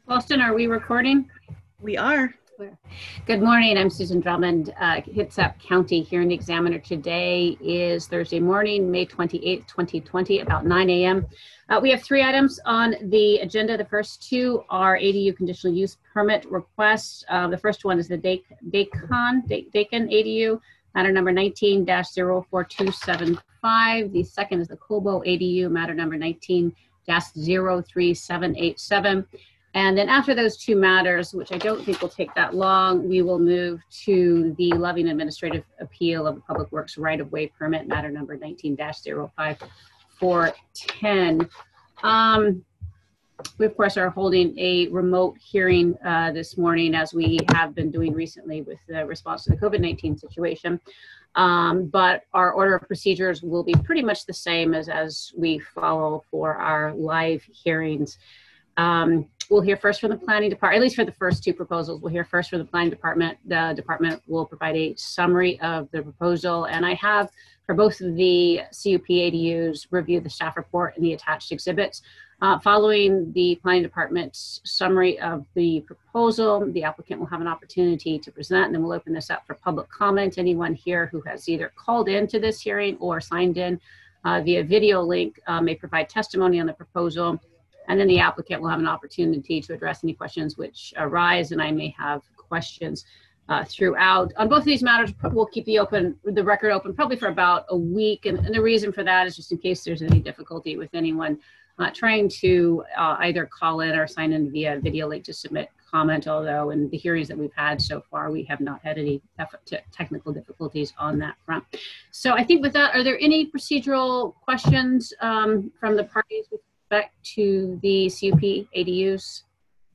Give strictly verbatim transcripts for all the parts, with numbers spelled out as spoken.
Austin, are we recording? We are. Good morning. I'm Susan Drummond, uh, Kitsap County Hearing Examiner. Today is Thursday morning, May twenty-eighth, twenty twenty, about nine a m Uh, we have three items on the agenda. The first two are A D U conditional use permit requests. Uh, the first one is the Dacon, Dacon A D U, matter number nineteen dash zero four two seven five. The second is the Cobo A D U, matter number nineteen dash zero three seven eight seven. And then after those two matters, which I don't think will take that long, we will move to the Loving Administrative Appeal of the Public Works Right-of-Way Permit, matter number nineteen dash zero five four ten. Um, we, of course, are holding a remote hearing uh, this morning, as we have been doing recently with the response to the COVID nineteen situation. Um, but our order of procedures will be pretty much the same as, as we follow for our live hearings. Um, we'll hear first from the planning department, at least for the first two proposals. We'll hear first from the planning department. The department will provide a summary of the proposal. And I have, for both of the C U P A D Us, reviewed the staff report and the attached exhibits. Uh, following the planning department's summary of the proposal, the applicant will have an opportunity to present, and then we'll open this up for public comment. Anyone here who has either called into this hearing or signed in uh, via video link uh, may provide testimony on the proposal. And then the applicant will have an opportunity to address any questions which arise, and I may have questions uh, throughout. On both of these matters, we'll keep the open, the record open probably for about a week, and, and the reason for that is just in case there's any difficulty with anyone uh, trying to uh, either call in or sign in via video link to submit comment, although in the hearings that we've had so far, we have not had any technical difficulties on that front. So I think with that, are there any procedural questions um, from the parties with to the C U P A D Us?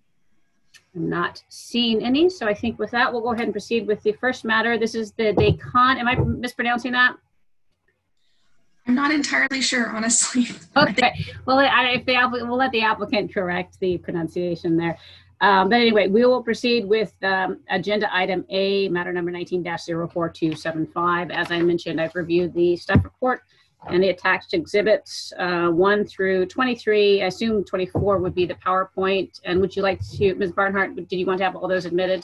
I'm not seeing any, so I think with that, we'll go ahead and proceed with the first matter. This is the Dacon. Am I mispronouncing that? I'm not entirely sure, honestly. Okay. Well, I, if the applicant, we'll let the applicant correct the pronunciation there. Um, but anyway, we will proceed with um, agenda item A, matter number nineteen dash zero four two seven five. As I mentioned, I've reviewed the staff report and the attached exhibits uh, one through twenty-three. I assume twenty-four would be the PowerPoint. And would you like to, Miz Barnhart, did you want to have all those admitted?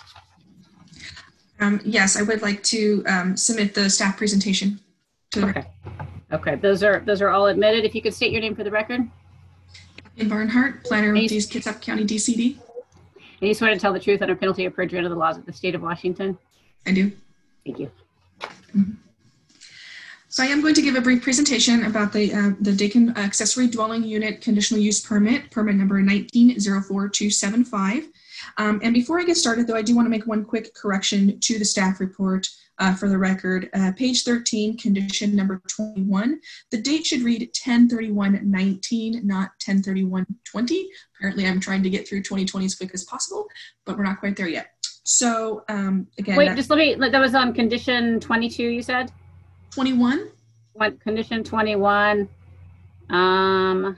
Um, yes, I would like to um, submit the staff presentation. To okay. Okay, those are those are all admitted. If you could state your name for the record. In Barnhart, planner of Kitsap County D C D. And you swear to tell the truth under penalty of perjury under the laws of the state of Washington? I do. Thank you. Mm-hmm. So I am going to give a brief presentation about the uh, the Dacon Accessory Dwelling Unit Conditional Use Permit, permit number nineteen zero four two seven five. Um, and before I get started, though, I do want to make one quick correction to the staff report uh, for the record. Uh, page thirteen, condition number twenty-one. The date should read ten thirty-one nineteen, not ten thirty-one twenty. Apparently, I'm trying to get through twenty twenty as quick as possible, but we're not quite there yet. So um, again, wait, just let me. That was on condition twenty-two. You said. twenty-one? What, condition twenty-one. Um,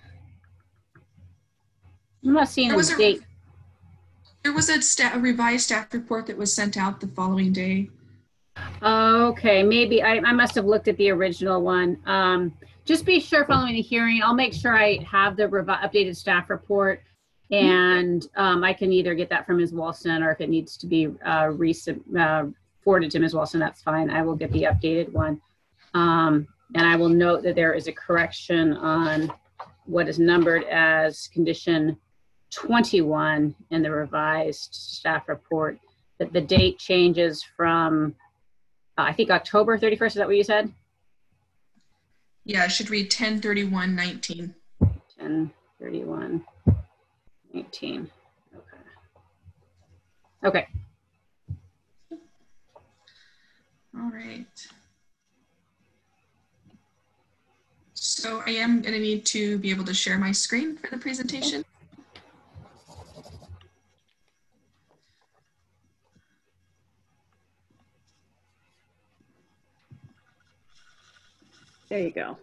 I'm not seeing a date. There was a, sta a revised staff report that was sent out the following day. Okay, maybe I, I must have looked at the original one. Um, just be sure following the hearing, I'll make sure I have the updated staff report, and um, I can either get that from Miz Walson, or if it needs to be uh, uh, forwarded to Miz Walson, that's fine. I will get the updated one. Um, and I will note that there is a correction on what is numbered as condition twenty-one in the revised staff report, that the date changes from, uh, I think, October thirty-first. Is that what you said? Yeah, it should read ten thirty-one nineteen. ten thirty-one nineteen. Okay. Okay. All right. So I am going to need to be able to share my screen for the presentation. There you go.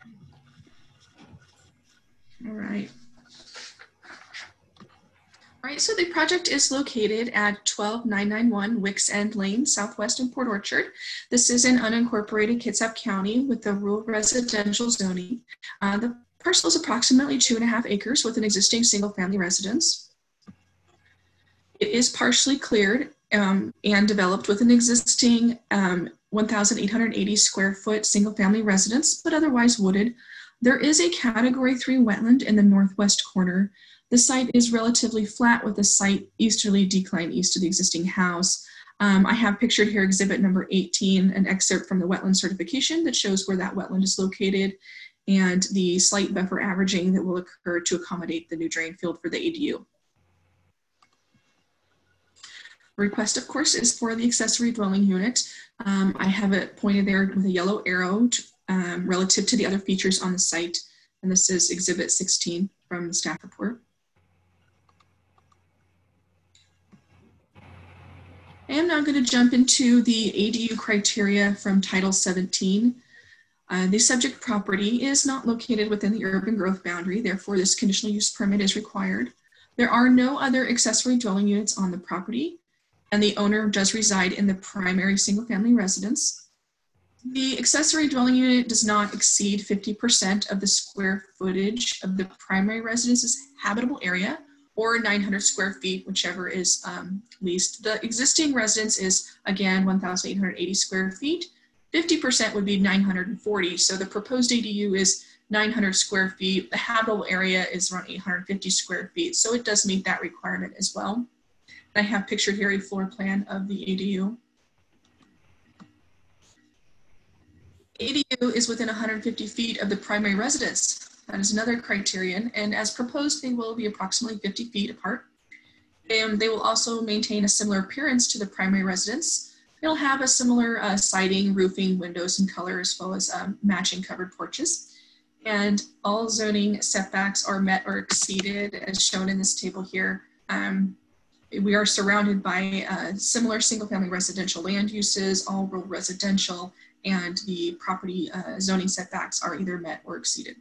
All right. All Right, so the project is located at twelve nine ninety-one Wicks End Lane, Southwest in Port Orchard. This is in unincorporated Kitsap County with the rural residential zoning. Uh, the parcel is approximately two and a half acres with an existing single family residence. It is partially cleared um, and developed with an existing um, one thousand eight hundred eighty square foot single family residence, but otherwise wooded. There is a category three wetland in the northwest corner. The site is relatively flat with a slight easterly decline east of the existing house. Um, I have pictured here exhibit number eighteen, an excerpt from the wetland certification that shows where that wetland is located and the slight buffer averaging that will occur to accommodate the new drain field for the A D U. Request, of course, is for the accessory dwelling unit. Um, I have it pointed there with a yellow arrow to, um, relative to the other features on the site. And this is exhibit sixteen from the staff report. I am now going to jump into the A D U criteria from Title seventeen. Uh, the subject property is not located within the urban growth boundary, therefore this conditional use permit is required. There are no other accessory dwelling units on the property, and the owner does reside in the primary single family residence. The accessory dwelling unit does not exceed fifty percent of the square footage of the primary residence's habitable area, or nine hundred square feet, whichever is um, leased. The existing residence is, again, one thousand eight hundred eighty square feet. fifty percent would be nine hundred forty. So the proposed A D U is nine hundred square feet. The habitable area is around eight hundred fifty square feet. So it does meet that requirement as well. I have pictured here a floor plan of the A D U. A D U is within one hundred fifty feet of the primary residence. That is another criterion, and as proposed, they will be approximately fifty feet apart. And they will also maintain a similar appearance to the primary residence. It'll have a similar uh, siding, roofing, windows, and color, as well as um, matching covered porches. And all zoning setbacks are met or exceeded, as shown in this table here. Um, we are surrounded by uh, similar single-family residential land uses, all rural residential, and the property uh, zoning setbacks are either met or exceeded.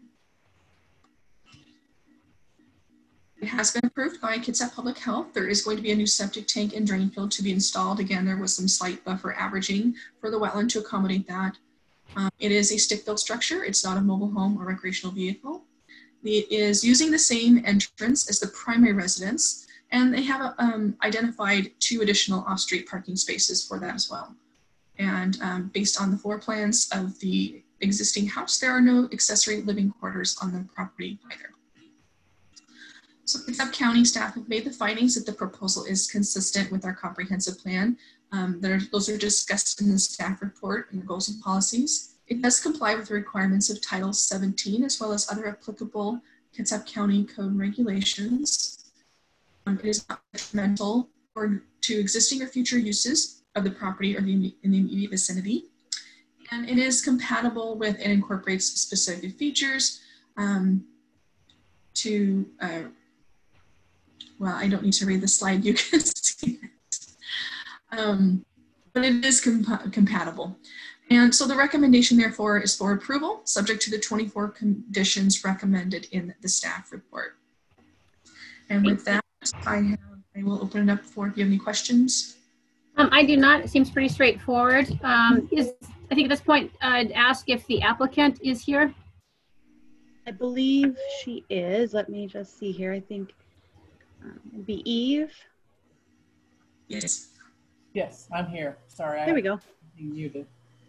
It has been approved by Kitsap Public Health. There is going to be a new septic tank and drain field to be installed. Again, there was some slight buffer averaging for the wetland to accommodate that. Um, it is a stick-built structure. It's not a mobile home or recreational vehicle. It is using the same entrance as the primary residence, and they have um, identified two additional off-street parking spaces for that as well. And um, based on the floor plans of the existing house, there are no accessory living quarters on the property either. So Kitsap County staff have made the findings that the proposal is consistent with our comprehensive plan. Um, are, those are discussed in the staff report and the goals and policies. It does comply with the requirements of Title seventeen, as well as other applicable Kitsap County code and regulations. Um, it is not detrimental or to existing or future uses of the property or the, in the immediate vicinity. And it is compatible with and incorporates specific features um, to uh, well, I don't need to read the slide, you can see it. Um, but it is comp compatible. And so the recommendation, therefore, is for approval, subject to the twenty-four conditions recommended in the staff report. And with that, I, have, I will open it up for if you have any questions. Um, I do not. It seems pretty straightforward. Um, is I think at this point, I'd ask if the applicant is here. I believe she is. Let me just see here. I think um, it'd be Eve. Yes. Yes, I'm here. Sorry. There I we go. Muted.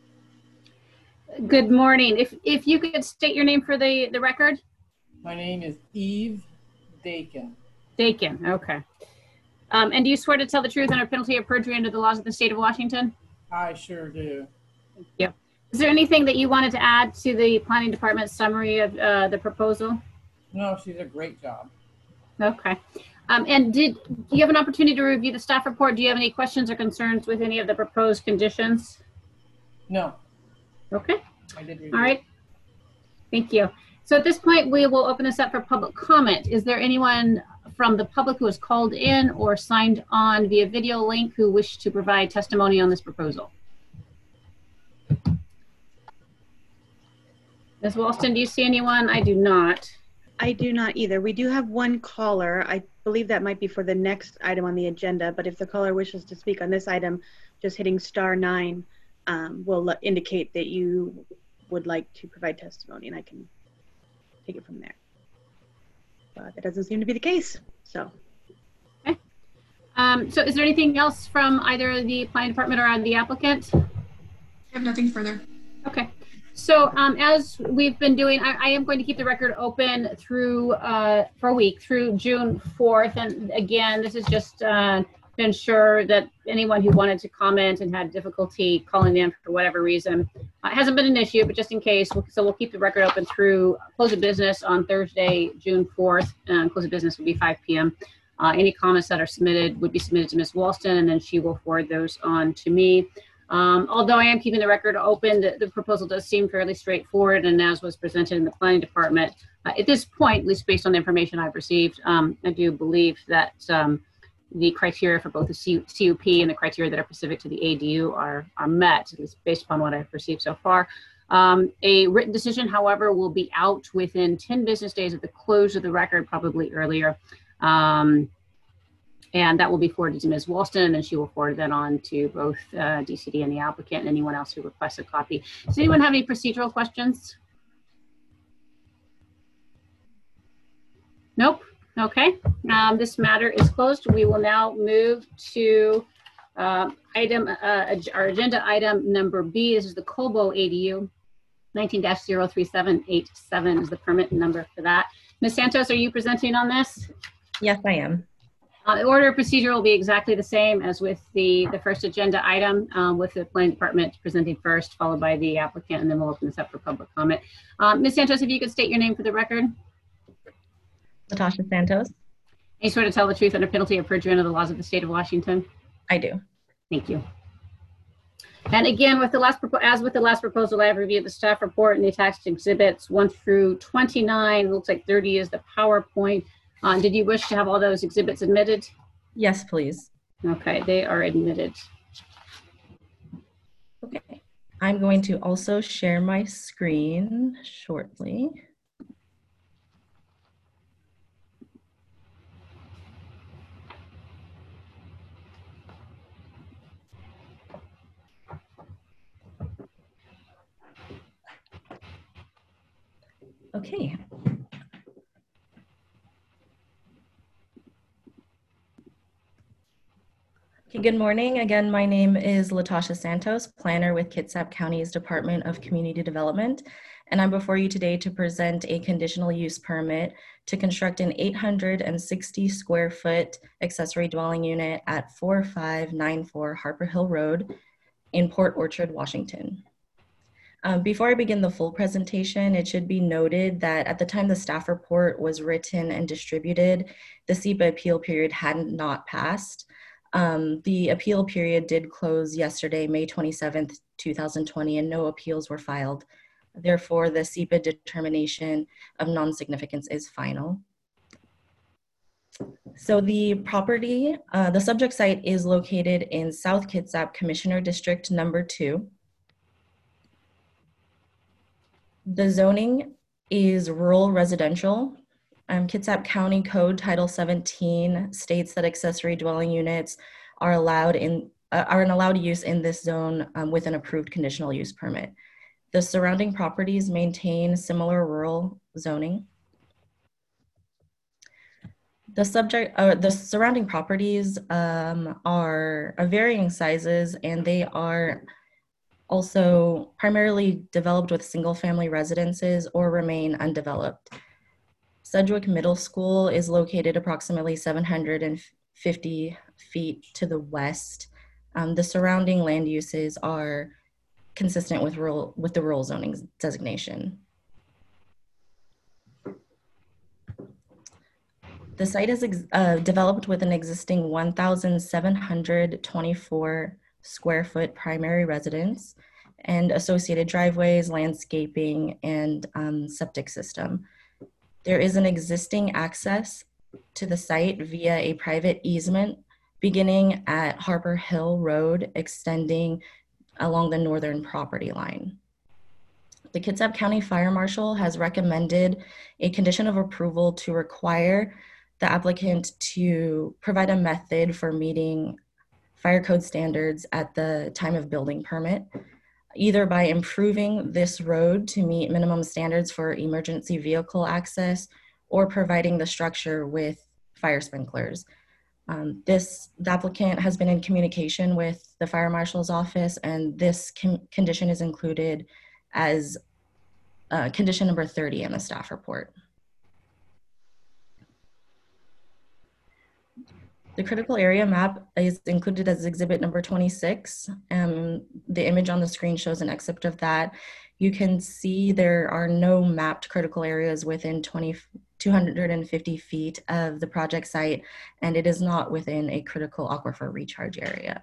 Good morning. If if you could state your name for the the record. My name is Eve Dakin. Dakin. Okay. Um, and do you swear to tell the truth under penalty of perjury under the laws of the state of Washington? I sure do. Thank you. Is there anything that you wanted to add to the planning department summary of uh, the proposal? No, she did a great job. Okay. Um, and did do you have an opportunity to review the staff report? Do you have any questions or concerns with any of the proposed conditions? No. Okay. I did review. All right. Thank you. So at this point, we will open this up for public comment. Is there anyone from the public who has called in or signed on via video link who wish to provide testimony on this proposal? Miz Walston, do you see anyone? I do not. I do not either. We do have one caller. I believe that might be for the next item on the agenda, but if the caller wishes to speak on this item, just hitting star nine um, will let- indicate that you would like to provide testimony, and I can take it from there. But that doesn't seem to be the case, so. Okay. Um, so is there anything else from either the planning department or on the applicant? I have nothing further. Okay. So um, as we've been doing, I, I am going to keep the record open through uh, for a week through June fourth. And again, this is just uh, to ensure that anyone who wanted to comment and had difficulty calling in for whatever reason, uh, it hasn't been an issue, but just in case. We'll, so we'll keep the record open through close of business on Thursday, June fourth. And close of business will be five p m Uh, any comments that are submitted would be submitted to Miz Walston, and then she will forward those on to me. Um, although I am keeping the record open, the, the proposal does seem fairly straightforward, and as was presented in the planning department, uh, at this point, at least based on the information I've received, um, I do believe that um, the criteria for both the C U P and the criteria that are specific to the A D U are, are met, at least based upon what I've received so far. Um, a written decision, however, will be out within ten business days of the close of the record, probably earlier. Um, And that will be forwarded to Miz Walston, and then she will forward that on to both uh, D C D and the applicant and anyone else who requests a copy. Does anyone have any procedural questions? Nope. Okay. Um, this matter is closed. We will now move to uh, item, uh, our agenda item number B. This is the Cobo A D U. nineteen dash zero three seven eight seven is the permit number for that. Miz Santos, are you presenting on this? Yes, I am. Uh, the order of procedure will be exactly the same as with the, the first agenda item, um, with the planning department presenting first, followed by the applicant, and then we'll open this up for public comment. Um, Miz Santos, if you could state your name for the record. Latasha Santos. You swear to tell the truth under penalty of perjury under the laws of the state of Washington? I do. Thank you. And again, with the last as with the last proposal, I have reviewed the staff report and the attached exhibits one through twenty-nine. It looks like thirty is the PowerPoint. Uh, did you wish to have all those exhibits admitted? Yes, please. Okay, they are admitted. Okay. I'm going to also share my screen shortly. Okay. Okay, good morning. Again, my name is Latasha Santos, planner with Kitsap County's Department of Community Development, and I'm before you today to present a conditional use permit to construct an eight hundred sixty square foot accessory dwelling unit at four five nine four Harper Hill Road in Port Orchard, Washington. Um, before I begin the full presentation, it should be noted that at the time the staff report was written and distributed, the S E P A appeal period had not passed. Um, the appeal period did close yesterday, May twenty-seventh, two thousand twenty, and no appeals were filed. Therefore, the S E P A determination of non-significance is final. So the property, uh, the subject site is located in South Kitsap Commissioner District number two. The zoning is rural residential. Um, Kitsap County Code Title seventeen states that accessory dwelling units are allowed in uh, are an allowed use in this zone um, with an approved conditional use permit. The surrounding properties maintain similar rural zoning. The subject, uh, the surrounding properties um, are of varying sizes, and they are also primarily developed with single-family residences or remain undeveloped. Sedgwick Middle School is located approximately seven hundred fifty feet to the west. Um, the surrounding land uses are consistent with rural with the rural zoning designation. The site is uh, developed with an existing one thousand seven hundred twenty-four square foot primary residence and associated driveways, landscaping, and um, septic system. There is an existing access to the site via a private easement beginning at Harper Hill Road, extending along the northern property line. The Kitsap County Fire Marshal has recommended a condition of approval to require the applicant to provide a method for meeting fire code standards at the time of building permit, either by improving this road to meet minimum standards for emergency vehicle access or providing the structure with fire sprinklers. Um, this, the applicant has been in communication with the fire marshal's office, and this condition is included as uh, condition number thirty in the staff report. The critical area map is included as exhibit number twenty-six. Um, the image on the screen shows an excerpt of that. You can see there are no mapped critical areas within two hundred fifty feet of the project site, and it is not within a critical aquifer recharge area.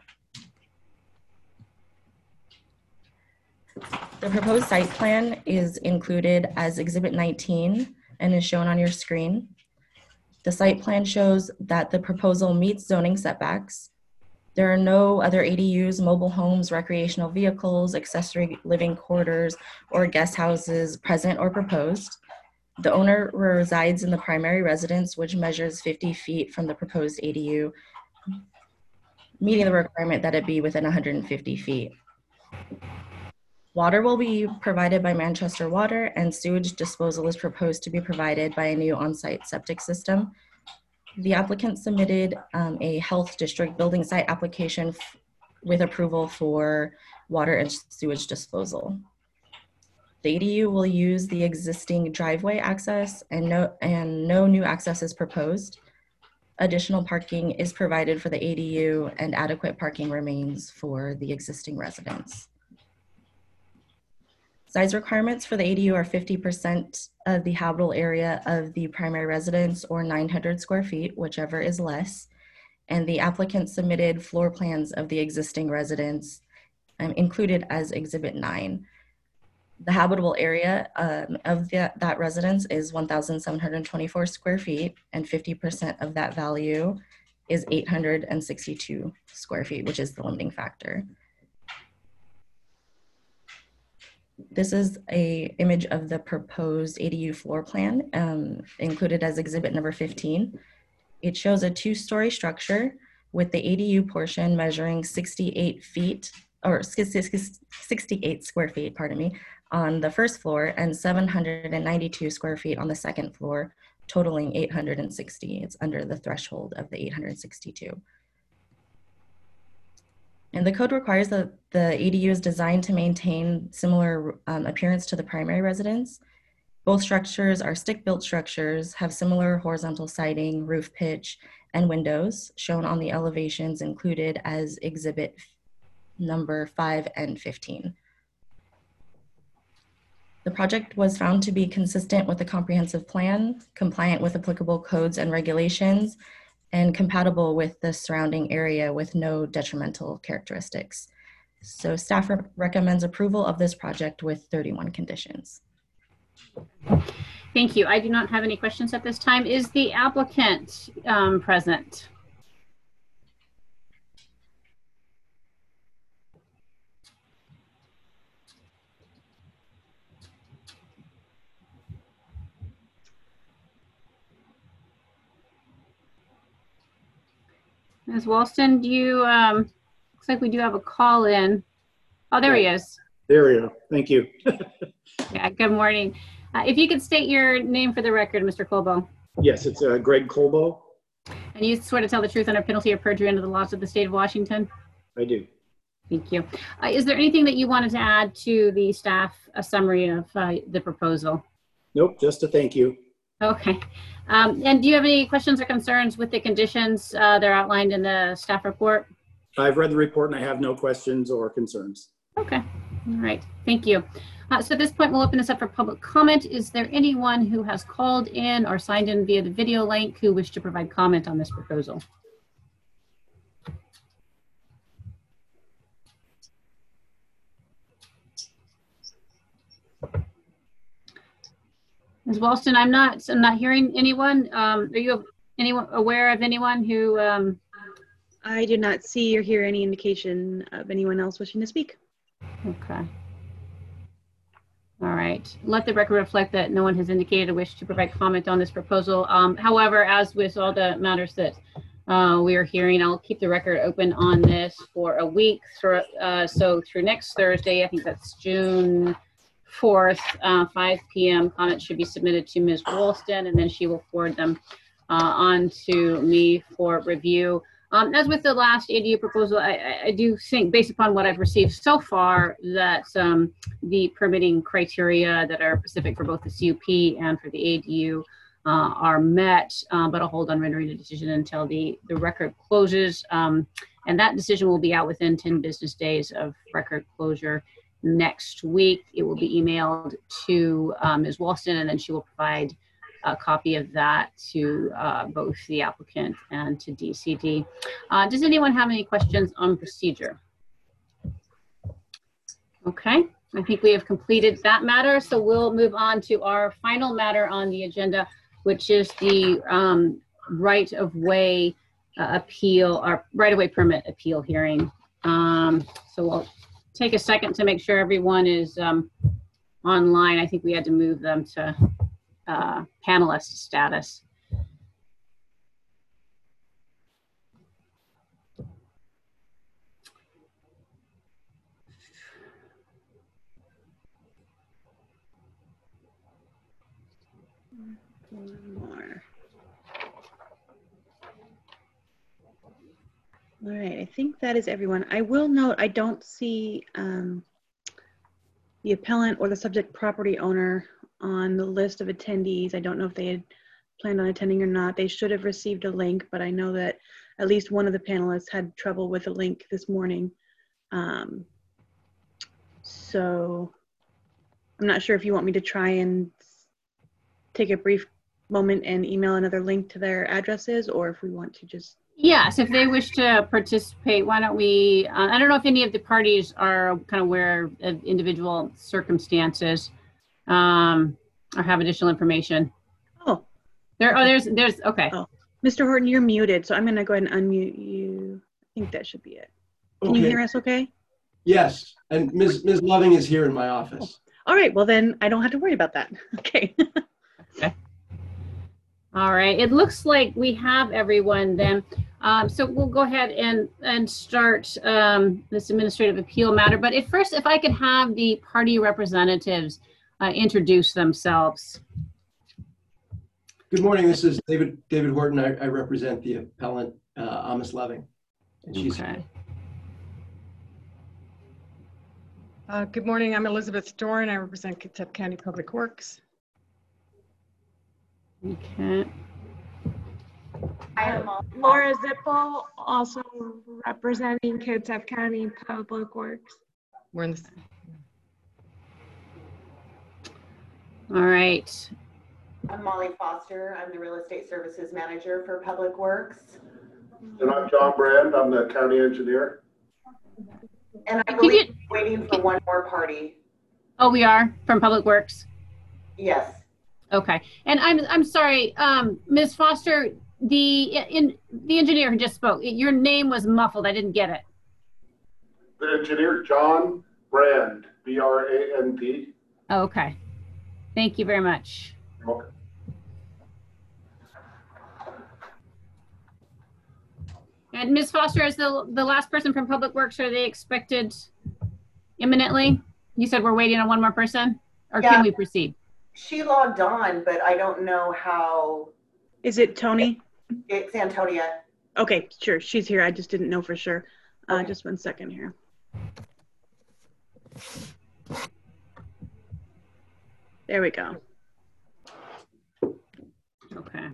The proposed site plan is included as exhibit nineteen and is shown on your screen. The site plan shows that the proposal meets zoning setbacks. There are no other A D Us, mobile homes, recreational vehicles, accessory living quarters, or guest houses present or proposed. The owner resides in the primary residence, which measures fifty feet from the proposed A D U, meeting the requirement that it be within one hundred fifty feet. Water will be provided by Manchester Water, and sewage disposal is proposed to be provided by a new on-site septic system. The applicant submitted um, a health district building site application with approval for water and sewage disposal. The A D U will use the existing driveway access, and no, and no new access is proposed. Additional parking is provided for the A D U, and adequate parking remains for the existing residents. Size requirements for the A D U are fifty percent of the habitable area of the primary residence, or nine hundred square feet, whichever is less. And the applicant submitted floor plans of the existing residence um, included as exhibit nine. The habitable area um, of the, that residence is one thousand seven hundred twenty-four square feet, and fifty percent of that value is eight hundred sixty-two square feet, which is the limiting factor. This is a image of the proposed A D U floor plan um, included as exhibit number fifteen. It shows a two-story structure with the A D U portion measuring sixty-eight feet, or sixty-eight square feet, pardon me, on the first floor, and seven hundred ninety-two square feet on the second floor, totaling eight hundred sixty. It's under the threshold of the eight hundred sixty-two. And the code requires that the A D U is designed to maintain similar um, appearance to the primary residence. Both structures are stick-built structures, have similar horizontal siding, roof pitch, and windows shown on the elevations included as exhibit number five and fifteen. The project was found to be consistent with the comprehensive plan, compliant with applicable codes and regulations, and compatible with the surrounding area with no detrimental characteristics. So staff re recommends approval of this project with thirty-one conditions. Thank you. I do not have any questions at this time. Is the applicant um, present? Miz Walston, do you, um, looks like we do have a call in. Oh, there he is. There we go. Thank you. Yeah, good morning. Uh, if you could state your name for the record, Mister Colbo. Yes, it's uh, Greg Colbo. And you swear to tell the truth under penalty of perjury under the laws of the state of Washington? I do. Thank you. Uh, is there anything that you wanted to add to the staff, a summary of uh, the proposal? Nope, just a thank you. Okay. Um, and do you have any questions or concerns with the conditions uh, that are outlined in the staff report? I've read the report and I have no questions or concerns. Okay. All right. Thank you. Uh, so at this point, we'll open this up for public comment. Is there anyone who has called in or signed in via the video link who wish to provide comment on this proposal? Miz Walston, I'm not, I'm not hearing anyone. Um, are you anyone aware of anyone who? Um... I do not see or hear any indication of anyone else wishing to speak. Okay. All right. Let the record reflect that no one has indicated a wish to provide comment on this proposal. Um, however, as with all the matters that uh, we are hearing, I'll keep the record open on this for a week. Through, uh, so through next Thursday, I think that's June fourth, uh, five p m Comments should be submitted to Miz Woolston, and then she will forward them uh, on to me for review. Um, as with the last A D U proposal, I, I, I do think, based upon what I've received so far, that um, the permitting criteria that are specific for both the C U P and for the A D U uh, are met, uh, but I'll hold on rendering a decision until the, the record closes. Um, and that decision will be out within ten business days of record closure next week. It will be emailed to um, Miz Woolston, and then she will provide a copy of that to uh, both the applicant and to D C D. Uh, does anyone have any questions on procedure? Okay, I think we have completed that matter. So we'll move on to our final matter on the agenda, which is the um, right-of-way uh, appeal, or right-of-way permit appeal hearing. Um, so we'll take a second to make sure everyone is um, online. I think we had to move them to Uh, panelist status. One more. All right, I think that is everyone. I will note I don't see um, the appellant or the subject property owner on the list of attendees. I don't know if they had planned on attending or not. They should have received a link, but I know that at least one of the panelists had trouble with a link this morning. Um, so I'm not sure if you want me to try and take a brief moment and email another link to their addresses, or if we want to just. Yes, if they wish to participate, why don't we, uh, I don't know if any of the parties are kind of aware of individual circumstances. Um, or have additional information. Oh, there. Oh, there's, there's. Okay. Oh, Mister Horton, you're muted, so I'm going to go ahead and unmute you. I think that should be it. Can Okay. you hear us? Okay. Yes, and Miz Miz Loving is here in my office. All right. Well, then I don't have to worry about that. Okay. Okay. All right. It looks like we have everyone then. Um, so we'll go ahead and and start um, this administrative appeal matter. But if first, if I could have the party representatives Uh, introduce themselves. Good morning. This is David David Horton. I, I represent the appellant, uh, Amos Loving. And she's Okay. Uh, good morning. I'm Elizabeth Doran. I represent Kitsap County Public Works. Okay. I am Laura Zippel, also representing Kitsap County Public Works. We're in the All right. I'm Molly Foster. I'm the Real Estate Services Manager for Public Works. And I'm John Brand. I'm the county engineer. And I Can believe you- we're waiting for one more party. Oh, we are from Public Works. Yes. Okay. And I'm I'm sorry, um, Miz Foster, the in the engineer who just spoke. Your name was muffled. I didn't get it. The engineer, John Brand, B R A N D. Oh, okay. Thank you very much. You're welcome. And Miz Foster, as the the last person from Public Works, are they expected imminently? You said we're waiting on one more person, or Yeah. can we proceed? She logged on, but I don't know how. Is it Tony? It's Antonia. Okay, sure. She's here. I just didn't know for sure. Uh, Okay. Just one second here. There we go. Okay.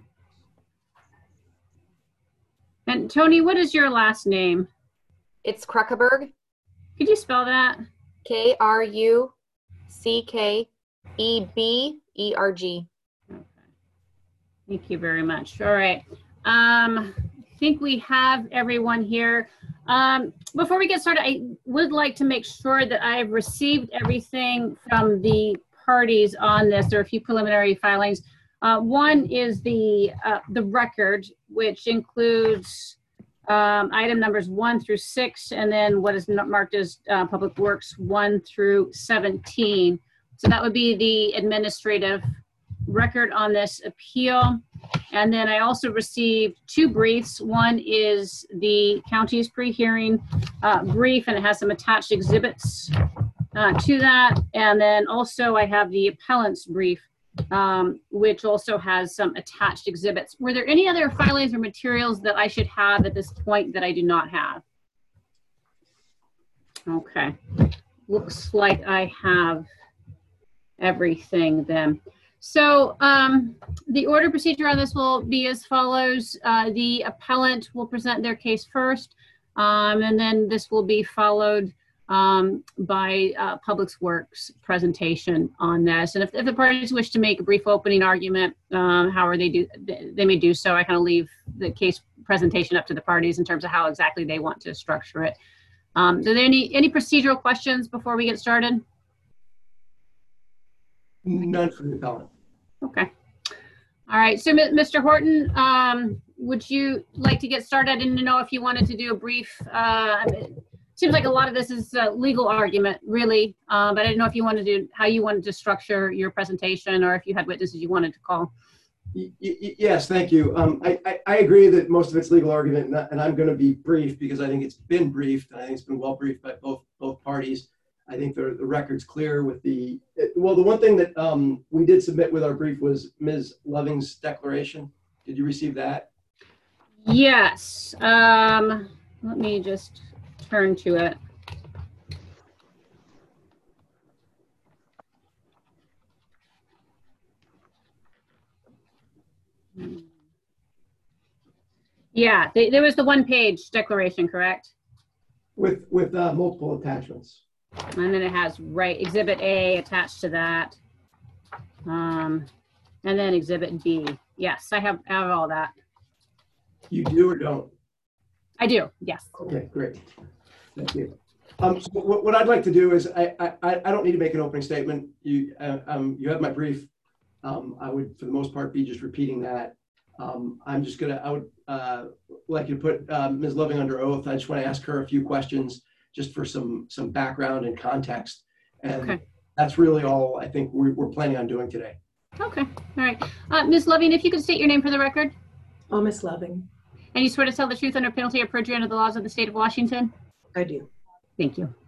And Tony, what is your last name? It's Kruckeberg, Could you spell that? K R U C K E B E R G. Okay. Thank you very much. All right. Um, I think we have everyone here. Um, before we get started, I would like to make sure that I've received everything from the parties on this. There are a few preliminary filings. Uh, one is the uh, the record, which includes um, item numbers one through six, and then what is marked as uh, Public Works one through seventeen. So that would be the administrative record on this appeal. And then I also received two briefs. One is the county's pre-hearing uh, brief, and it has some attached exhibits uh, to that. And then also I have the appellant's brief, um, which also has some attached exhibits. Were there any other filings or materials that I should have at this point that I do not have? Okay, looks like I have everything then. So um, the order procedure on this will be as follows. Uh, the appellant will present their case first, um, and then this will be followed um, by uh, Public Works presentation on this. And if, if the parties wish to make a brief opening argument, um, however they do, they may do so. I kind of leave the case presentation up to the parties in terms of how exactly they want to structure it. Um, are there any, any procedural questions before we get started? None from the appellant. Okay. All right. So, Mister Horton, um, would you like to get started? I didn't know if you wanted to do a brief. Uh, it seems like a lot of this is a legal argument, really, uh, but I didn't know if you wanted to how you wanted to structure your presentation, or if you had witnesses you wanted to call. Y y yes, thank you. Um, I, I, I agree that most of it's legal argument, and, and I'm going to be brief because I think it's been briefed, and I think it's been well briefed by both both parties. I think the, the record's clear with the, well, the one thing that um, we did submit with our brief was Miz Loving's declaration. Did you receive that? Yes. Um, let me just turn to it. Yeah, they, there was the one page declaration, correct? With, with uh, multiple attachments. And then it has, right, Exhibit A attached to that. Um, and then Exhibit B. Yes, I have, I have all that. You do or don't? I do, yes. Okay, great. Thank you. Um, so what, what I'd like to do is, I, I, I don't need to make an opening statement. You, uh, um, you have my brief. Um, I would, for the most part, be just repeating that. Um, I'm just gonna, I would uh, like you to put uh, Miz Loving under oath. I just want to ask her a few questions just for some some background and context. And okay. That's really all I think we're, we're planning on doing today. Okay, all right. Uh, Miz Loving, if you could state your name for the record. Oh, Miss Loving. And you swear to tell the truth under penalty of perjury under the laws of the state of Washington? I do. Thank you.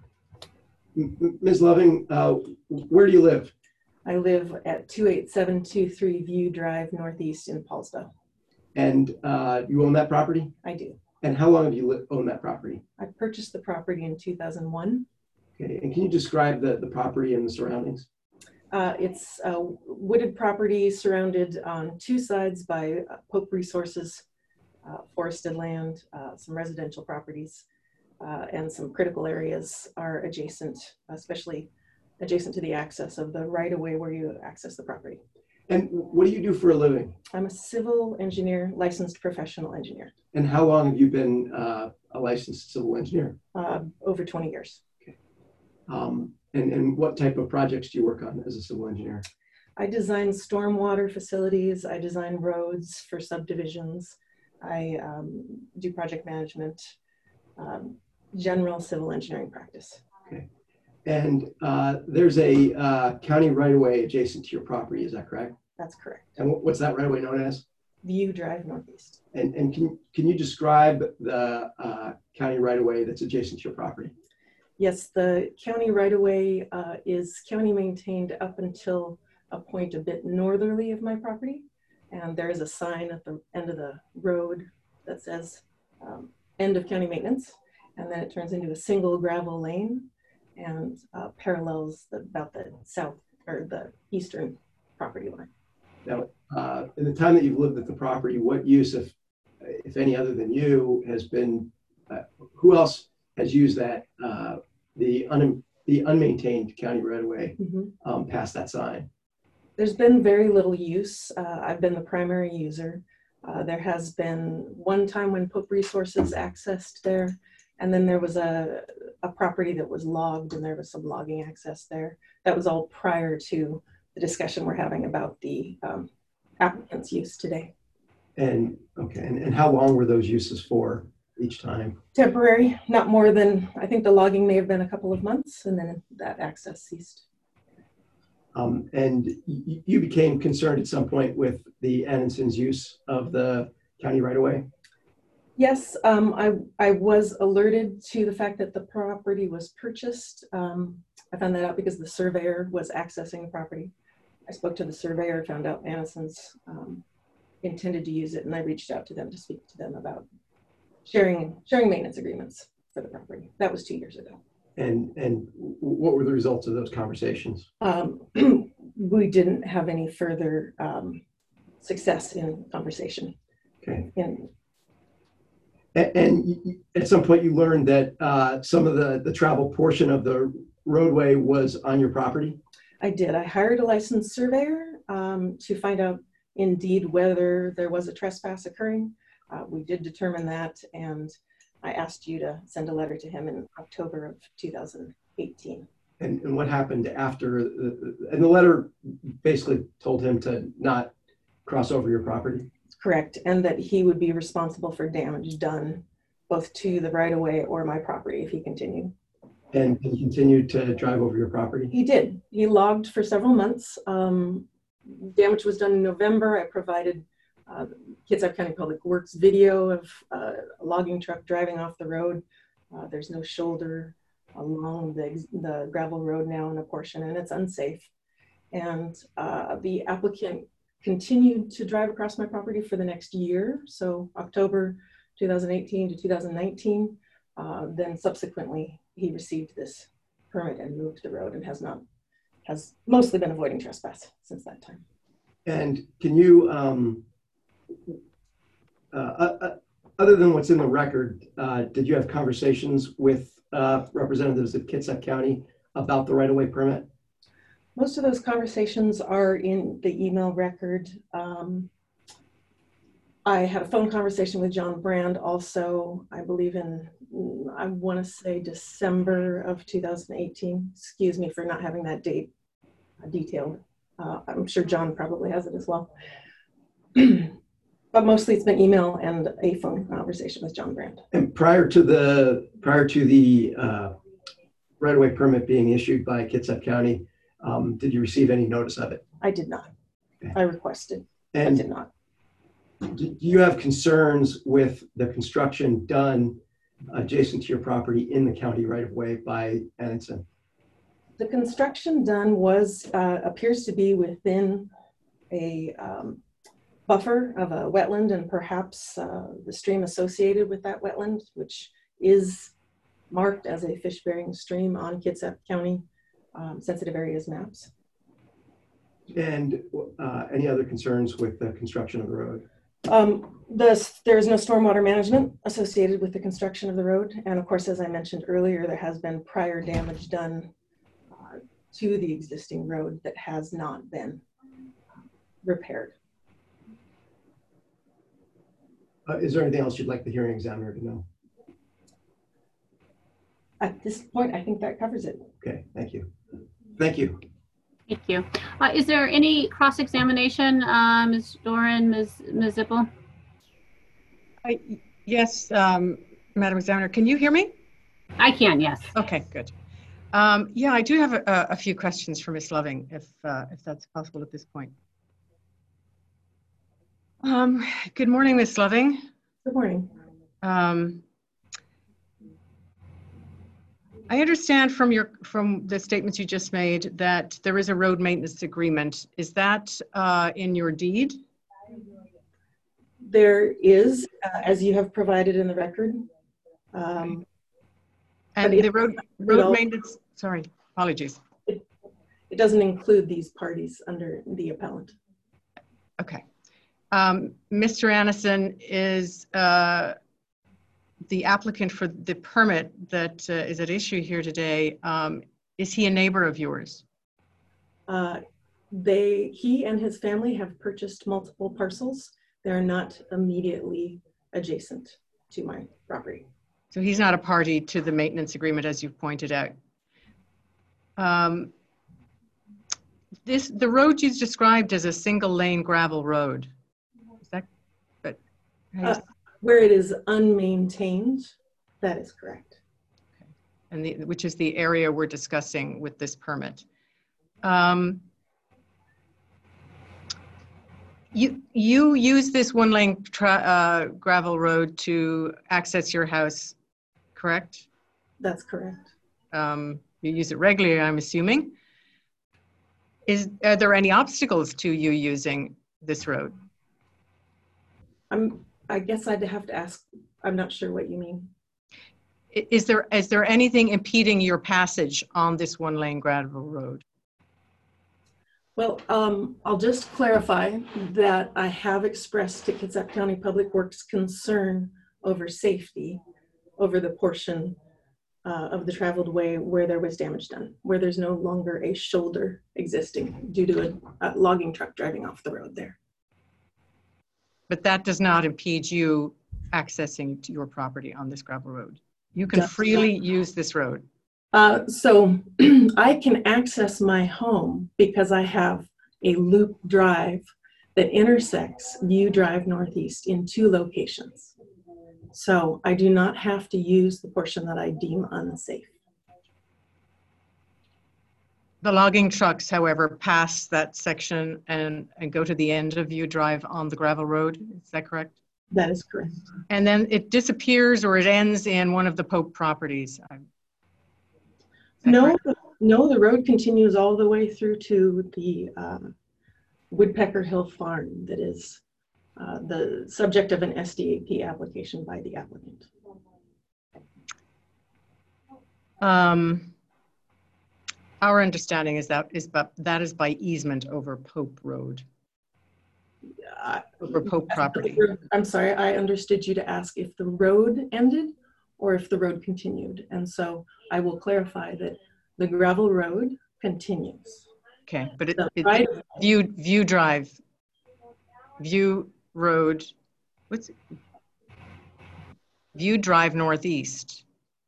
Miz Loving, uh, where do you live? I live at two eight seven two three View Drive, Northeast in Paulsville. And uh, you own that property? I do. And how long have you owned that property? I purchased the property in two thousand one. Okay, and can you describe the, the property and the surroundings? Uh, it's a wooded property surrounded on two sides by uh, Pope Resources, uh, forested land, uh, some residential properties, uh, and some critical areas are adjacent, especially adjacent to the access of the right-of-way where you access the property. And what do you do for a living? I'm a civil engineer, licensed professional engineer. And how long have you been uh, a licensed civil engineer? Uh, over twenty years. Okay. Um, and, and what type of projects do you work on as a civil engineer? I design stormwater facilities. I design roads for subdivisions. I um, do project management, um, general civil engineering practice. Okay. And uh, there's a uh, county right-of-way adjacent to your property, is that correct? That's correct. And what's that right-of-way known as? View Drive, Northeast. And, and can, can you describe the uh, county right-of-way that's adjacent to your property? Yes, the county right-of-way uh, is county maintained up until a point a bit northerly of my property. And there is a sign at the end of the road that says um, end of county maintenance. And then it turns into a single gravel lane and uh, parallels the, about the south or the eastern property line. Now, uh, in the time that you've lived at the property, what use, if if any other than you, has been, uh, who else has used that, uh, the, un, the unmaintained county right-of-way mm-hmm. um, past that sign? There's been very little use. Uh, I've been the primary user. Uh, there has been one time when Pope Resources accessed there, and then there was a, a property that was logged and there was some logging access there. That was all prior to the discussion we're having about the um, applicant's use today. And okay, and, and how long were those uses for each time? Temporary, not more than, I think the logging may have been a couple of months, and then that access ceased. Um, and y- you became concerned at some point with the Annenson's use of the county right-of-way? Yes, um, I, I was alerted to the fact that the property was purchased. Um, I found that out because the surveyor was accessing the property. I spoke to the surveyor, found out Annenson's um, intended to use it, and I reached out to them to speak to them about sharing sharing maintenance agreements for the property. That was two years ago. And and what were the results of those conversations? Um, we didn't have any further um, success in conversation. Okay. In, and, and at some point you learned that uh, some of the, the travel portion of the roadway was on your property? I did. I hired a licensed surveyor um, to find out indeed whether there was a trespass occurring. Uh, we did determine that, and I asked you to send a letter to him in October of two thousand eighteen. And, and what happened after, the, and the letter basically told him to not cross over your property? Correct, and that he would be responsible for damage done both to the right-of-way or my property if he continued. And he continued to drive over your property? He did. He logged for several months. Um, damage was done in November. I provided uh, Kitsap County Public Works video of uh, a logging truck driving off the road. Uh, there's no shoulder along the, the gravel road now in a portion, and it's unsafe. And uh, the applicant continued to drive across my property for the next year. So October two thousand eighteen to two thousand nineteen. Uh, then subsequently, he received this permit and moved the road and has not, has mostly been avoiding trespass since that time. And can you, um, uh, uh, other than what's in the record, uh, did you have conversations with uh, representatives of Kitsap County about the right-of-way permit? Most of those conversations are in the email record. Um, I had a phone conversation with John Brand also, I believe in, I want to say December of two thousand eighteen. Excuse me for not having that date detailed. Uh, I'm sure John probably has it as well. But mostly it's been email and a phone conversation with John Brand. And prior to the, prior to the uh, right-of-way permit being issued by Kitsap County, um, did you receive any notice of it? I did not. Okay. I requested, and I did not. Do you have concerns with the construction done adjacent to your property in the county right-of-way by Annenson? The construction done was, uh, appears to be within a um, buffer of a wetland and perhaps uh, the stream associated with that wetland, which is marked as a fish-bearing stream on Kitsap County um, sensitive areas maps. And uh, any other concerns with the construction of the road? Um, this, there is no stormwater management associated with the construction of the road. And of course, as I mentioned earlier, there has been prior damage done uh, to the existing road that has not been repaired. Uh, is there anything else you'd like the hearing examiner to know? At this point, I think that covers it. Okay, thank you. Thank you. Thank you. Uh, is there any cross-examination, uh, Miz Doran, Miz Miz Zippel? I, yes, um, Madam Examiner, can you hear me? I can, yes. Okay, good. Um, yeah, I do have a, a few questions for Miz Loving, if uh, if that's possible at this point. Um, good morning, Miz Loving. Good morning. Um, I understand from your from the statements you just made that there is a road maintenance agreement. Is that uh, in your deed? There is, uh, as you have provided in the record. Um, and the road road maintenance. Sorry, apologies. It, it doesn't include these parties under the appellant. Okay, um, Mister Anneson is. Uh, the applicant for the permit that uh, is at issue here today, um, is he a neighbor of yours? Uh, they, he and his family have purchased multiple parcels. They're not immediately adjacent to my property. So he's not a party to the maintenance agreement, as you've pointed out. Um, this, the road you described as a single lane gravel road. Is that, but, uh, where it is unmaintained, that is correct. Okay. And the, which is the area we're discussing with this permit. Um, You, you use this one lane tra uh, gravel road to access your house, correct? That's correct. Um, you use it regularly, I'm assuming. Is, are there any obstacles to you using this road? I'm, I guess I'd have to ask, I'm not sure what you mean. Is there, is there anything impeding your passage on this one lane gravel road? Well, um, I'll just clarify that I have expressed to Kitsap County Public Works concern over safety over the portion uh, of the traveled way where there was damage done, where there's no longer a shoulder existing due to a, a logging truck driving off the road there. But that does not impede you accessing to your property on this gravel road. You can freely use this road. Uh, so I can access my home because I have a loop drive that intersects View Drive Northeast in two locations. So I do not have to use the portion that I deem unsafe. The logging trucks, however, pass that section and, and go to the end of View Drive on the gravel road. Is that correct? That is correct. And then it disappears or it ends in one of the Pope properties. No, the, no, the road continues all the way through to the uh, Woodpecker Hill Farm that is uh, the subject of an S D A P application by the applicant. Um, our understanding is that is but that is by easement over Pope Road. Uh, over Pope property. I'm sorry, I understood you to ask if the road ended or if the road continued. And so I will clarify that the gravel road continues. Okay, but it, it right View, View Drive, View Road, what's it? View Drive Northeast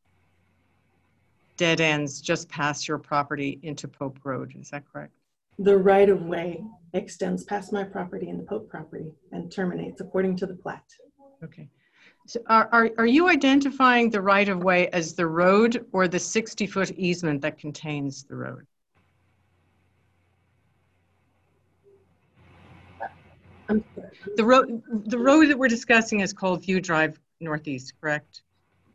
dead ends just past your property into Pope Road. Is that correct? The right of way extends past my property and the Pope property and terminates according to the plat. Okay. So are, are, are you identifying the right of way as the road or the sixty foot easement that contains the road? I'm sorry. The road, the road that we're discussing is called View Drive Northeast, correct?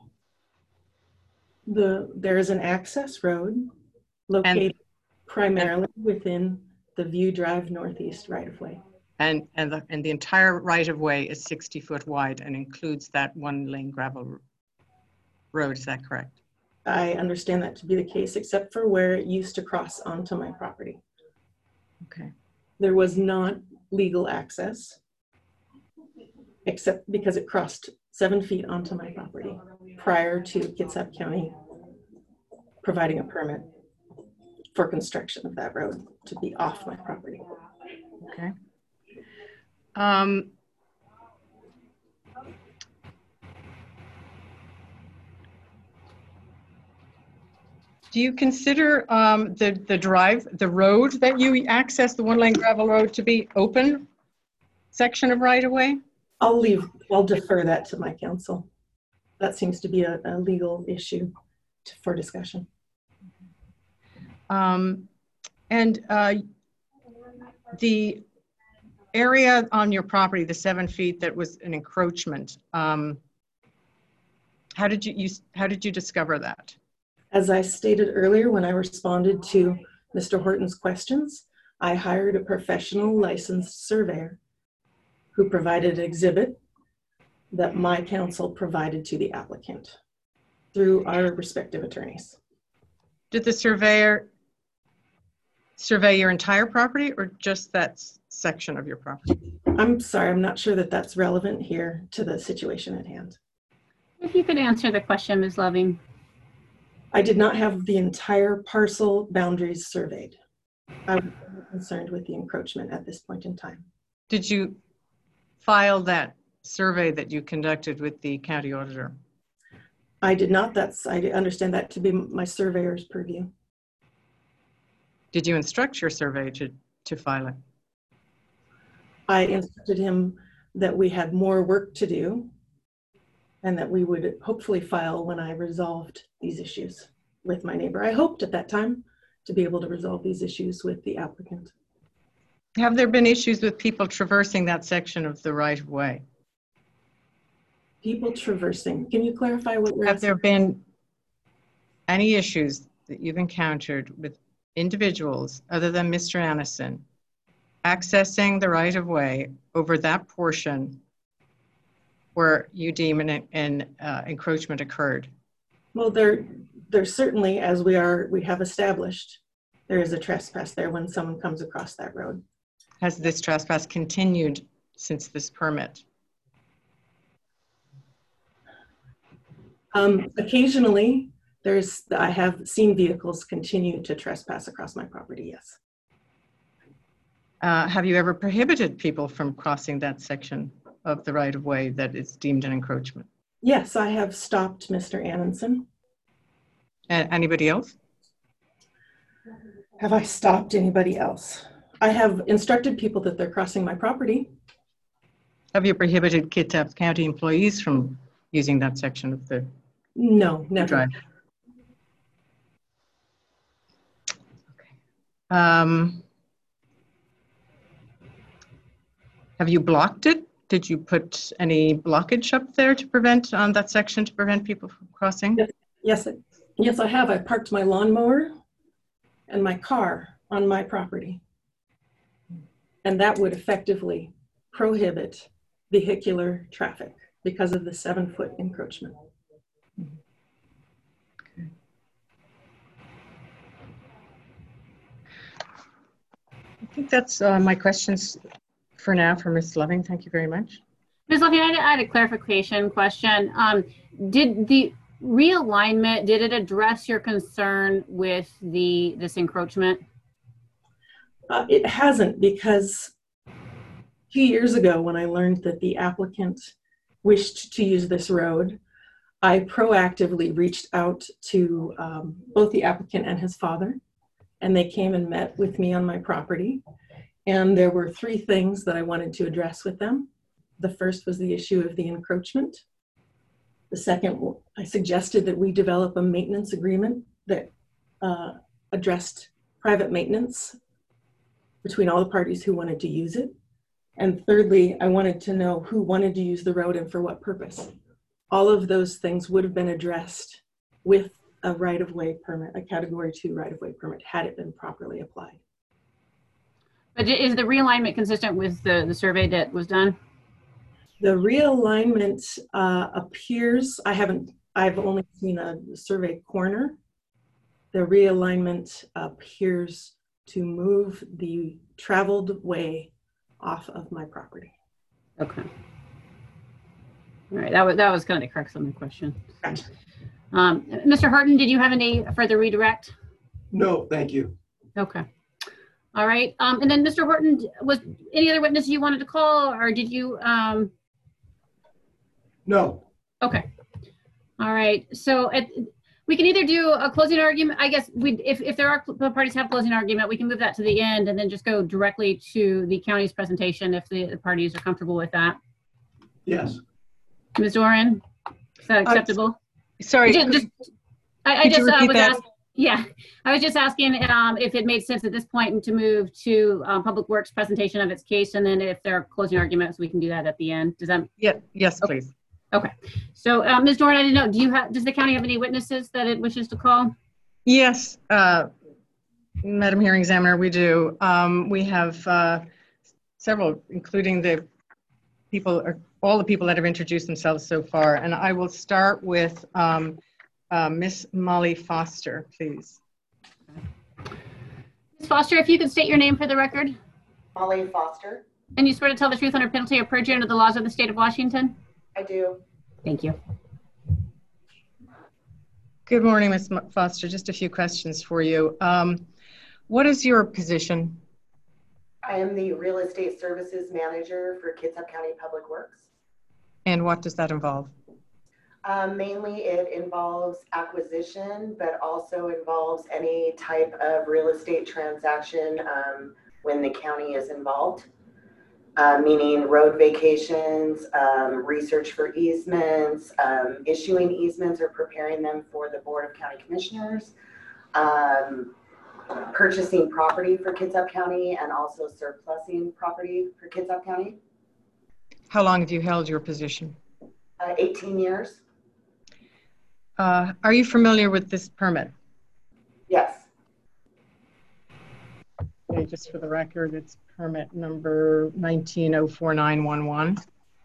The, there is an access road located and, primarily and, within the View Drive Northeast right of way. And, and, the, and the entire right of way is sixty foot wide and includes that one lane gravel road, is that correct? I understand that to be the case, except for where it used to cross onto my property. Okay. There was not legal access, except because it crossed seven feet onto my property prior to Kitsap County providing a permit for construction of that road to be off my property. Okay. Um, do you consider um, the, the drive, the road that you access, the one lane gravel road, to be open section of right of way? I'll leave, I'll defer that to my counsel. That seems to be a, a legal issue to, for discussion. Um, and uh, the area on your property, the seven feet that was an encroachment, um, how did you, you how did you discover that? As I stated earlier, when I responded to Mister Horton's questions, I hired a professional licensed surveyor who provided an exhibit that my counsel provided to the applicant through our respective attorneys. Did the surveyor survey your entire property or just that section of your property? I'm sorry, I'm not sure that that's relevant here to the situation at hand. If you could answer the question, Miz Loving. I did not have the entire parcel boundaries surveyed. I was concerned with the encroachment at this point in time. Did you file that survey that you conducted with the county auditor? I did not. That's, I understand that to be my surveyor's purview. Did you instruct your surveyor to, to file it? I instructed him that we had more work to do and that we would hopefully file when I resolved these issues with my neighbor. I hoped at that time to be able to resolve these issues with the applicant. Have there been issues with people traversing that section of the right of way? People traversing. Can you clarify what you're Have asking? there been any issues that you've encountered with individuals other than Mister Annison accessing the right of way over that portion where you deem an, an uh, encroachment occurred? Well, there, there's certainly, as we are, we have established, there is a trespass there when someone comes across that road. Has this trespass continued since this permit? Um, occasionally, there's, I have seen vehicles continue to trespass across my property, yes. Uh, have you ever prohibited people from crossing that section of the right of way that is deemed an encroachment? Yes, I have stopped Mister Annison. Uh, anybody else? Have I stopped anybody else? I have instructed people that they're crossing my property. Have you prohibited Kitsap County employees from using that section of the No, never. drive? Okay. Um, have you blocked it? Did you put any blockage up there to prevent on that section to prevent people from crossing? Yes, yes, yes, I have. I parked my lawnmower and my car on my property. And that would effectively prohibit vehicular traffic because of the seven foot encroachment. Okay. I think that's uh, my questions for now for Miz Loving. Thank you very much. Miz Loving, I had, I had a clarification question. Um, did the realignment, did it address your concern with the this encroachment? Uh, it hasn't, because two years ago when I learned that the applicant wished to use this road, I proactively reached out to um, both the applicant and his father, and they came and met with me on my property. And there were three things that I wanted to address with them. The first was the issue of the encroachment. The second, I suggested that we develop a maintenance agreement that uh, addressed private maintenance between all the parties who wanted to use it. And thirdly, I wanted to know who wanted to use the road and for what purpose. All of those things would have been addressed with a right-of-way permit, a category two right-of-way permit, had it been properly applied. But is the realignment consistent with the, the survey that was done? The realignment uh, appears, I haven't, I've only seen a survey corner. The realignment appears to move the traveled way off of my property. Okay. All right, that was, that was kind of the crux of my question. Gotcha. Um, Mister Horton, did you have any further redirect? No, thank you. Okay. All right. Um, and then Mister Horton, was any other witness you wanted to call, or did you? Um... No. Okay. All right. So at, we can either do a closing argument. I guess we, if, if there are the parties have closing argument, we can move that to the end and then just go directly to the county's presentation if the, the parties are comfortable with that. Yes. Miz Doran, is that acceptable? Uh, sorry. Just, just, I, I just uh, was that? asking. Yeah, I was just asking um, if it made sense at this point to move to um, Public Works presentation of its case, and then if there are closing arguments, we can do that at the end. Does that? Yeah. Yes, okay. please. Okay. So, uh, Miz Doran, I didn't know. Do you have? Does the county have any witnesses that it wishes to call? Yes, uh, Madam Hearing Examiner, we do. Um, we have uh, several, including the people, or all the people that have introduced themselves so far, and I will start with. Um, Uh, Miss Molly Foster, please. Miz Foster, if you could state your name for the record. Molly Foster. And you swear to tell the truth under penalty of perjury under the laws of the state of Washington? I do. Thank you. Good morning, Miz Foster. Just a few questions for you. Um, what is your position? I am the Real Estate Services Manager for Kitsap County Public Works. And what does that involve? Um, mainly it involves acquisition, but also involves any type of real estate transaction um, when the county is involved, uh, meaning road vacations, um, research for easements, um, issuing easements or preparing them for the Board of County Commissioners, um, purchasing property for Kitsap County and also surplusing property for Kitsap County. How long have you held your position? Uh, eighteen years. Uh, are you familiar with this permit? Yes. Okay, just for the record, it's permit number nineteen oh four nine one one.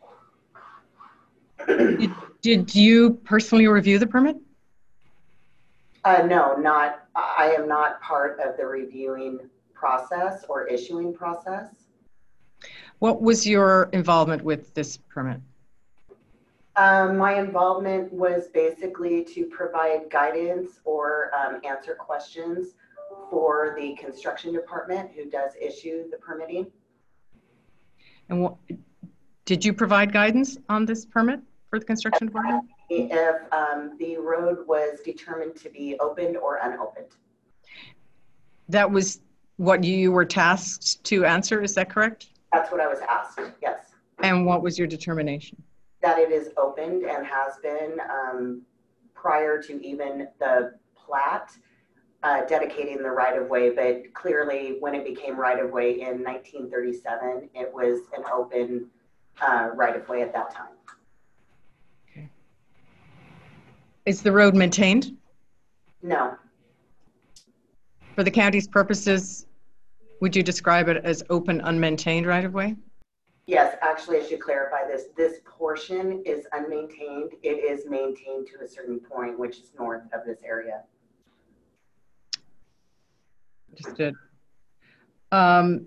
Did, did you personally review the permit? Uh, no, not, I am not part of the reviewing process or issuing process. What was your involvement with this permit? Um, my involvement was basically to provide guidance or um, answer questions for the construction department who does issue the permitting. And what, did you provide guidance on this permit for the construction department? If um, the road was determined to be opened or unopened. That was what you were tasked to answer, is that correct? That's what I was asked, yes. And what was your determination? That it is opened and has been um, prior to even the plat uh, dedicating the right-of-way, but clearly when it became right-of-way in nineteen thirty-seven, it was an open uh, right-of-way at that time. Okay. Is the road maintained? No. For the county's purposes, would you describe it as open, unmaintained right-of-way? Yes, actually, I should clarify this. This portion is unmaintained. It is maintained to a certain point, which is north of this area. Understood. Um,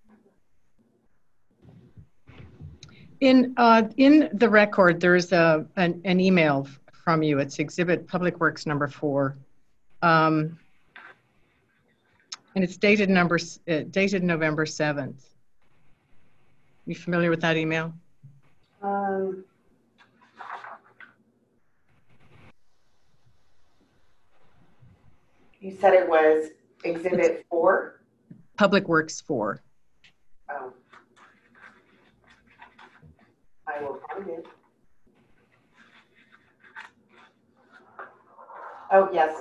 in uh, in the record, there's a an, an email from you. It's Exhibit Public Works number four, um, and it's dated number uh, dated November seventh. You familiar with that email? Um, you said it was Exhibit it's four? Public Works four. Oh. I will find it. Oh, yes.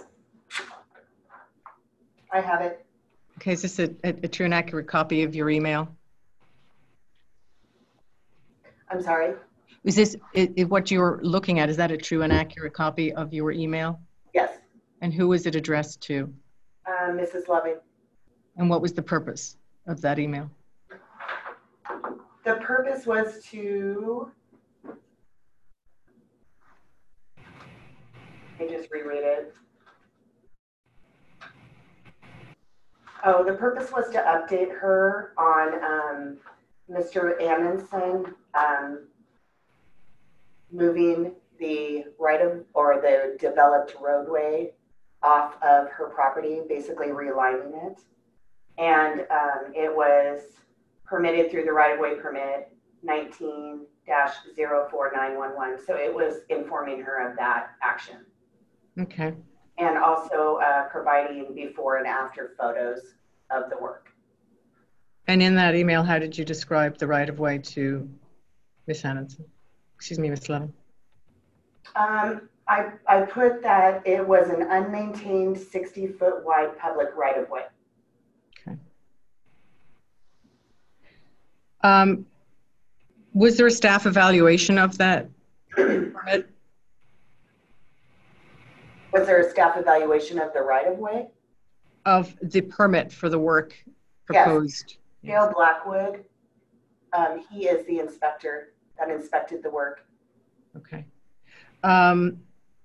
I have it. Okay, is this a, a, a true and accurate copy of your email? I'm sorry? Is this is, is what you're looking at? Is that a true and accurate copy of your email? Yes. And who is it addressed to? Uh, Missus Loving. And what was the purpose of that email? The purpose was to, let me just reread it. Oh, the purpose was to update her on um, Mister Amundsen um, moving the right of, or the developed roadway off of her property, basically realigning it. And um, it was permitted through the right-of-way permit nineteen dash zero four nine one one. So it was informing her of that action. Okay. And also uh, providing before and after photos of the work. And in that email, how did you describe the right-of-way to Miz Amundsen? Excuse me, Miz Lovin. Um, I, I put that it was an unmaintained sixty foot wide public right-of-way. Okay. Um, was there a staff evaluation of that permit? Was there a staff evaluation of the right-of-way? Of the permit for the work proposed? Yes. Dale Blackwood, um, he is the inspector that inspected the work. Okay. Um,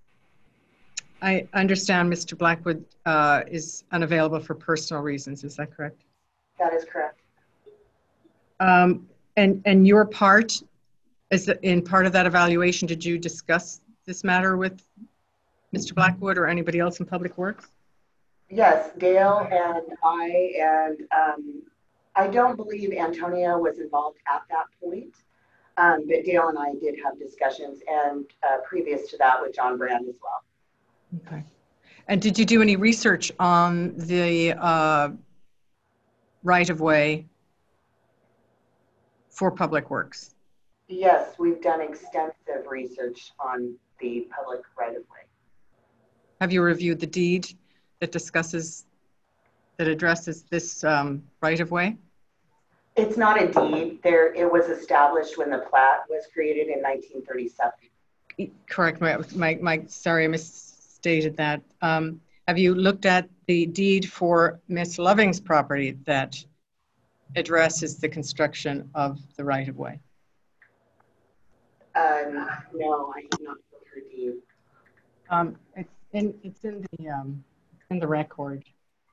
I understand Mister Blackwood uh, is unavailable for personal reasons. Is that correct? That is correct. Um, and and your part, is in part of that evaluation, did you discuss this matter with Mister Blackwood or anybody else in Public Works? Yes, Dale and I, and um, I don't believe Antonia was involved at that point, um, but Dale and I did have discussions, and uh, previous to that with John Brand as well. Okay. And did you do any research on the uh, right-of-way for Public Works? Yes, we've done extensive research on the public right-of-way. Have you reviewed the deed that discusses that addresses this um, right-of-way? It's not a deed. There, it was established when the plat was created in nineteen thirty-seven. Correct. My, my, my sorry, I misstated that. Um, have you looked at the deed for Miss Loving's property that addresses the construction of the right-of-way? Um, no, I have not looked at her deed. Um, it's in it's in the um, in the record,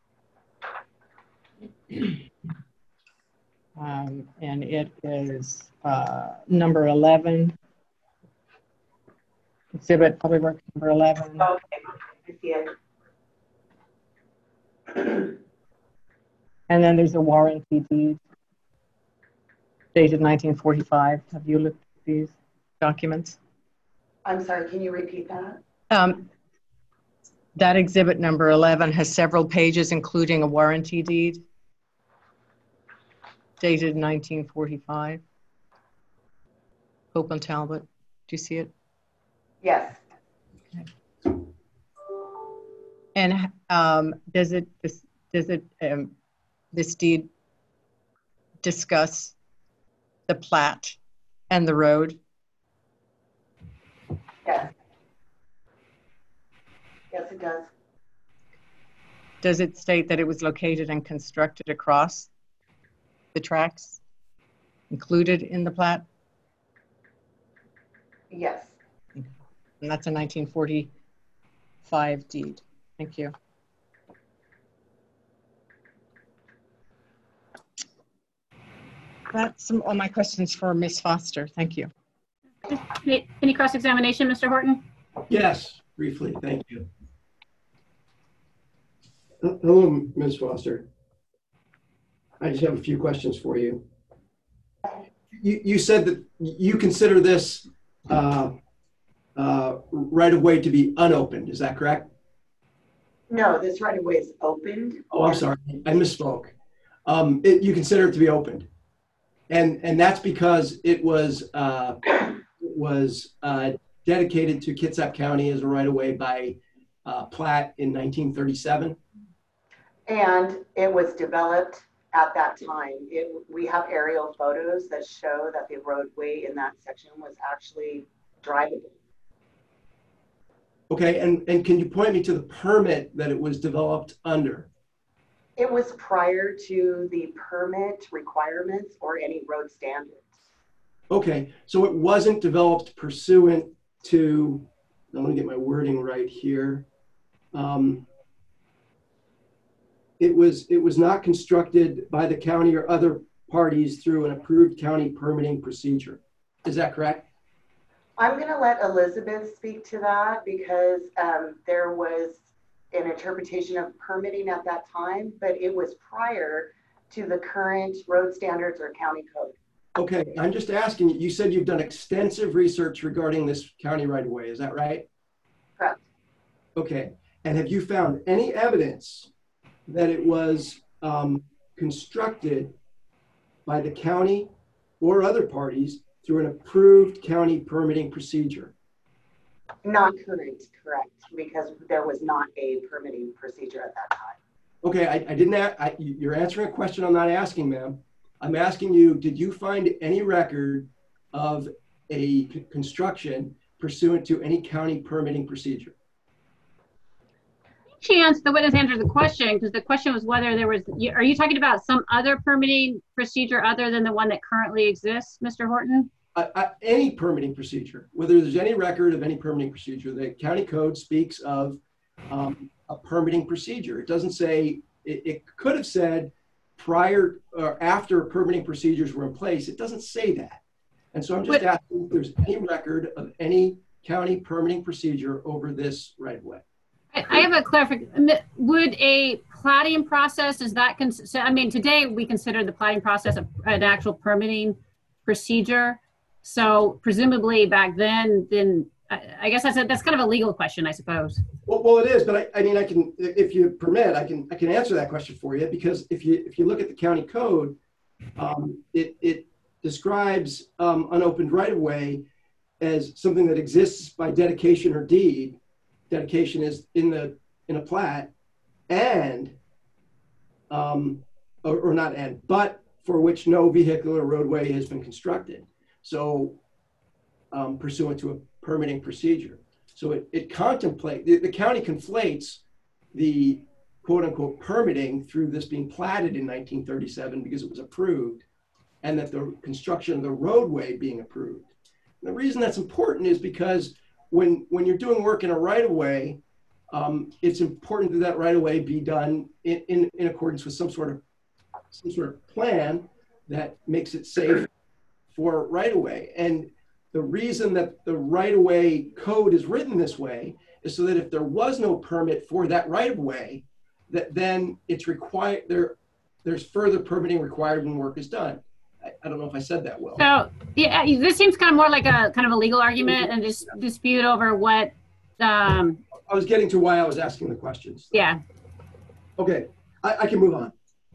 um, and it is uh, number eleven. Exhibit Public Works number eleven. Okay, I see it. And then there's a warranty deed dated nineteen forty-five. Have you looked at these documents? I'm sorry, can you repeat that? Um, that exhibit number eleven has several pages, including a warranty deed dated nineteen forty-five. Hope and Talbot, do you see it? Yes. Okay. And um, does it this does it um, this deed discuss the plat and the road? Yes. Yes, it does. Does it state that it was located and constructed across the tracks included in the plat? Yes. And that's a nineteen forty-five deed. Thank you. That's some, all my questions for Miz Foster. Thank you. Any, any cross-examination, Mister Horton? Yes, briefly. Thank you. Hello, Miz Foster. I just have a few questions for you. You, you said that you consider this uh, uh, right-of-way to be unopened. Is that correct? No, this right-of-way is opened. Oh, I'm sorry. I misspoke. Um, it, you consider it to be opened. And, and that's because it was, uh, it was uh, dedicated to Kitsap County as a right-of-way by uh, plat in nineteen thirty-seven. And it was developed at that time. It, we have aerial photos that show that the roadway in that section was actually drivable. Okay, and, and can you point me to the permit that it was developed under? It was prior to the permit requirements or any road standards. Okay, so it wasn't developed pursuant to, I'm gonna get my wording right here. Um, it was, it was not constructed by the county or other parties through an approved county permitting procedure. Is that correct? I'm going to let Elizabeth speak to that because um, there was an interpretation of permitting at that time, but it was prior to the current road standards or county code. Okay, I'm just asking you, you said you've done extensive research regarding this county right-of-way, is that right? Correct. Okay, and have you found any evidence that it was um, constructed by the county or other parties through an approved county permitting procedure? Not current, correct, because there was not a permitting procedure at that time. Okay, I, I didn't, I, you're answering a question I'm not asking, ma'am. I'm asking you, did you find any record of a construction pursuant to any county permitting procedure? Chance the witness answered the question because the question was whether there was, are you talking about some other permitting procedure other than the one that currently exists, Mister Horton? Uh, uh, any permitting procedure, whether there's any record of any permitting procedure, the county code speaks of um, a permitting procedure. It doesn't say, it, it could have said prior or after permitting procedures were in place. It doesn't say that. And so I'm just but, asking if there's any record of any county permitting procedure over this right of way. I have a clarification. Would a plating process, is that, I mean, today we consider the plating process an actual permitting procedure. So presumably back then, then I guess that's a, that's kind of a legal question, I suppose. Well, well, it is, but I, I mean, I can, if you permit, I can, I can answer that question for you because if you, if you look at the county code, um, it, it describes um, unopened right of way as something that exists by dedication or deed. Dedication is in the in a plat, and um, or, or not and, but for which no vehicular roadway has been constructed. So um, pursuant to a permitting procedure. So it, it contemplates, the, the county conflates the quote unquote permitting through this being platted in nineteen thirty-seven because it was approved, and that the construction of the roadway being approved. And the reason that's important is because when, when you're doing work in a right-of-way, um, it's important that that right-of-way be done in, in, in accordance with some sort of some sort of plan that makes it safe for right-of-way. And the reason that the right-of-way code is written this way is so that if there was no permit for that right-of-way, that then it's required, there, there's further permitting required when work is done. I, I don't know if I said that well. So yeah, this seems kind of more like a kind of a legal argument and just dispute over what. Um, I was getting to why I was asking the questions. Yeah. Okay, I, I can move on.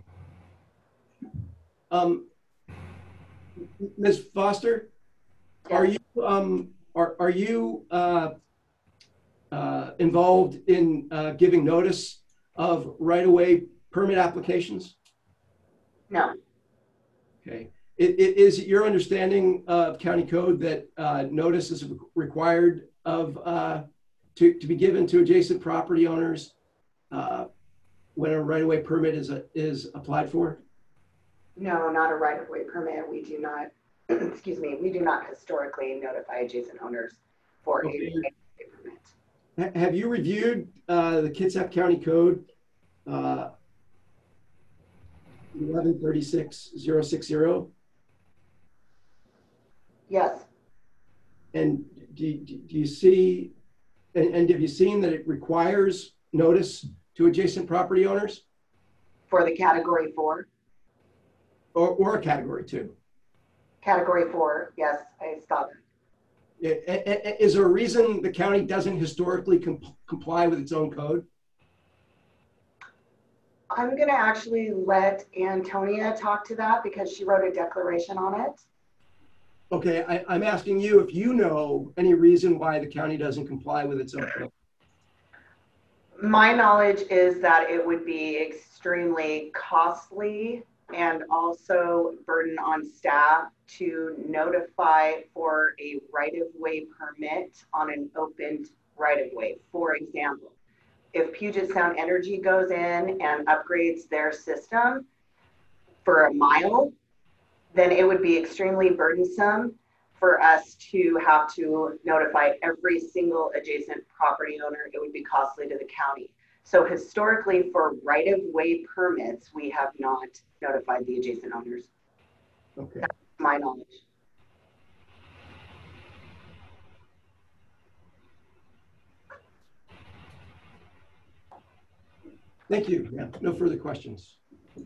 Um, Miz Foster, are you um, are are you uh, uh, involved in uh, giving notice of right-of-way permit applications? No. Okay. It, it is your understanding of county code that uh, notice is required of uh, to to be given to adjacent property owners uh, when a right-of-way permit is a, is applied for? No, not a right-of-way permit. We do not, excuse me, we do not historically notify adjacent owners for Okay. a right-of-way permit. Ha- Have you reviewed uh, the Kitsap County Code uh, eleven thirty-six zero six zero? Yes. And do you, do you see, and, and have you seen that it requires notice to adjacent property owners? For the category four? Or, or a category two? Category four, yes, I saw that. Yeah, a- a- Is there a reason the county doesn't historically com- comply with its own code? I'm gonna actually let Antonia talk to that because she wrote a declaration on it. Okay, I, I'm asking you if you know any reason why the county doesn't comply with its own code. My knowledge is that it would be extremely costly and also burden on staff to notify for a right-of-way permit on an opened right-of-way. For example, if Puget Sound Energy goes in and upgrades their system for a mile, then it would be extremely burdensome for us to have to notify every single adjacent property owner. It would be costly to the county. So historically, for right-of-way permits, we have not notified the adjacent owners. Okay. That's my knowledge. Thank you. Yeah, no further questions.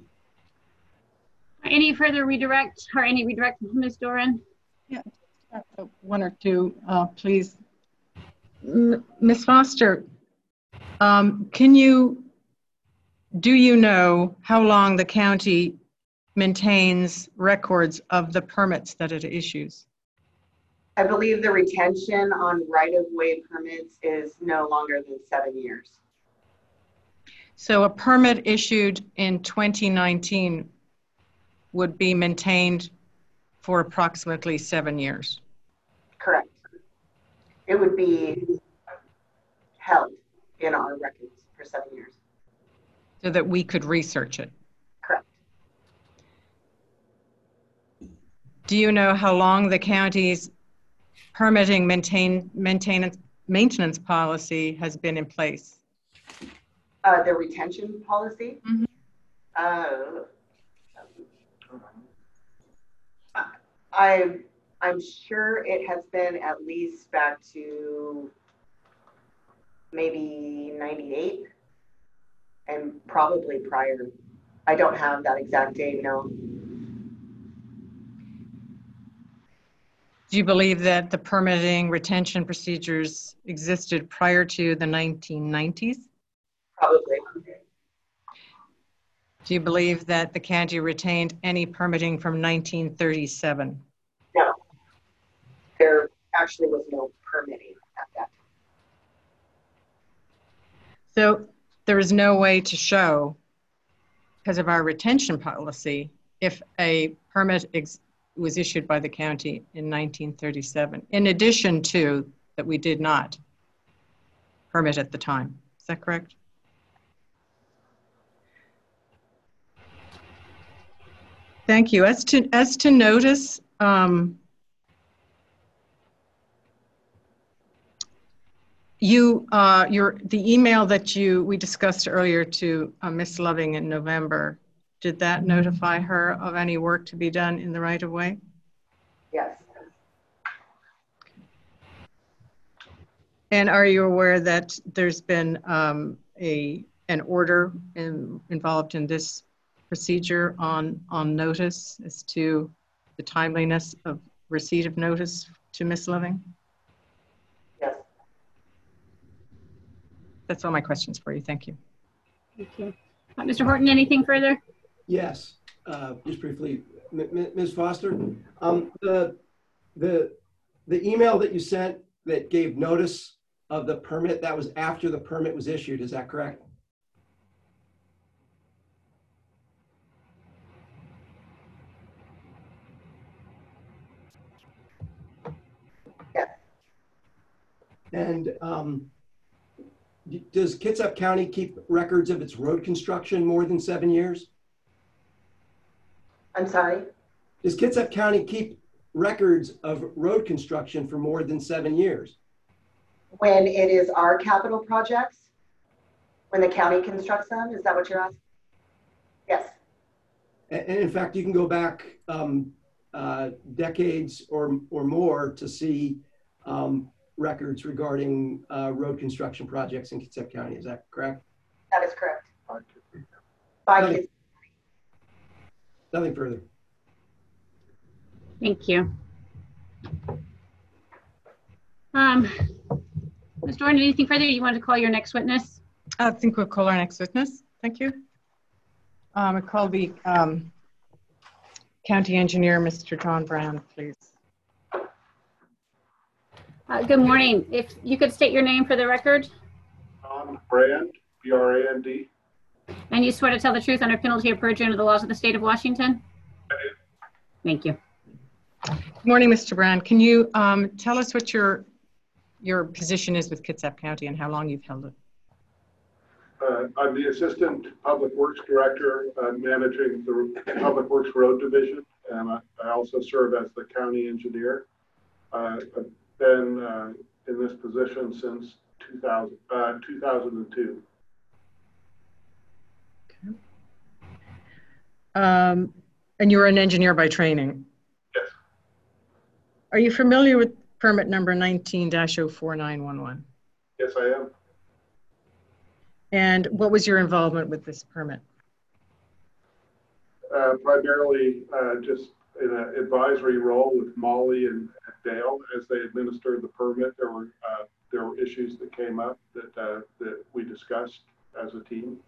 Any further redirect or any redirect, Miz Doran? Yeah, uh, one or two, uh, please. M- Miz Foster, um, can you, do you know how long the county maintains records of the permits that it issues? I believe the retention on right-of-way permits is no longer than seven years. So a permit issued in twenty nineteen would be maintained for approximately seven years. Correct. It would be held in our records for seven years. So that we could research it. Correct. Do you know how long the county's permitting maintain, maintenance, maintenance policy has been in place? Uh, the retention policy? Mm-hmm. Uh, I, I'm sure it has been at least back to maybe ninety-eight and probably prior. I don't have that exact date, no. Do you believe that the permitting retention procedures existed prior to the nineteen nineties? Probably. Do you believe that the county retained any permitting from nineteen thirty-seven? No. There actually was no permitting at that time. So there is no way to show because of our retention policy, if a permit ex was issued by the county in nineteen thirty-seven, in addition to that we did not permit at the time. Is that correct? Thank you. As to, as to notice, um, you, uh, your, the email that you, we discussed earlier to uh, Miss Loving in November, did that notify her of any work to be done in the right of way? Yes. And are you aware that there's been um, a, an order in, involved in this procedure on, on notice as to the timeliness of receipt of notice to Miss Loving? Yes. That's all my questions for you. Thank you. Thank you. Uh, Mister Horton, anything further? Yes, uh, just briefly, Miz Foster, um, the, the, the email that you sent that gave notice of the permit, that was after the permit was issued, is that correct? Yes. And um, does Kitsap County keep records of its road construction more than seven years? I'm sorry? Does Kitsap County keep records of road construction for more than seven years? When it is our capital projects? When the county constructs them? Is that what you're asking? Yes. And, and in fact, you can go back um, uh, decades or, or more to see um, records regarding uh, road construction projects in Kitsap County. Is that correct? That is correct. By Nothing, Kitsap. nothing further. Thank you. Um, Miz Jordan, anything further? You want to call your next witness? I think we'll call our next witness. Thank you. Um, I call the um, County Engineer, Mister John Brand, please. Uh, good morning. If you could state your name for the record. John Brand, B R A N D. And you swear to tell the truth under penalty of perjury under the laws of the state of Washington? I do. Thank you. Good morning, Mister Brand. Can you um, tell us what your your position is with Kitsap County and how long you've held it? Uh, I'm the Assistant Public Works Director, uh, managing the Public Works Road Division, and I, I also serve as the County Engineer. Uh, I've been uh, in this position since two thousand, uh, two thousand two. Okay. Um, and you're an engineer by training? Yes. Are you familiar with permit number nineteen dash oh four nine one one? Yes, I am. And what was your involvement with this permit? Uh, primarily uh, just in an advisory role with Molly and Dale as they administered the permit. There were uh, there were issues that came up that uh, that we discussed as a team.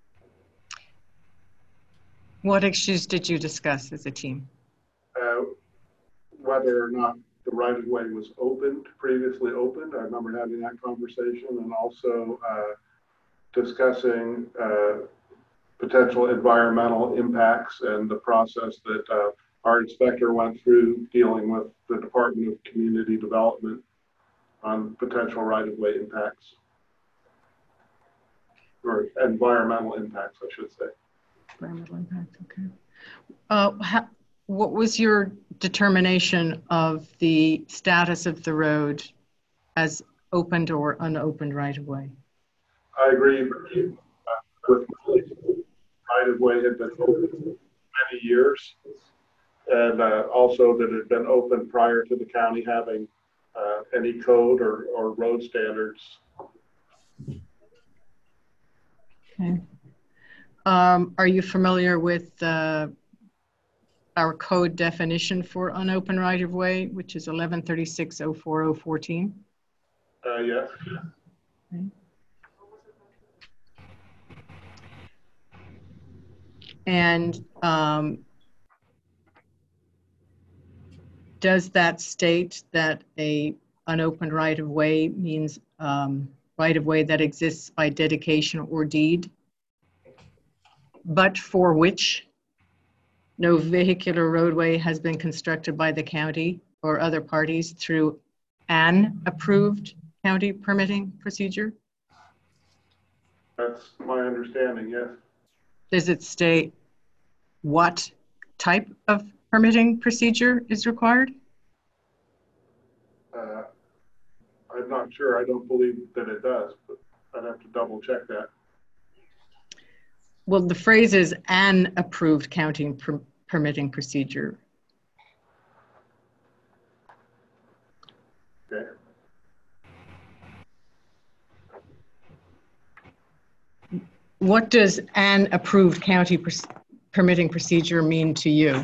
What issues did you discuss as a team? Uh, whether or not the right of way was opened, previously opened. I remember having that conversation, and also uh, discussing uh, potential environmental impacts and the process that uh, our inspector went through dealing with the Department of Community Development on potential right-of-way impacts, or environmental impacts, I should say. Environmental impact, okay. Uh, how, what was your determination of the status of the road as opened or unopened right-of-way? I agree uh, with right-of-way had been open for many years, and uh, also that it had been open prior to the county having uh, any code or, or road standards. Okay. Um, are you familiar with uh, our code definition for unopened right-of-way, which is eleven thirty-six oh four oh fourteen? Uh, yes. Okay. And um, does that state that a unopened right-of-way means um, right-of-way that exists by dedication or deed? but for which no vehicular roadway has been constructed by the county or other parties through an approved county permitting procedure? That's my understanding, yes. Does it state what type of permitting procedure is required? Uh, I'm not sure. I don't believe that it does, but I'd have to double check that. Well, the phrase is an approved county per permitting procedure. Okay. What does an approved county per permitting procedure mean to you?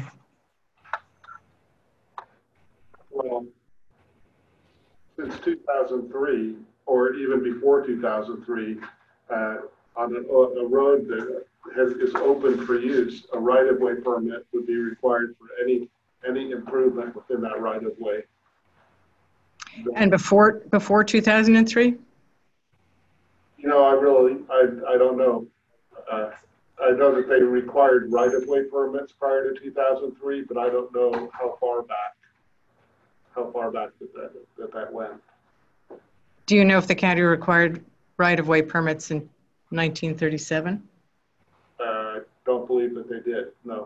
Well, since two thousand three, or even before two thousand three, uh, on a, a road that has, is open for use, a right-of-way permit would be required for any any improvement within that right-of-way. And before before two thousand three? You know, I really, I, I don't know. Uh, I know that they required right-of-way permits prior to two thousand three, but I don't know how far back, how far back that that, that, that went. Do you know if the county required right-of-way permits in nineteen thirty-seven? I uh, don't believe that they did, no.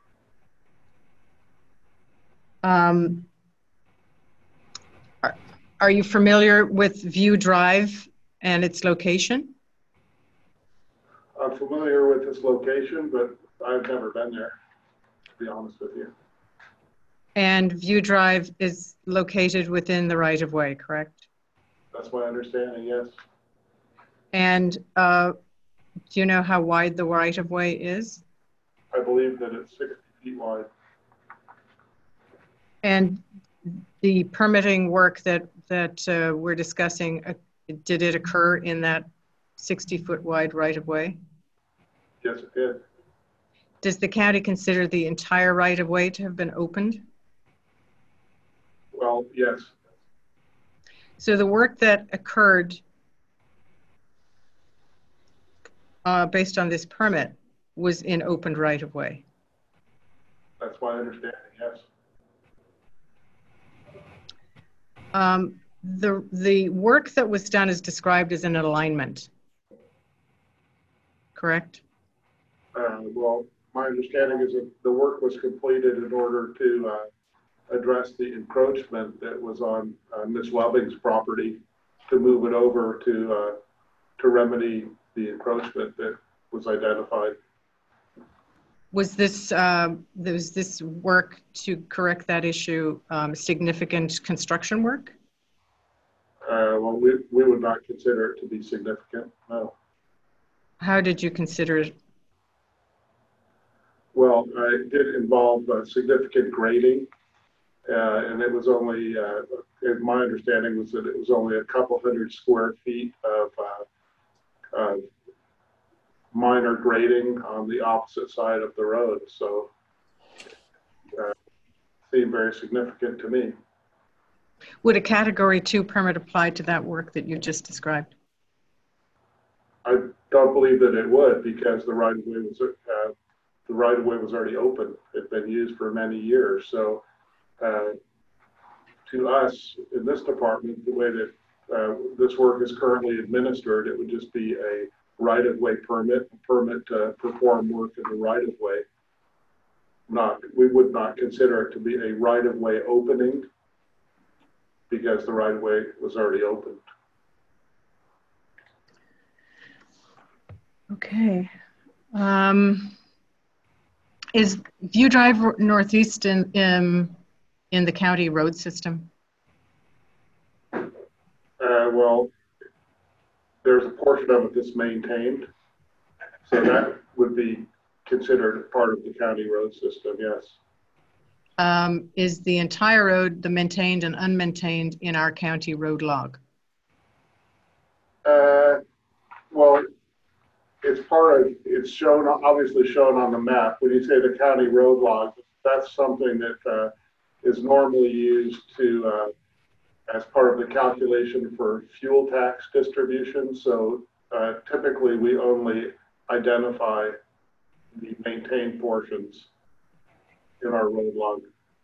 Um, are, are you familiar with View Drive and its location? I'm familiar with this location, but I've never been there, to be honest with you. And View Drive is located within the right-of-way, correct? That's my understanding, yes. And uh, do you know how wide the right-of-way is? I believe that it's sixty feet wide. And the permitting work that, that uh, we're discussing, uh, did it occur in that sixty foot wide right-of-way? Yes, it did. Does the county consider the entire right-of-way to have been opened? Well, yes. So the work that occurred uh, based on this permit was in opened right-of-way? That's my understanding, yes. Um, the, the work that was done is described as an alignment, correct? Uh, well, my understanding is that the work was completed in order to uh, address the encroachment that was on uh, Miz Webbing's property, to move it over to uh, to remedy the encroachment that was identified. Was this um, was this work to correct that issue um, significant construction work? Uh, well, we we would not consider it to be significant. No. How did you consider it? Well, uh, it did involve uh, significant grading, uh, and it was only, uh, my understanding was that it was only a couple hundred square feet of uh, uh, minor grading on the opposite side of the road. So uh, it seemed very significant to me. Would a category two permit apply to that work that you just described? I don't believe that it would, because the right of way was uh, the right of way was already open. It's been used for many years. So uh, to us in this department, the way that uh, this work is currently administered, it would just be a right of way permit, a permit to perform work in the right of way. Not, we would not consider it to be a right of way opening, because the right of way was already opened. Okay. Um, is View Drive Northeast in, in, in the county road system? Uh, well, there's a portion of it that's maintained. So that would be considered part of the county road system, yes. Um, is the entire road, the maintained and unmaintained, in our county road log? Uh, well, it's part of, it's shown, obviously shown on the map. When you say the county road log, that's something that uh, is normally used to, uh, as part of the calculation for fuel tax distribution. So uh, typically we only identify the maintained portions in our road log.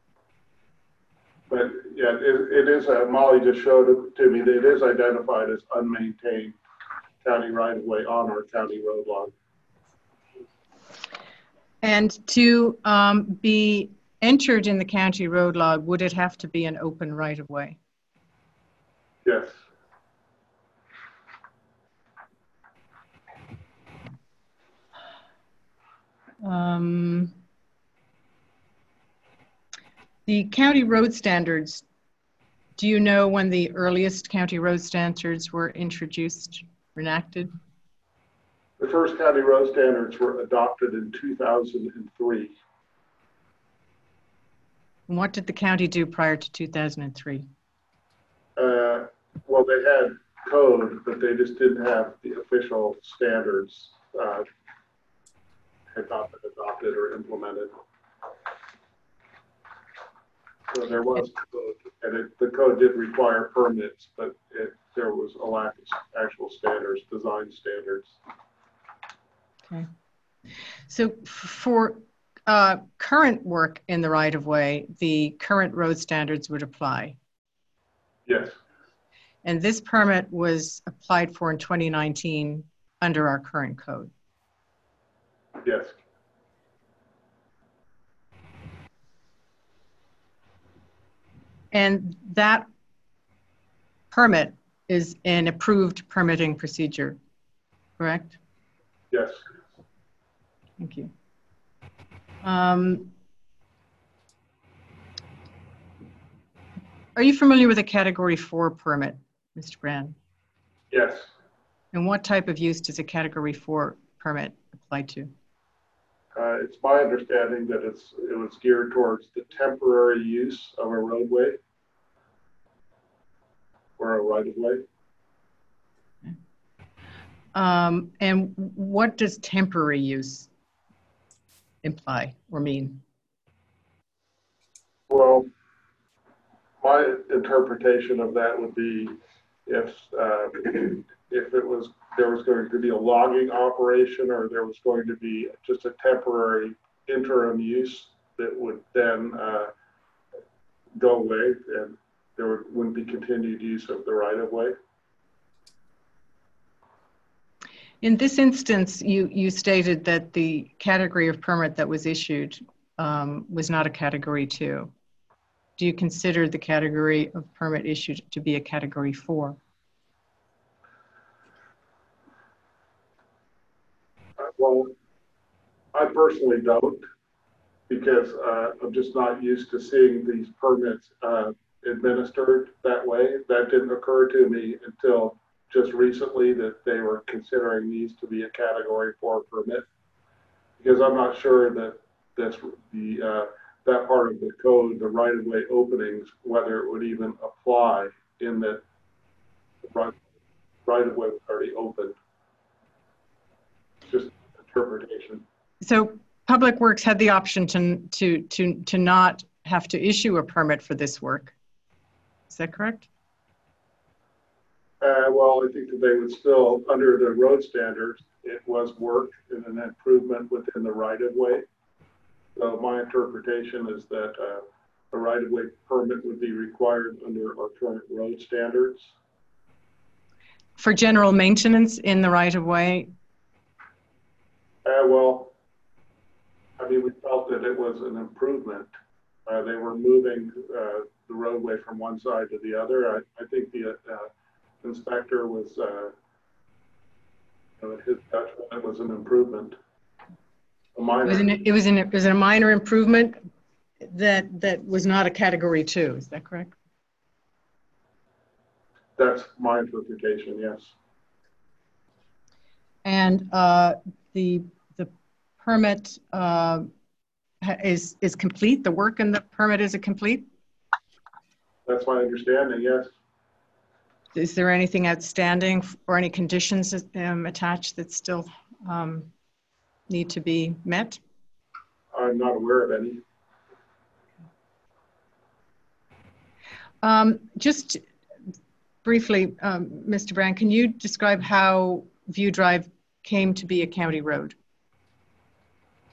But yeah, it, it is, uh, Molly just showed it to me, that it is identified as unmaintained county right of way on our county road log. And to um, be entered in the county road log, would it have to be an open right of way? Yes. Um, the county road standards, do you know when the earliest county road standards were introduced, enacted? The first county road standards were adopted in two thousand three. And what did the county do prior to two thousand three? Uh, well, they had code, but they just didn't have the official standards uh, had not been adopted or implemented. So there was code, and it, the code did require permits, but it, there was a lack of actual standards, design standards. Okay. So for uh, current work in the right-of-way, the current road standards would apply? Yes. And this permit was applied for in twenty nineteen under our current code? Yes. And that permit is an approved permitting procedure, correct? Yes. Thank you. Um, are you familiar with a category four permit, Mister Brand? Yes. And what type of use does a category four permit apply to? Uh, it's my understanding that it's it was geared towards the temporary use of a roadway or a right-of-way. Um, and what does temporary use imply or mean? Well, my interpretation of that would be if uh, if it was there was going to be a logging operation or there was going to be just a temporary interim use that would then uh, go away and there would, wouldn't be continued use of the right-of-way. In this instance, you, you stated that the category of permit that was issued um, was not a category two. Do you consider the category of permit issued to be a category four? Uh, well, I personally don't, because uh, I'm just not used to seeing these permits uh, administered that way. That didn't occur to me until just recently that they were considering these to be a category four permit, because I'm not sure that that's the uh, that part of the code, the right-of-way openings, whether it would even apply in that the right, right-of-way was already open. Just interpretation. So Public Works had the option to, to, to, to not have to issue a permit for this work. Is that correct? Uh, well, I think that they would still, under the road standards, it was work and an improvement within the right-of-way. So my interpretation is that uh, a right-of-way permit would be required under our current road standards. For general maintenance in the right-of-way? Uh, well, I mean, we felt that it was an improvement. Uh, they were moving uh, the roadway from one side to the other. I, I think the uh, inspector was, uh, you know, his judgment, it was an improvement. A minor. It was, an, it, was an, it was a minor improvement that, that was not a category two, is that correct? That's my interpretation, yes. And uh, the, the permit uh, is, is complete? The work in the permit is it complete? That's my understanding, yes. Is there anything outstanding or any conditions um, attached that still um, need to be met? I'm not aware of any. Um, just briefly, um, Mister Brand, can you describe how View Drive came to be a county road?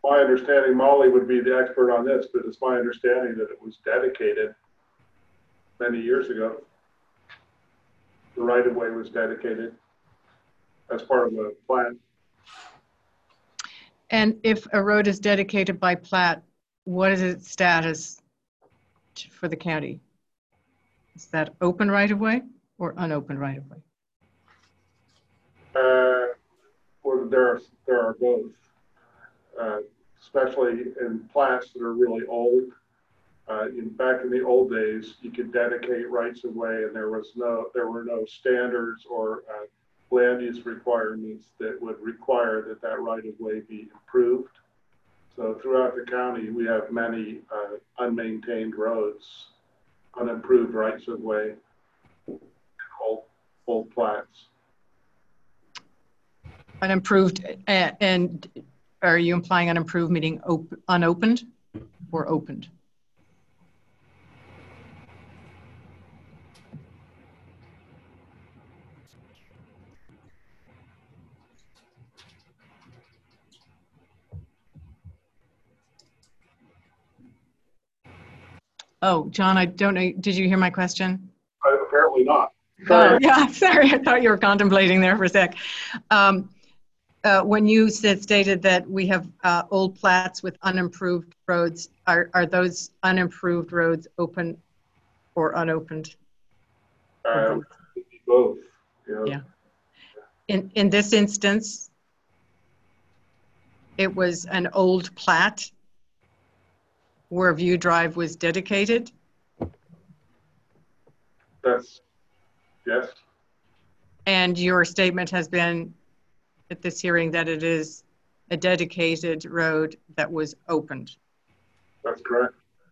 my understanding, Molly would be the expert on this, but it's my understanding that it was dedicated many years ago. The right-of-way was dedicated as part of a plan. And if a road is dedicated by plat, what is its status t- for the county? Is that open right-of-way or unopened right-of-way? Uh, well, there are, there are both, uh, especially in plats that are really old. Uh, in back in the old days, you could dedicate rights of way, and there was no, there were no standards or uh, land use requirements that would require that that right of way be improved. So throughout the county, we have many uh, unmaintained roads, unimproved rights of way, old, old plats. Unimproved, uh, and are you implying unimproved meaning op- unopened or opened? Oh, John, I don't know. Did you hear my question? Uh, apparently not. Oh, yeah, sorry. I thought you were contemplating there for a sec. Um, uh, when you said, stated that we have uh, old plats with unimproved roads, are, are those unimproved roads open or unopened? Uh, both. You know. Yeah. In, in this instance, it was an old plat where View Drive was dedicated? That's, yes. And your statement has been at this hearing that it is a dedicated road that was opened. That's correct.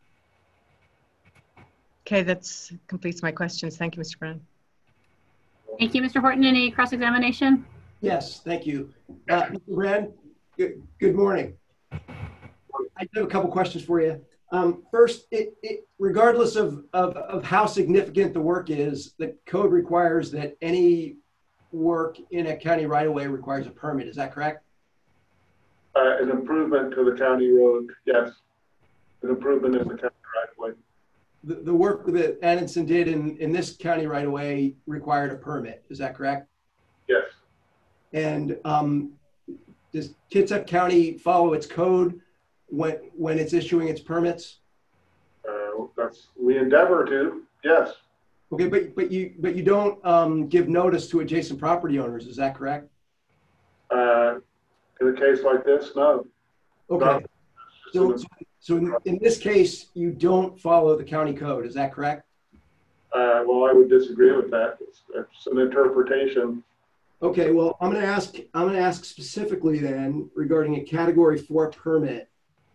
Okay, that completes my questions. Thank you, Mister Brown. Thank you, Mister Horton. Any cross-examination? Yes, thank you. Uh, Mister Brand, good, good morning. I have a couple questions for you. Um, first, it, it, regardless of, of, of how significant the work is, the code requires that any work in a county right-of-way requires a permit. Is that correct? Uh, an improvement to the county road, yes. An improvement in the county right-of-way. The, the work that Anniston did in, in this county right-of-way required a permit. Is that correct? Yes. And um, does Kitsap County follow its code when when it's issuing its permits? Uh, that's, we endeavor to, yes. Okay, but but you but you don't um, give notice to adjacent property owners. Is that correct? Uh, in a case like this, no. Okay. Not, so so in, in this case, you don't follow the county code. Is that correct? Uh, well, I would disagree with that. It's, it's an interpretation. Okay. Well, I'm going to ask. I'm going to ask specifically then regarding a Category Four permit.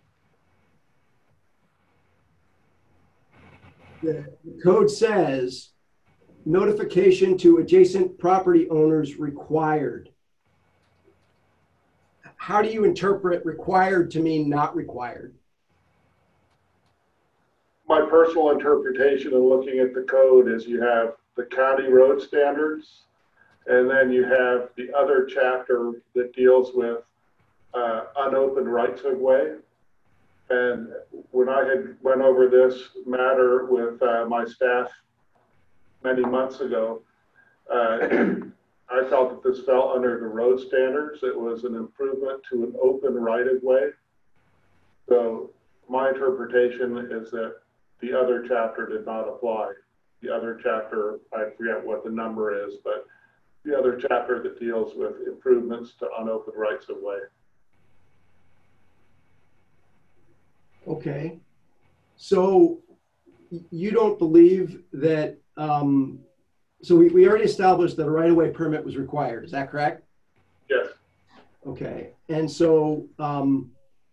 The code says notification to adjacent property owners required. How do you interpret required to mean not required? My personal interpretation of looking at the code is you have the county road standards, and then you have the other chapter that deals with uh, unopened rights of way. And when I had went over this matter with uh, my staff many months ago, uh, I felt that this fell under the road standards. It was an improvement to an open right of way. So my interpretation is that the other chapter did not apply. The other chapter, I forget what the number is, but the other chapter that deals with improvements to unopened rights of way. Okay, so you don't believe that, um, so we, we already established that a right-of-way permit was required, is that correct? Yes. Okay, and so um,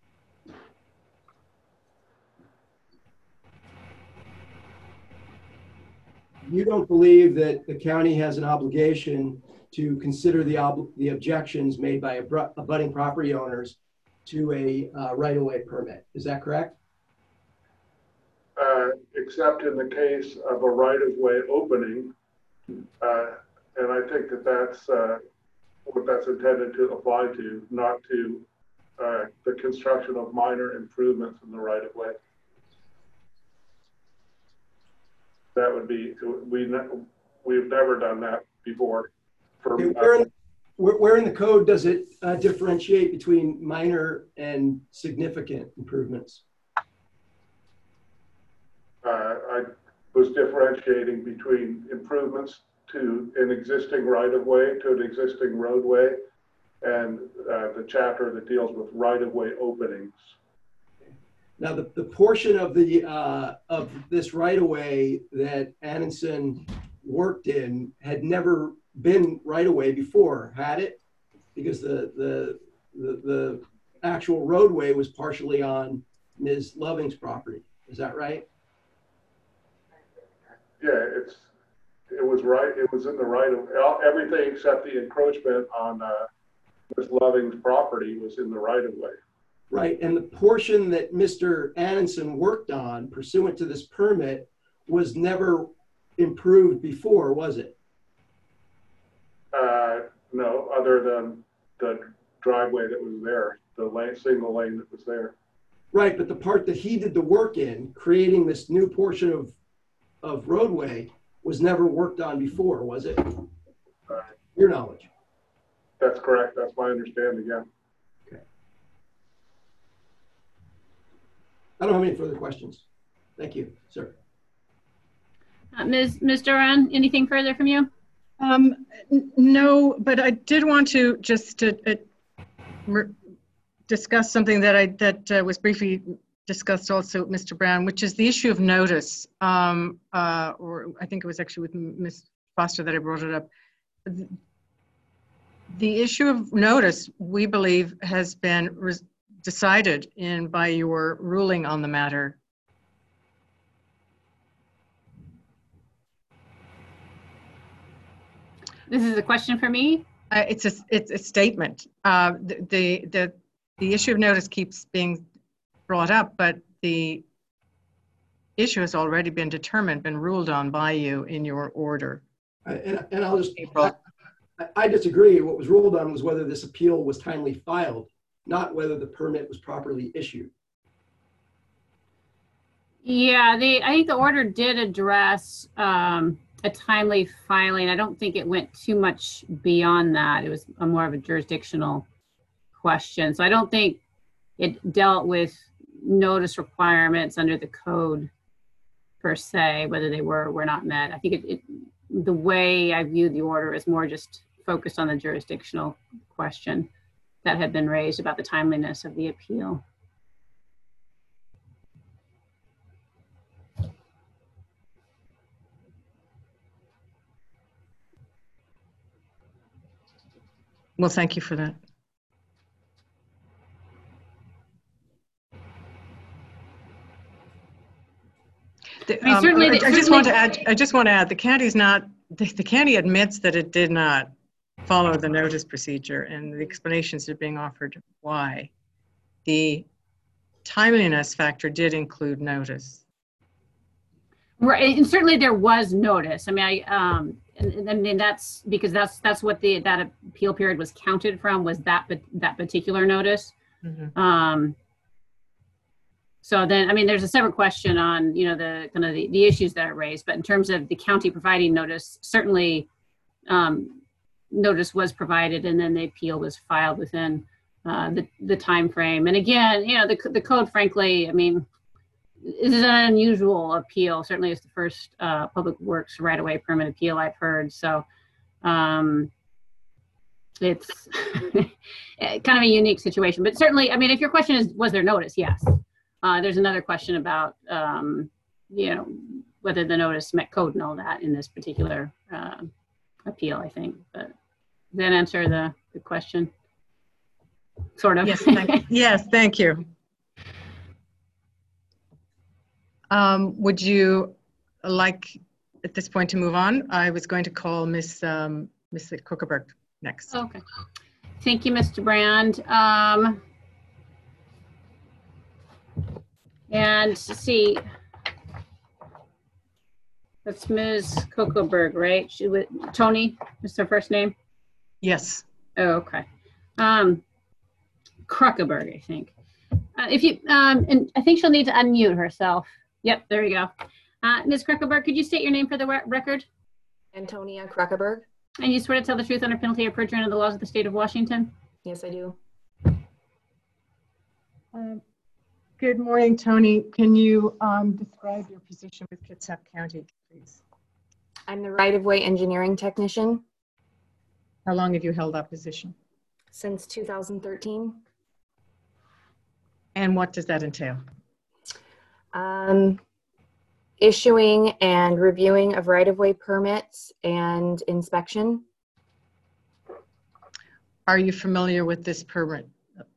you don't believe that the county has an obligation to consider the, ob the objections made by abutting property owners to a uh, right-of-way permit. Is that correct? Uh, except in the case of a right-of-way opening, uh, and I think that that's uh, what that's intended to apply to, not to uh, the construction of minor improvements in the right of way. That would be, we, we've never done that before. For, okay, where, in, where, where in the code does it uh, differentiate between minor and significant improvements? Uh, I was differentiating between improvements to an existing right-of-way, to an existing roadway, and uh, the chapter that deals with right-of-way openings. Now, the, the portion of the uh, of this right-of-way that Ananson worked in had never been right-of-way before, had it? Because the, the the the actual roadway was partially on Miz Loving's property. Is that right? Yeah, it's it was right. It was in the right of everything except the encroachment on uh, Miz Loving's property was in the right of way. Right, and the portion that Mister Ananson worked on pursuant to this permit was never improved before, was it? Uh, no, other than the driveway that was there, the lane, single lane that was there. Right, but the part that he did the work in, creating this new portion of of roadway, was never worked on before, was it? Uh, Your knowledge. That's correct. That's my understanding. Yeah. Okay. I don't have any further questions. Thank you, sir. Uh, Miz Miz Duran, anything further from you? Um, no, but I did want to just uh, uh, discuss something that I that uh, was briefly discussed also with Mister Brown, which is the issue of notice. Um, uh, or I think it was actually with Miz Foster that I brought it up. The, the issue of notice, we believe, has been res decided in by your ruling on the matter. This is a question for me? Uh, it's a it's a statement. Uh, the, the the the issue of notice keeps being brought up, but the issue has already been determined, been ruled on by you in your order. I, and, and I'll just, I, I disagree. What was ruled on was whether this appeal was timely filed, not whether the permit was properly issued. Yeah, the I think the order did address um, a timely filing. I don't think it went too much beyond that. It was a more of a jurisdictional question. So I don't think it dealt with notice requirements under the code per se, whether they were or were not met. I think it, it the way I viewed the order is more just focused on the jurisdictional question that had been raised about the timeliness of the appeal. Well, thank you for that. The, I mean, um, certainly, I, I certainly, just want to add. I just want to add. The county's not. The, the county admits that it did not follow the notice procedure, and the explanations are being offered why. The timeliness factor did include notice. Right, and certainly there was notice. I mean, I um, and, I mean that's because that's that's what the that appeal period was counted from, was that that particular notice. Mm-hmm. Um. So then, I mean, there's a separate question on, you know, the kind of the, the issues that are raised, but in terms of the county providing notice, certainly um, notice was provided, and then the appeal was filed within uh, the, the time frame. And again, you know, the, the code, frankly, I mean, this is an unusual appeal. Certainly it's the first uh, public works right-of-way permit appeal I've heard. So um, it's kind of a unique situation, but certainly, I mean, if your question is, was there notice? Yes. Uh, there's another question about, um, you know, whether the notice met code and all that in this particular uh, appeal, I think. But does that answer the, the question? Sort of. Yes, thank, yes, thank you. Um, would you like at this point to move on? I was going to call Miss Um, Miss Kuckerberg next. Okay. Thank you, Mister Brand. Um, And let's see, that's Miz Kuckerberg, right? She was Tony. Is her first name? Yes. Oh, okay. Um, Kruckeberg, I think. Uh, if you, um, and I think she'll need to unmute herself. Yep, there you go. Uh, Miz Kruckeberg, could you state your name for the record? Antonia Kruckeberg. And you swear to tell the truth under penalty of perjury under the laws of the state of Washington? Yes, I do. Um, good morning, Tony. Can you um, describe your position with Kitsap County, please? I'm the right-of-way engineering technician. How long have you held that position? Since two thousand thirteen. And what does that entail? Um, issuing and reviewing of right-of-way permits and inspection. Are you familiar with this permit?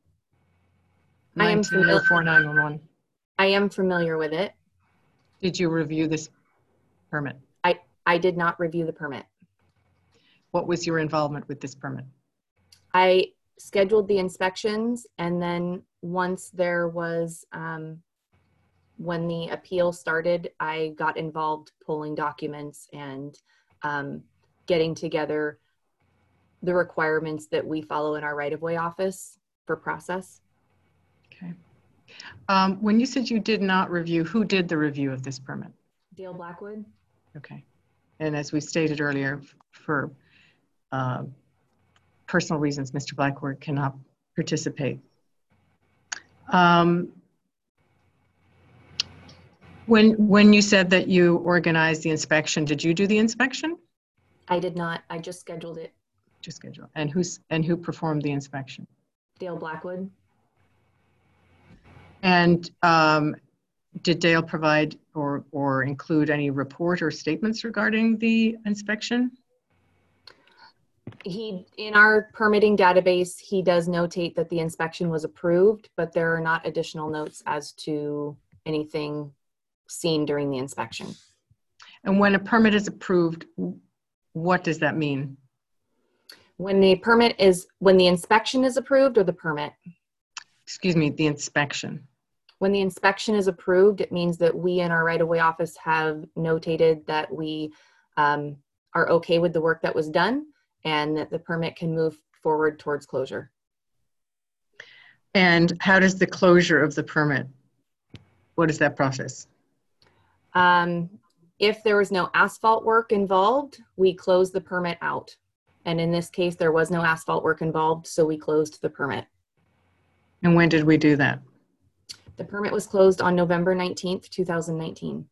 I am familiar. nineteen oh four nine one one. I am familiar with it. Did you review this permit? I, I did not review the permit. What was your involvement with this permit? I scheduled the inspections, and then once there was, um, when the appeal started, I got involved pulling documents and um, getting together the requirements that we follow in our right-of-way office for process. Okay. Um, when you said you did not review, who did the review of this permit? Dale Blackwood. Okay. And as we stated earlier, for uh, personal reasons, Mister Blackwood cannot participate. Um, when, when you said that you organized the inspection, did you do the inspection? I did not. I just scheduled it. Just schedule. And who's and who performed the inspection? Dale Blackwood. And um, did Dale provide or or include any report or statements regarding the inspection? He, in our permitting database, he does notate that the inspection was approved, but there are not additional notes as to anything seen during the inspection. And when a permit is approved, what does that mean? When the permit is, when the inspection is approved, or the permit? Excuse me, the inspection. When the inspection is approved, it means that we in our right-of-way office have notated that we um, are okay with the work that was done and that the permit can move forward towards closure. And how does the closure of the permit, what is that process? Um, if there was no asphalt work involved, we close the permit out. And in this case, there was no asphalt work involved, so we closed the permit. And when did we do that? The permit was closed on November nineteenth, two thousand nineteen.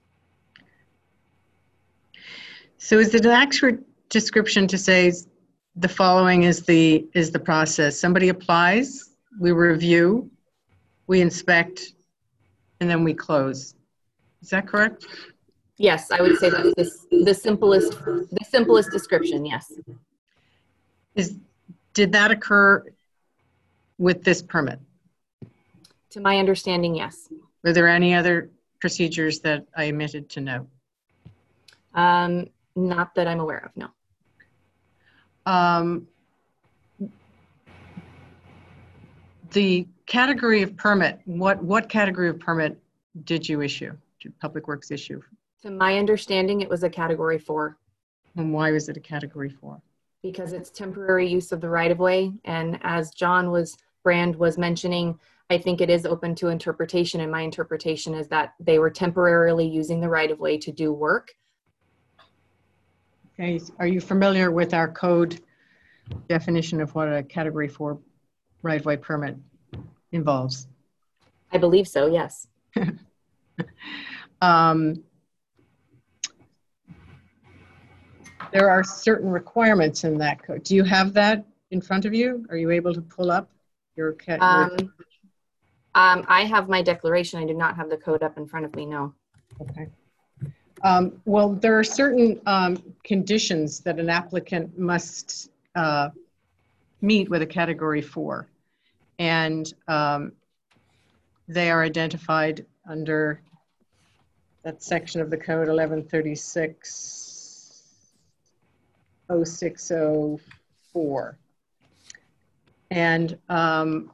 So is it an accurate description to say the following is the, is the process? Somebody applies, we review, we inspect, and then we close. Is that correct? Yes, I would say that's the, the simplest, the simplest description, yes. Is, did that occur with this permit? To my understanding, yes. Were there any other procedures that I omitted to note? Um, not that I'm aware of, no. Um, the category of permit, what, what category of permit did you issue? Did Public Works issue? To my understanding, it was a category four. And why was it a category four? Because it's temporary use of the right-of-way. And as John was, Brand was mentioning, I think it is open to interpretation. And my interpretation is that they were temporarily using the right-of-way to do work. Okay, are you familiar with our code definition of what a category four right-of-way permit involves? I believe so, yes. um, there are certain requirements in that code. Do you have that in front of you? Are you able to pull up your, your um, um, I have my declaration. I do not have the code up in front of me, no. Okay. Um, well, there are certain um, conditions that an applicant must uh, meet with a category four. And um, they are identified under that section of the code eleven thirty-six oh six oh four. And um,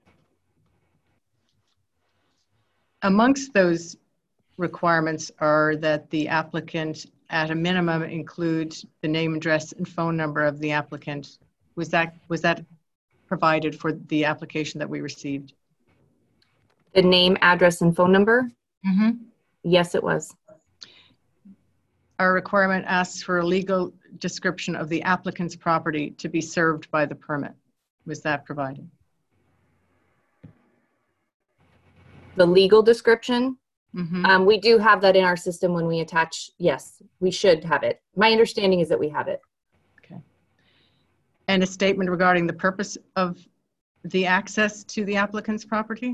amongst those requirements are that the applicant at a minimum include the name, address, and phone number of the applicant. Was that, was that provided for the application that we received? The name, address, and phone number? Mm-hmm. Yes, it was. Our requirement asks for a legal description of the applicant's property to be served by the permit. Was that provided? The legal description? Mm-hmm. Um, we do have that in our system when we attach. Yes, we should have it. My understanding is that we have it. Okay. And a statement regarding the purpose of the access to the applicant's property?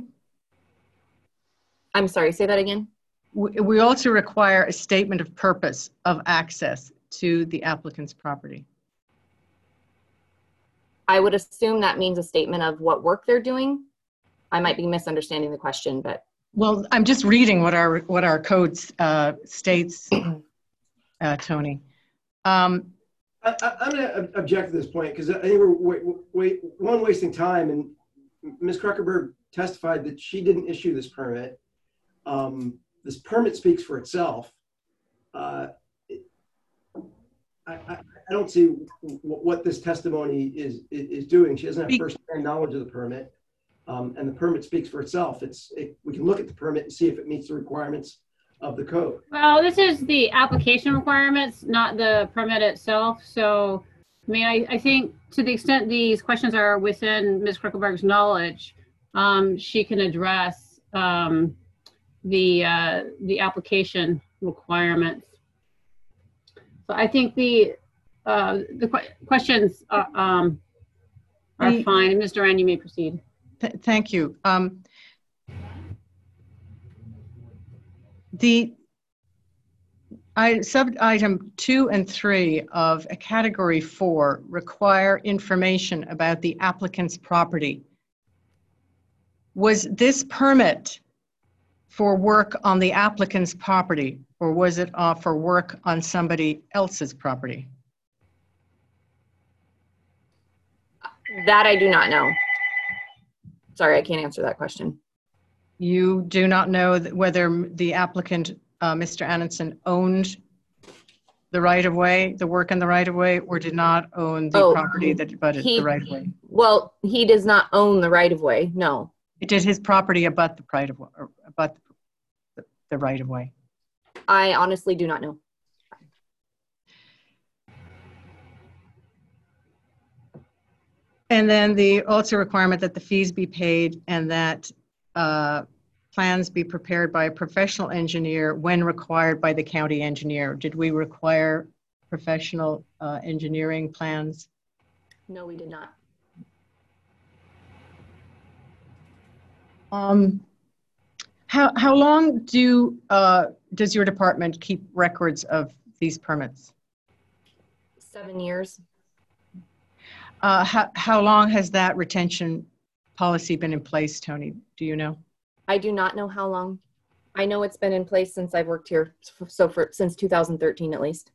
I'm sorry, say that again. We, we also require a statement of purpose of access to the applicant's property. I would assume that means a statement of what work they're doing. I might be misunderstanding the question, but. Well, I'm just reading what our what our code uh, states, uh, Tony. Um, I, I, I'm going to object to this point because I think we're wait, wait, one wasting time. And Miz Kruckerberg testified that she didn't issue this permit. Um, this permit speaks for itself. Uh, it, I, I, I don't see w what this testimony is is doing. She doesn't have first-hand knowledge of the permit. Um, and the permit speaks for itself. It's it, we can look at the permit and see if it meets the requirements of the code. Well, this is the application requirements, not the permit itself. So, I mean, I, I think to the extent these questions are within Miz Kruckerberg's knowledge, um, she can address um, the uh, the application requirements. So I think the uh, the qu questions are, um, are the, fine. Miz Duran, you may proceed. Th thank you. Um, the I, sub item two and three of a category four require information about the applicant's property. Was this permit for work on the applicant's property, or was it uh, for work on somebody else's property? That I do not know. Sorry, I can't answer that question. You do not know that whether the applicant, uh, Mister Ananson, owned the right-of-way, the work in the right-of-way, or did not own the Oh, property that abutted he, the right-of-way? Well, he does not own the right-of-way, no. Did his property abut the right-of-way, or abut the, the right-of-way? I honestly do not know. And then the also requirement that the fees be paid and that uh, plans be prepared by a professional engineer when required by the county engineer. Did we require professional uh, engineering plans? No, we did not. Um, how, how long do, uh, does your department keep records of these permits? Seven years. Uh, how, how long has that retention policy been in place, Tony? Do you know? I do not know how long. I know it's been in place since I've worked here, so for since two thousand thirteen at least.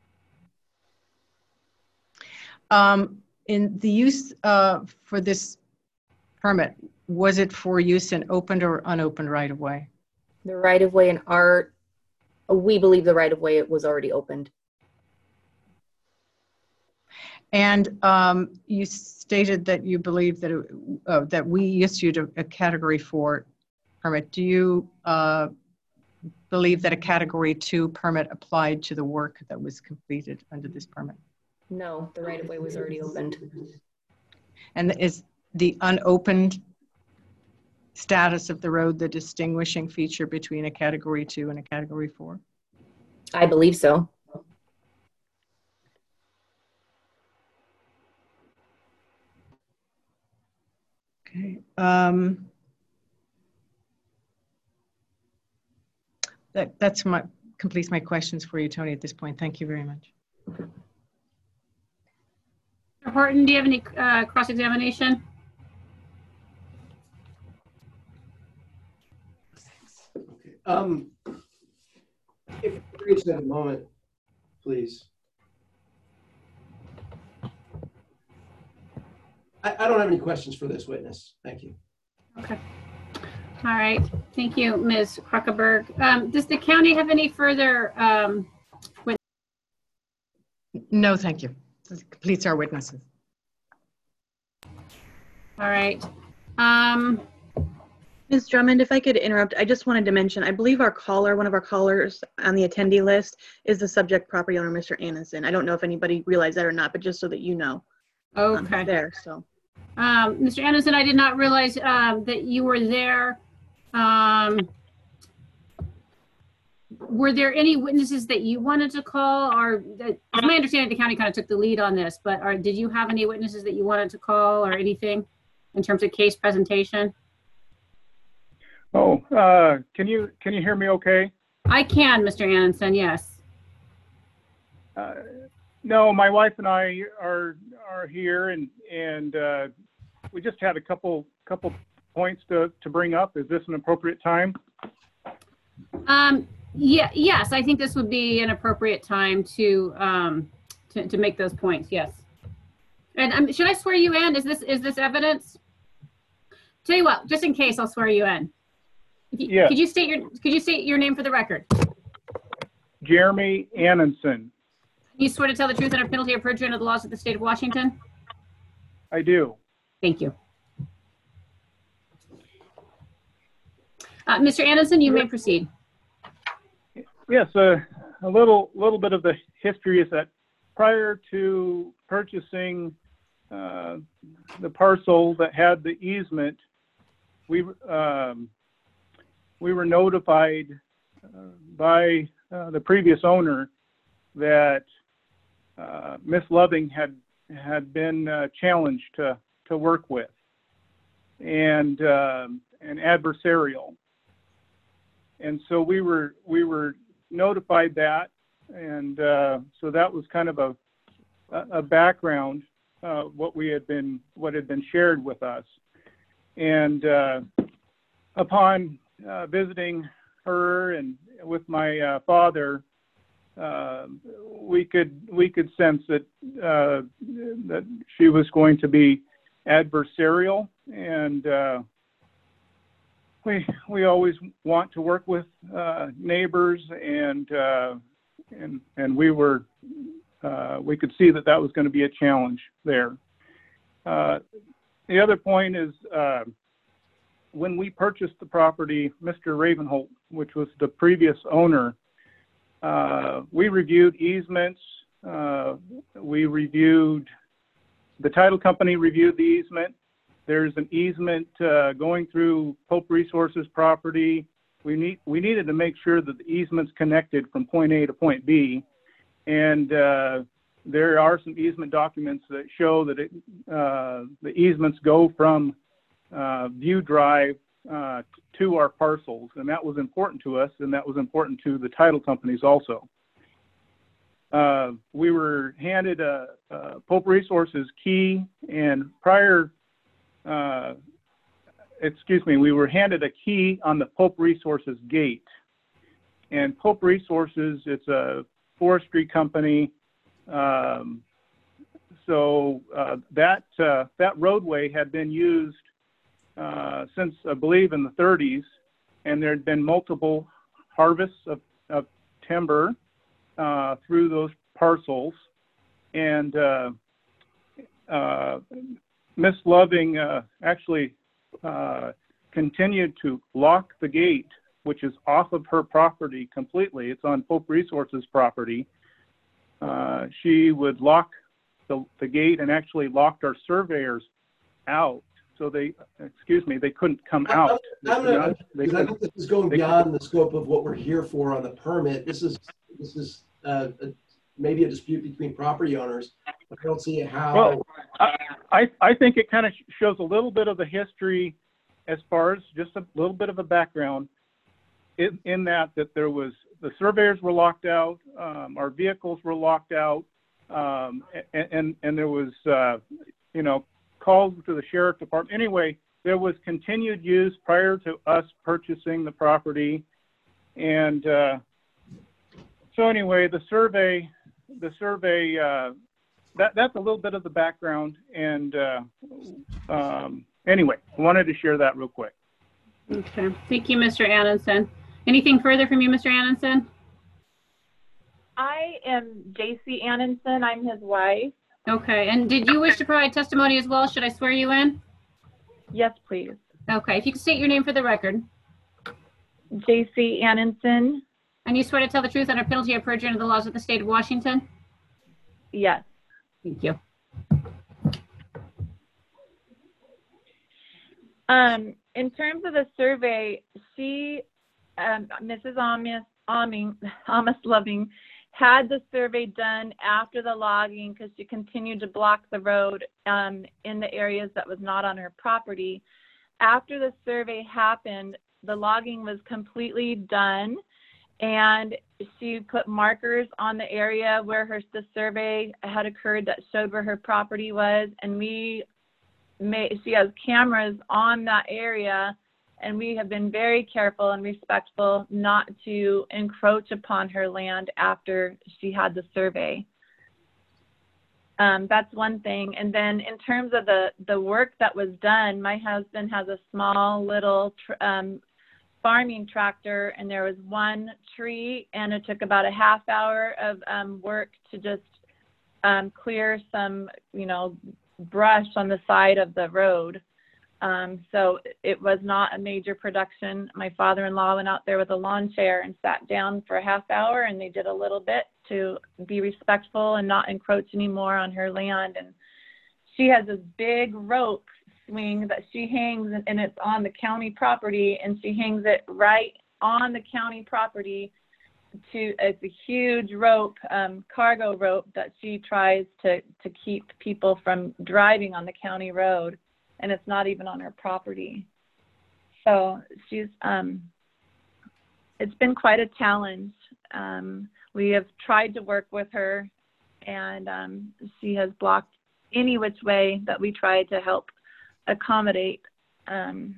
Um, in the use uh, for this permit, was it for use in opened or unopened right-of-way? The right-of-way in art, we believe the right-of-way was already opened. And um, you stated that you believe that it, uh, that we issued a, a category four permit. Do you uh, believe that a category two permit applied to the work that was completed under this permit? No, the right-of-way was already opened. And is the unopened status of the road the distinguishing feature between a category two and a category four? I believe so. Okay. Um, that that's my completes my questions for you, Tony, at this point. Thank you very much. Mister Horton, do you have any uh, cross-examination? Okay. Um, if you could reach that a moment, please. I, I don't have any questions for this witness. Thank you. Okay. All right. Thank you, Miz Kruckerberg. Um, does the county have any further um, witness? No, thank you. This completes our witnesses. All right. Um, Miz Drummond, if I could interrupt, I just wanted to mention, I believe our caller, one of our callers on the attendee list is the subject property owner, Mister Anderson. I don't know if anybody realized that or not, but just so that you know. Okay. Um, there, so. Um, Mister Anderson, I did not realize um, that you were there. Um, were there any witnesses that you wanted to call, or that, it's my understanding the county kind of took the lead on this, but are, did you have any witnesses that you wanted to call or anything in terms of case presentation? Oh, uh, can you can you hear me okay? I can, Mister Anderson, yes. Uh, no, my wife and I are are here, and and uh, we just had a couple couple points to to bring up. Is this an appropriate time? Um, yeah, yes, I think this would be an appropriate time to um, to, to make those points. Yes. And um, should I swear you in? Is this is this evidence? Tell you what, just in case, I'll swear you in. Yeah. Could you state your Could you state your name for the record? Jeremy Annenson. You swear to tell the truth under penalty of perjury under the laws of the state of Washington? I do. Thank you. Uh, Mister Anderson, you may proceed. Yes, uh, a little little bit of the history is that prior to purchasing uh, the parcel that had the easement, we um, we were notified uh, by uh, the previous owner that uh, Miss Loving had had been uh, challenged to to work with and uh, and adversarial, and so we were we were notified that, and uh, so that was kind of a a background uh, what we had been what had been shared with us, and uh, upon uh, visiting her and with my uh, father, uh, we could we could sense that uh, that she was going to be adversarial, and uh, we we always want to work with uh, neighbors, and uh, and and we were uh, we could see that that was going to be a challenge there. Uh, the other point is, uh, when we purchased the property, Mister Ravenholt, which was the previous owner, uh, we reviewed easements. Uh, we reviewed, the title company reviewed the easement. There's an easement uh, going through Pope Resources property. We need we needed to make sure that the easement's connected from point A to point B, and uh, there are some easement documents that show that it, uh, the easements go from uh, View Drive uh, to our parcels, and that was important to us, and that was important to the title companies also. Uh, we were handed a, a Pope Resources key, and prior Uh, excuse me, we were handed a key on the Pope Resources gate. And Pope Resources, it's a forestry company. Um, so uh, that, uh, that roadway had been used uh, since, I believe, in the thirties. And there had been multiple harvests of, of timber uh, through those parcels. And uh, uh, Miss Loving uh, actually uh, continued to lock the gate, which is off of her property completely. It's on Pope Resources property. Uh, she would lock the, the gate and actually locked our surveyors out. So they, excuse me, they couldn't come out. I'm not, I think this is going beyond the scope of what we're here for on the permit. This is this is uh, a, maybe a dispute between property owners. I don't see how. Well, I, I think it kind of shows a little bit of the history as far as just a little bit of a background in, in that, that there was, the surveyors were locked out, um, our vehicles were locked out, um, and, and, and there was, uh, you know, calls to the sheriff department. Anyway, there was continued use prior to us purchasing the property. And uh, so anyway, the survey, the survey, uh, that, that's a little bit of the background. And uh, um, anyway, I wanted to share that real quick. Okay, thank you, Mister Annenson. Anything further from you, Mister Annenson? I am J C Annenson. I'm his wife. Okay, and did you wish to provide testimony as well? Should I swear you in? Yes, please. Okay, if you could state your name for the record. J C Annenson. And you swear to tell the truth under penalty of perjury under the laws of the state of Washington? Yes. Thank you. Um, in terms of the survey, she, um, Missus Amos, Aming, Amos Loving, had the survey done after the logging because she continued to block the road um, in the areas that was not on her property. After the survey happened, the logging was completely done, and she put markers on the area where her the survey had occurred that showed where her property was, and we made, she has cameras on that area, and we have been very careful and respectful not to encroach upon her land after she had the survey. Um, that's one thing. And then in terms of the, the work that was done, my husband has a small little tr um, farming tractor, and there was one tree, and it took about a half hour of um, work to just um, clear some, you know, brush on the side of the road. Um, so it was not a major production. My father-in-law went out there with a lawn chair and sat down for a half hour, and they did a little bit to be respectful and not encroach anymore on her land. And she has this big rope swing that she hangs, and it's on the county property, and she hangs it right on the county property to, it's a huge rope, um, cargo rope that she tries to, to keep people from driving on the county road, and it's not even on her property. So she's, um, it's been quite a challenge. Um, we have tried to work with her, and um, she has blocked any which way that we try to help accommodate um,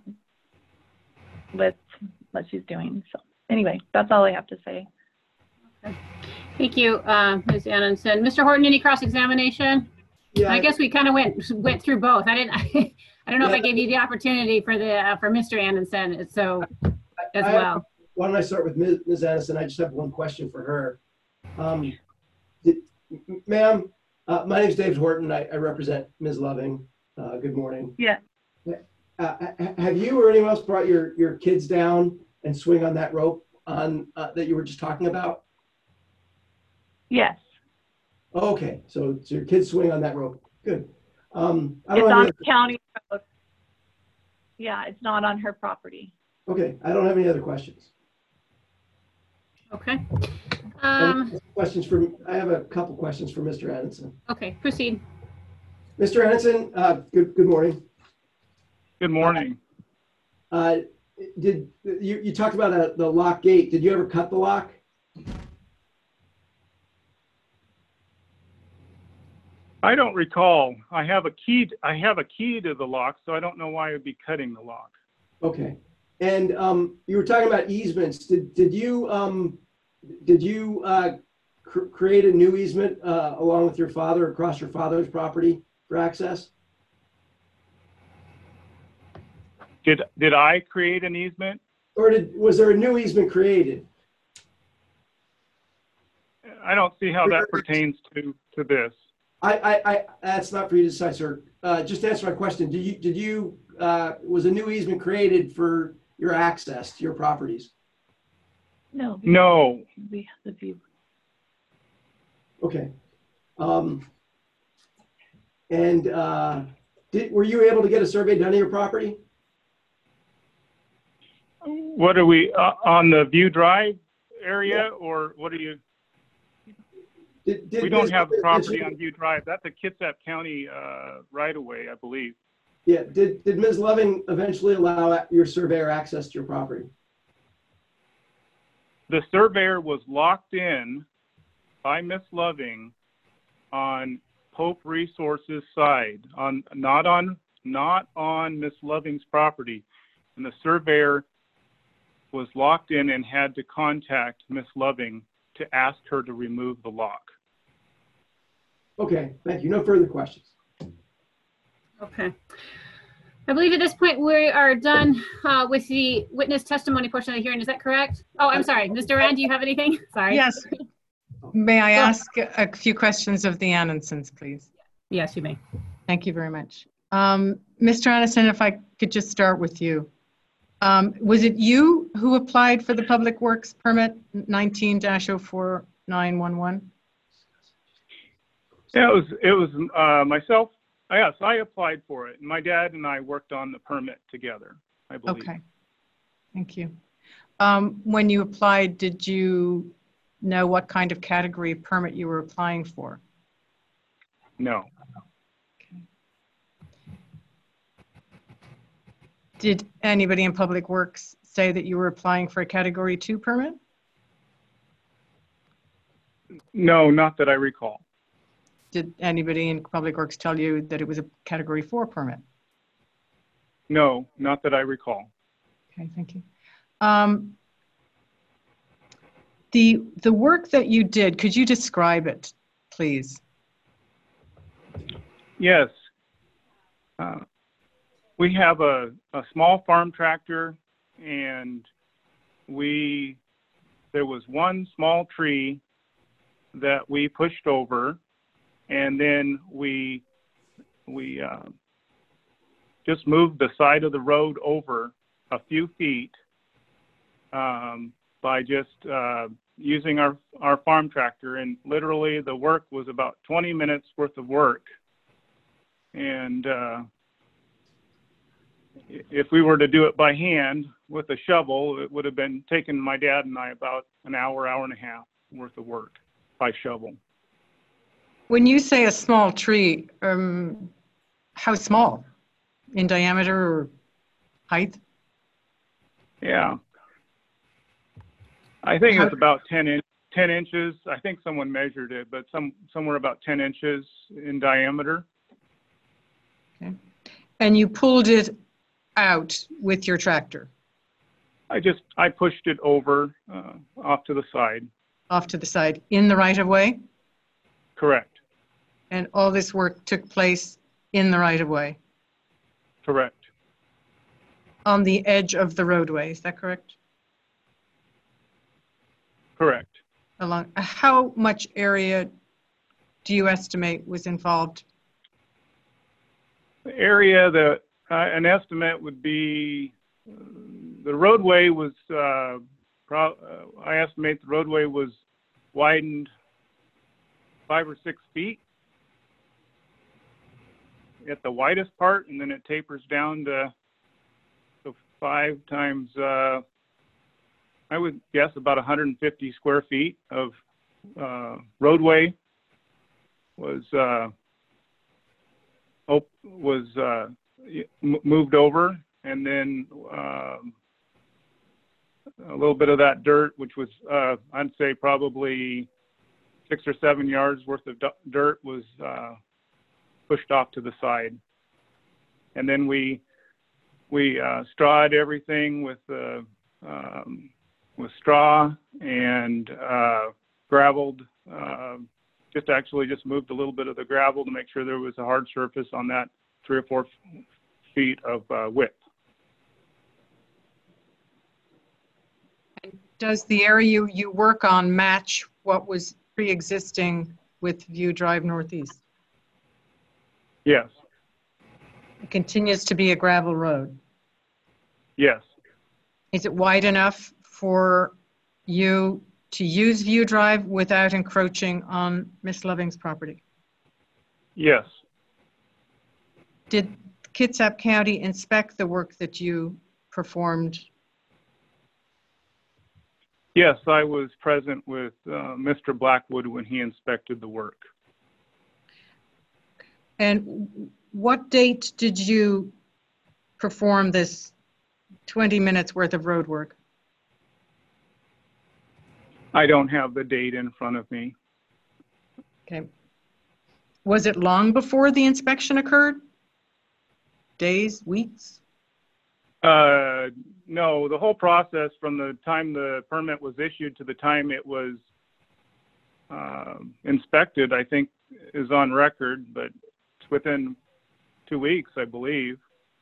with what she's doing. So anyway, that's all I have to say. Okay. Thank you, uh, Miz Annenson. Mister Horton, any cross-examination? Yeah, I guess we kind of went went through both. I didn't. I, I don't know yeah. if I gave you the opportunity for the uh, for Mister Annenson, so as I, well. Why don't I start with Miz Miz Annenson? I just have one question for her. Um, Ma'am, uh, my name is David Horton. I, I represent Miz Loving. Uh, good morning. Yeah. Uh, have you or anyone else brought your your kids down and swing on that rope on uh, that you were just talking about? Yes. Okay, so, so your kids swing on that rope. Good. Um, I don't it's have on any the county road. Yeah, it's not on her property. other, okay, I don't have any other questions. Okay. Um, Any questions for, I have a couple questions for Mister Annenson. okay, proceed. Mister Annenson, uh, good, good morning. Good morning. Uh, did you, you talked about a, the lock gate. Did you ever cut the lock? I don't recall. I have a key. I have a key to the lock, so I don't know why I would be cutting the lock. Okay. And um, you were talking about easements. Did did you um, did you uh, cr create a new easement uh, along with your father across your father's property for access? Did did I create an easement? Or did was there a new easement created? I don't see how that pertains to to this. I, I, I that's not for you to decide, sir. Uh, just to answer my question. Did you, did you, uh, was a new easement created for your access to your properties? No. No. We have the view. Okay. Um, and uh, did, were you able to get a survey done of your property? What are we uh, on the View Drive area, yeah. Or what are you? Did, did we don't Miz have property you, on View Drive. That's a Kitsap County uh, right of way, I believe. Yeah. Did, did Miz Loving eventually allow your surveyor access to your property? The surveyor was locked in by Miz Loving on Pope Resources side, on not on not on Miz Loving's property, and the surveyor was locked in and had to contact Miz Loving to ask her to remove the lock. Okay, thank you. No further questions. Okay. I believe at this point we are done uh, with the witness testimony portion of the hearing. Is that correct? Oh, I'm sorry. Mister Rand, do you have anything? Sorry. Yes. May I ask a few questions of the Annensons, please? Yes, you may. Thank you very much. Um, Mister Anderson, if I could just start with you. Um, was it you who applied for the Public Works permit nineteen dash oh four nine one one? Yeah, it was, it was uh, myself. Yes, I applied for it. My dad and I worked on the permit together, I believe. Okay, thank you. Um, when you applied, did you know what kind of category of permit you were applying for? No. Okay. Did anybody in Public Works say that you were applying for a category two permit? No, not that I recall. Did anybody in Public Works tell you that it was a category four permit? No, not that I recall. Okay, thank you. Um, the, the work that you did, could you describe it, please? Yes. Uh, we have a, a small farm tractor, and we, there was one small tree that we pushed over, and then we, we uh, just moved the side of the road over a few feet um, by just uh, using our, our farm tractor. And literally the work was about twenty minutes worth of work. And uh, if we were to do it by hand with a shovel, it would have been taken my dad and I about an hour, hour and a half worth of work by shovel. When you say a small tree, um, how small? In diameter or height? Yeah. I think it's about ten, in, ten inches. I think someone measured it, but some somewhere about ten inches in diameter. Okay. And you pulled it out with your tractor? I just, I pushed it over uh, off to the side. Off to the side, in the right of way? Correct. And all this work took place in the right of way? Correct. On the edge of the roadway, is that correct? Correct. Along, how much area do you estimate was involved? The area that, uh, an estimate would be, uh, the roadway was, uh, pro uh, I estimate the roadway was widened five or six feet at the widest part, and then it tapers down to, to five times, uh, I would guess about one hundred fifty square feet of uh, roadway was uh, op was uh, moved over, and then uh, a little bit of that dirt, which was uh, I'd say probably six or seven yards worth of dirt, was uh, pushed off to the side, and then we we uh, strawed everything with uh, um, with straw and uh, graveled. Uh, just actually just moved a little bit of the gravel to make sure there was a hard surface on that three or four feet of uh, width. Does the area you, you work on match what was pre-existing with View Drive Northeast? Yes. It continues to be a gravel road? Yes. Is it wide enough for you to use View Drive without encroaching on Miss Loving's property? Yes. Did Kitsap County inspect the work that you performed? Yes, I was present with uh, Mister Blackwood when he inspected the work. And what date did you perform this twenty minutes worth of road work? I don't have the date in front of me. Okay. Was it long before the inspection occurred? Days, weeks? Uh, no, the whole process from the time the permit was issued to the time it was uh, inspected, I think, is on record, but it's within two weeks, I believe.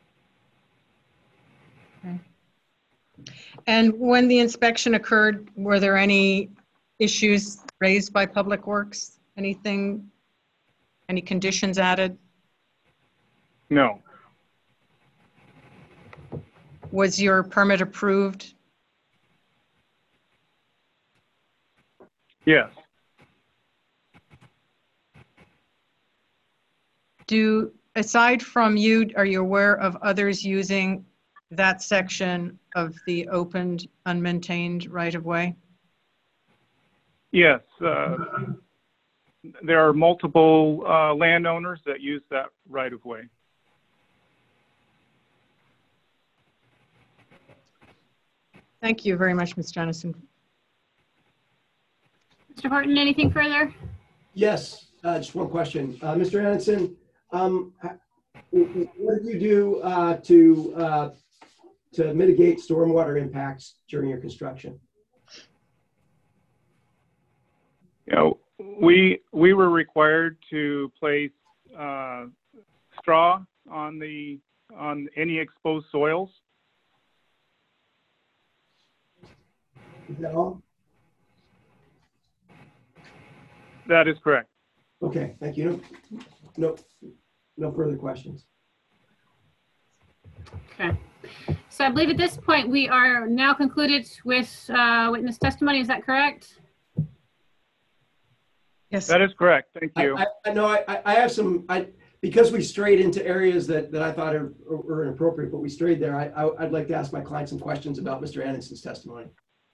Okay. And when the inspection occurred, were there any issues raised by Public Works? Anything, any conditions added? No. Was your permit approved? Yes. Do, aside from you, are you aware of others using that section of the opened, unmaintained right-of-way? Yes. Uh, there are multiple uh, landowners that use that right-of-way. Thank you very much, Miz Jennison. Mister Horton, anything further? Yes, uh, just one question. Uh, Mister Anderson, um, what did you do uh, to, uh, to mitigate stormwater impacts during your construction? You know, we, we were required to place uh, straw on the, on any exposed soils. Is that all? That is correct. Okay, thank you. No, no, no further questions. Okay. So I believe at this point we are now concluded with uh, witness testimony. Is that correct? Yes. That is correct. Thank you. I, I know I, I have some, I, because we strayed into areas that, that I thought are, are inappropriate, but we strayed there. I, I, I'd like to ask my client some questions about Mister Anderson's testimony.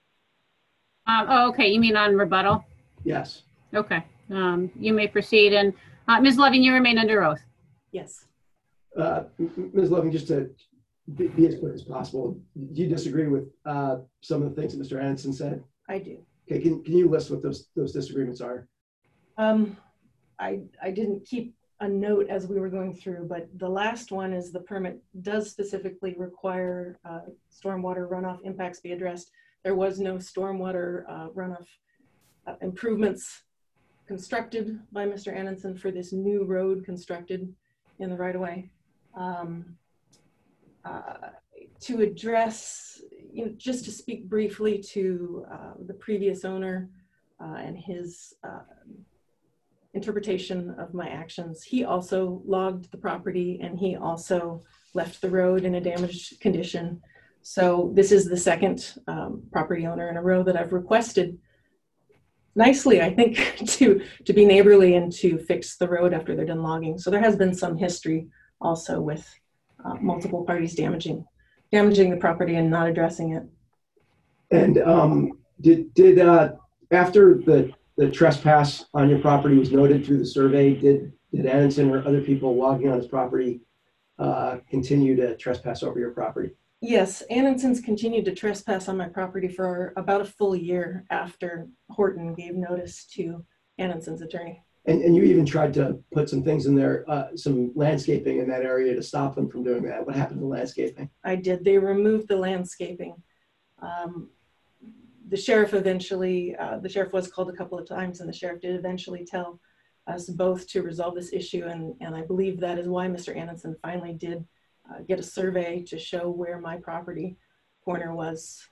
Um, oh, okay. You mean on rebuttal? Yes. Okay. Um, you may proceed. And uh, Miz Loving, you remain under oath. Yes. Uh, Miz Loving, just to be, be as quick as possible, do you disagree with uh, some of the things that Mister Anderson said? I do. Okay, can, can you list what those, those disagreements are? Um, I, I didn't keep a note as we were going through, but the last one is the permit does specifically require uh, stormwater runoff impacts be addressed. There was no stormwater uh, runoff uh, improvements constructed by Mister Anderson for this new road constructed in the right-of-way. Um, uh, to address, you know, just to speak briefly to uh, the previous owner uh, and his uh, interpretation of my actions. He also logged the property and he also left the road in a damaged condition. So this is the second um, property owner in a row that I've requested nicely, I think, to, to be neighborly and to fix the road after they're done logging. So there has been some history also with uh, multiple parties damaging, damaging the property and not addressing it. And um, did, did uh, after the, the trespass on your property was noted through the survey, did, did Anderson or other people logging on his property uh, continue to trespass over your property? Yes, Anderson's continued to trespass on my property for about a full year after Horton gave notice to Anderson's attorney. And, and you even tried to put some things in there, uh, some landscaping in that area to stop them from doing that. What happened to landscaping? I did. They removed the landscaping. Um, the sheriff eventually, uh, the sheriff was called a couple of times and the sheriff did eventually tell us both to resolve this issue. And, and I believe that is why Mister Anderson finally did Uh, get a survey to show where my property corner was.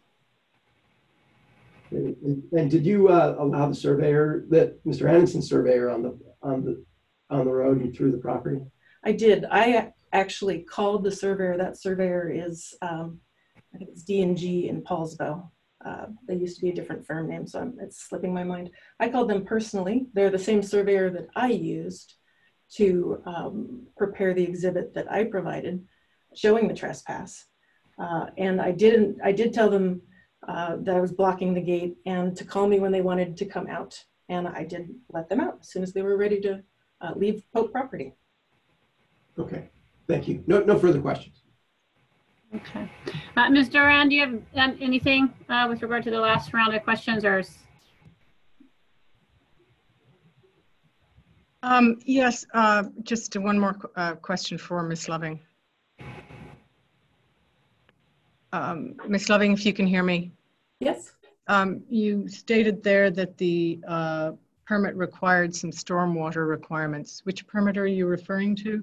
And, and did you uh, allow the surveyor, that Mister Anderson surveyor on the on the on the road and through the property? I did. I actually called the surveyor. That surveyor is, um, I think it's D and G in Paulsville. Uh, they used to be a different firm name, so I'm, it's slipping my mind. I called them personally. They're the same surveyor that I used to um, prepare the exhibit that I provided, showing the trespass. Uh, and I didn't, I did tell them uh, that I was blocking the gate and to call me when they wanted to come out. And I did let them out as soon as they were ready to uh, leave Pope property. Okay, thank you. No, no further questions. Okay. Uh, Miz Duran, do you have um, anything uh, with regard to the last round of questions or? Um, yes, uh, just one more uh, question for Miz Loving. Um, Miz Loving, if you can hear me. Yes. Um, you stated there that the uh, permit required some stormwater requirements. Which permit are you referring to?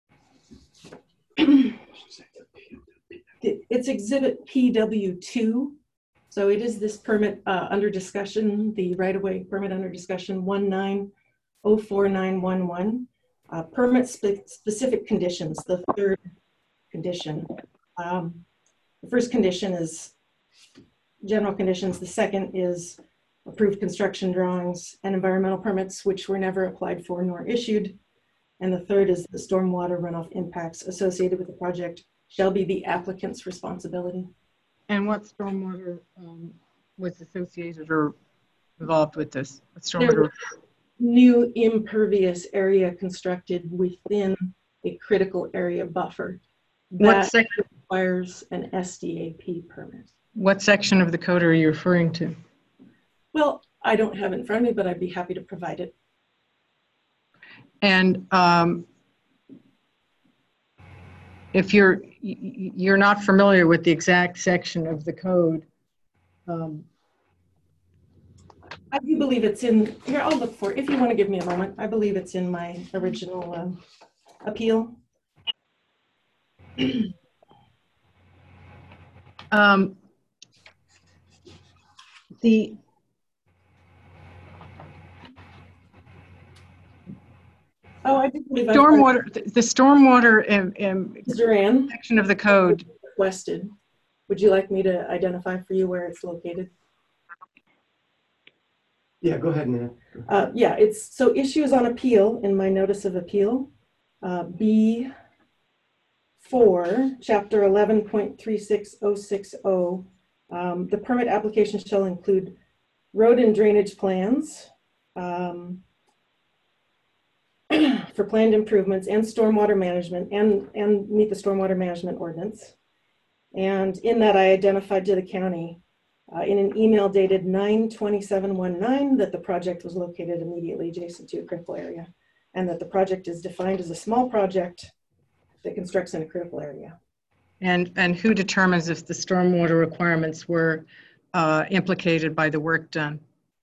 It's exhibit P W two. So it is this permit uh, under discussion, the right-of-way permit under discussion one nine oh four nine one one. Uh, permit spe specific conditions, the third condition. Um, the first condition is general conditions. The second is approved construction drawings and environmental permits, which were never applied for nor issued. And the third is the stormwater runoff impacts associated with the project shall be the applicant's responsibility. And what stormwater um, was associated or involved with this? What There stormwater? was new impervious area constructed within a critical area buffer. What That section? requires an S D A P permit. What section of the code are you referring to? Well, I don't have it in front of me, but I'd be happy to provide it. And um, if you're you're not familiar with the exact section of the code, um, I do believe it's in here. I'll look for it if you want to give me a moment. I believe it's in my original um, appeal. um, the Oh, I do believe stormwater, the, the stormwater um, um, Duran, section of the code requested. Would you like me to identify for you where it's located? Yeah, go ahead, Nan. Uh, yeah, it's so issues on appeal in my notice of appeal, uh, B four, chapter eleven point three six oh six oh. Um, the permit application shall include road and drainage plans um, for planned improvements and stormwater management and, and meet the stormwater management ordinance. And in that I identified to the county uh, in an email dated nine twenty-seven nineteen that the project was located immediately adjacent to a critical area and that the project is defined as a small project that constructs in a critical area. and and who determines if the stormwater requirements were uh, implicated by the work done?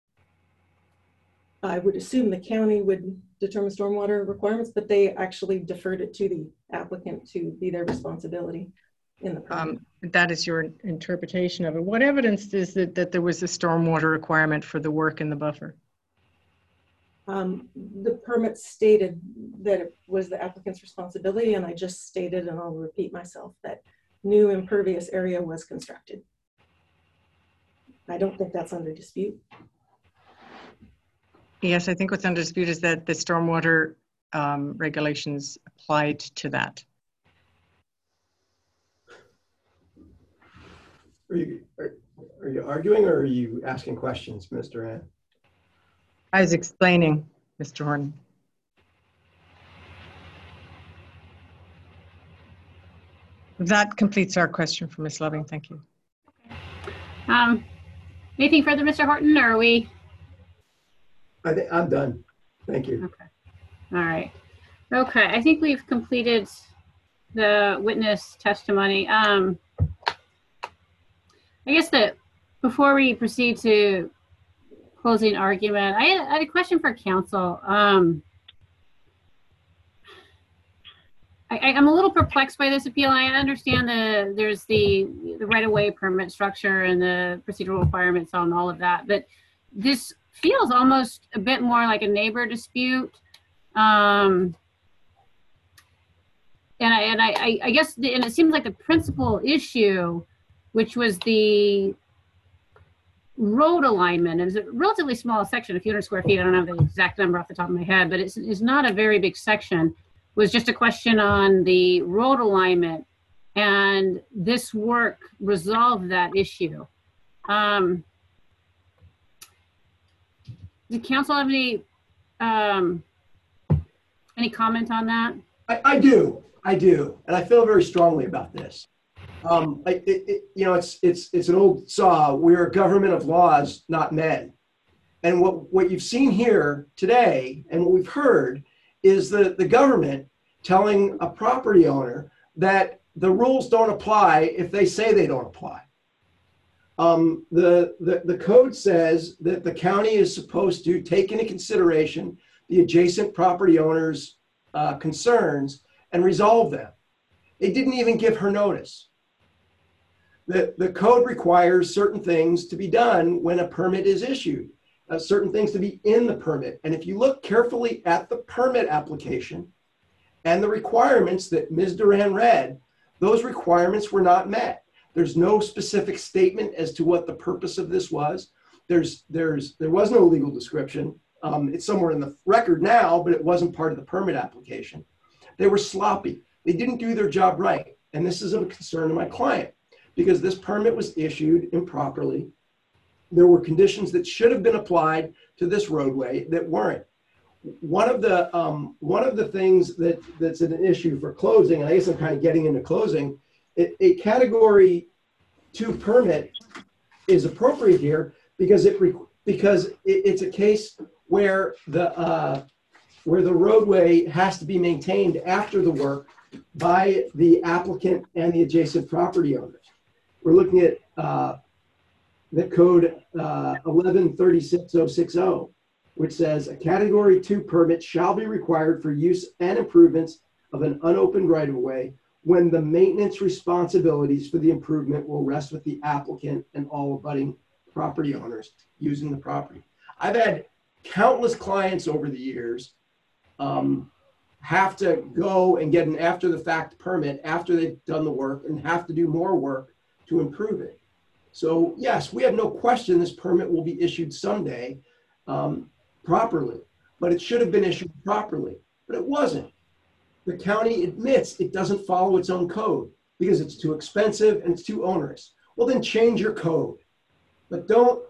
I would assume the county would determine stormwater requirements, but they actually deferred it to the applicant to be their responsibility in the permit. Um, that is your interpretation of it. What evidence is that, that there was a stormwater requirement for the work in the buffer? Um, the permit stated that it was the applicant's responsibility, and I just stated, and I'll repeat myself, that new impervious area was constructed. I don't think that's under dispute. Yes, I think what's under dispute is that the stormwater um, regulations applied to that. Are you, are, are you arguing or are you asking questions, Mister Ann? I was explaining, Mister Horton. That completes our question for Miz Loving. Thank you. Um, anything further, Mister Horton, or are we? I think I'm done. Thank you. Okay. All right. Okay. I think we've completed the witness testimony. Um, I guess that before we proceed to closing argument, I had, I had a question for council. Um, I, I'm a little perplexed by this appeal. I understand the there's the the right-of-way permit structure and the procedural requirements on all of that, but this feels almost a bit more like a neighbor dispute. Um, and I and I, I guess the, and it seems like the principal issue, which was the road alignment, it was a relatively small section, a few hundred square feet. I don't have the exact number off the top of my head, but it's, it's not a very big section. It was just a question on the road alignment, and this work resolved that issue. Um, did council have any um, any comment on that? I, I do, I do, and I feel very strongly about this. Um, I, it, it, you know, it's it's it's an old saw. We're a government of laws, not men. And what what you've seen here today, and what we've heard, is the the government telling a property owner that the rules don't apply if they say they don't apply. Um, the, the the code says that the county is supposed to take into consideration the adjacent property owner's uh, concerns and resolve them. They didn't even give her notice. The, the code requires certain things to be done when a permit is issued. uh, certain things to be in the permit. And if you look carefully at the permit application and the requirements that Miz Duran read, those requirements were not met. There's no specific statement as to what the purpose of this was. There's, there's, there was no legal description. Um, it's somewhere in the record now, but it wasn't part of the permit application. They were sloppy. They didn't do their job right. And this is of a concern to my client because this permit was issued improperly. There were conditions that should have been applied to this roadway that weren't. One of the, um, one of the things that, that's an issue for closing, and I guess I'm kind of getting into closing, it, a category two permit is appropriate here because it because it, it's a case where the uh, where the roadway has to be maintained after the work by the applicant and the adjacent property owners. We're looking at uh, the code uh, eleven thirty-six oh sixty, which says a category two permit shall be required for use and improvements of an unopened right-of-way when the maintenance responsibilities for the improvement will rest with the applicant and all abutting property owners using the property. I've had countless clients over the years um, have to go and get an after the fact permit after they've done the work and have to do more work to improve it. So yes, we have no question this permit will be issued someday um, properly, but it should have been issued properly, but it wasn't. The county admits it doesn't follow its own code because it's too expensive and it's too onerous. Well, then change your code, but don't,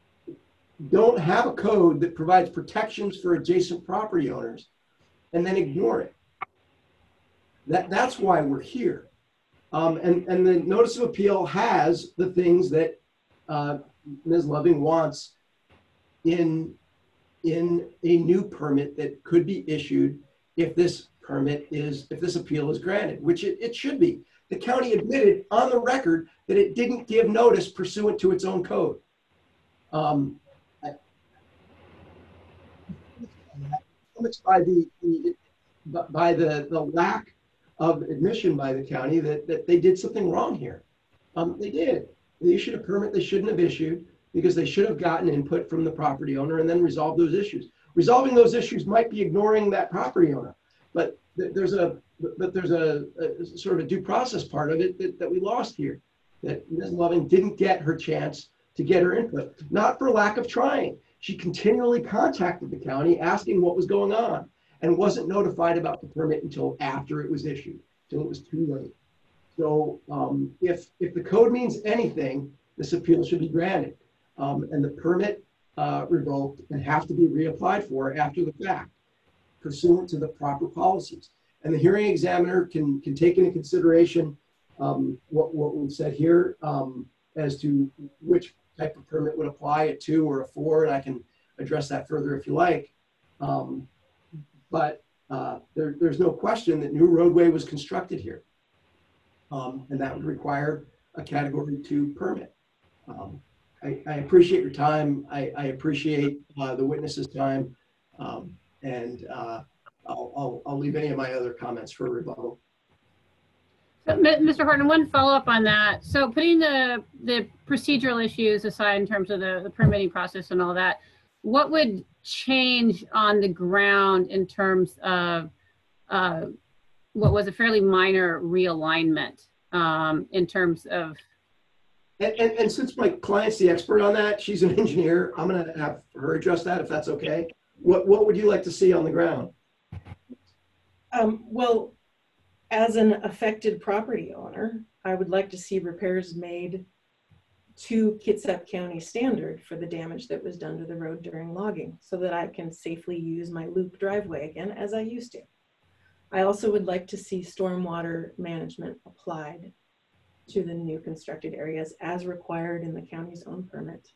don't have a code that provides protections for adjacent property owners and then ignore it. That, that's why we're here. Um, and, and the notice of appeal has the things that uh, Miz Loving wants in, in a new permit that could be issued if this permit is, if this appeal is granted, which it, it should be. The county admitted on the record that it didn't give notice pursuant to its own code. Um, by the, the by the, the lack of admission by the county that, that they did something wrong here. Um, they did. They issued a permit they shouldn't have issued because they should have gotten input from the property owner and then resolved those issues. Resolving those issues might be ignoring that property owner, but th there's a but there's a, a sort of a due process part of it that, that we lost here. That Miz Loving didn't get her chance to get her input, not for lack of trying. She continually contacted the county asking what was going on and wasn't notified about the permit until after it was issued, until it was too late. So um, if, if the code means anything, this appeal should be granted um, and the permit uh, revoked and have to be reapplied for after the fact, pursuant to the proper policies. And the hearing examiner can, can take into consideration um, what, what we've said here um, as to which type of permit would apply, a two or a four, and I can address that further if you like. Um, but uh, there, there's no question that new roadway was constructed here. Um, and that would require a category two permit. Um, I, I appreciate your time. I, I appreciate uh, the witness's time. Um, and uh, I'll, I'll, I'll leave any of my other comments for rebuttal. So, Mister Horton, one follow-up on that. So putting the, the procedural issues aside in terms of the, the permitting process and all that, what would change on the ground in terms of uh, what was a fairly minor realignment um, in terms of? And, and, and since my client's the expert on that, she's an engineer, I'm gonna have her address that if that's okay. What, what would you like to see on the ground? Um, well, as an affected property owner, I would like to see repairs made to Kitsap County standard for the damage that was done to the road during logging so that I can safely use my loop driveway again as I used to. I also would like to see stormwater management applied to the new constructed areas as required in the county's own permit.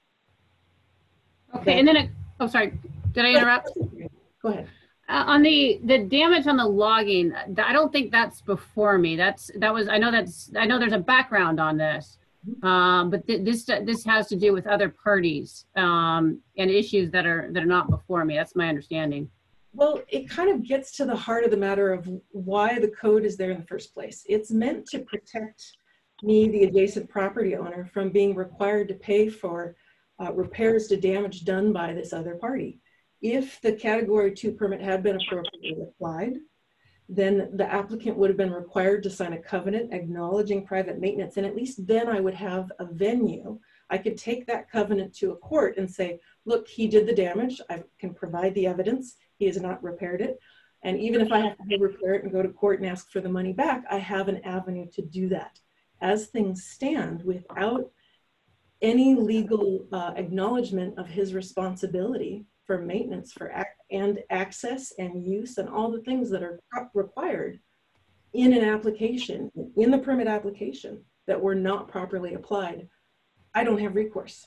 Okay, and then, it, oh, sorry, did I interrupt? Go ahead. Uh, on the the damage on the logging, I don't think that's before me. That's that was I know that's I know there's a background on this, um, but th this this has to do with other parties um, and issues that are that are not before me. That's my understanding. Well, it kind of gets to the heart of the matter of why the code is there in the first place. It's meant to protect me, the adjacent property owner, from being required to pay for uh, repairs to damage done by this other party. If the category two permit had been appropriately applied, then the applicant would have been required to sign a covenant acknowledging private maintenance. And at least then I would have a venue. I could take that covenant to a court and say, look, he did the damage. I can provide the evidence. He has not repaired it. And even if I have to repair it and go to court and ask for the money back, I have an avenue to do that. As things stand, without any legal uh, acknowledgement of his responsibility for maintenance for ac and access and use and all the things that are required in an application, in the permit application, that were not properly applied, I don't have recourse.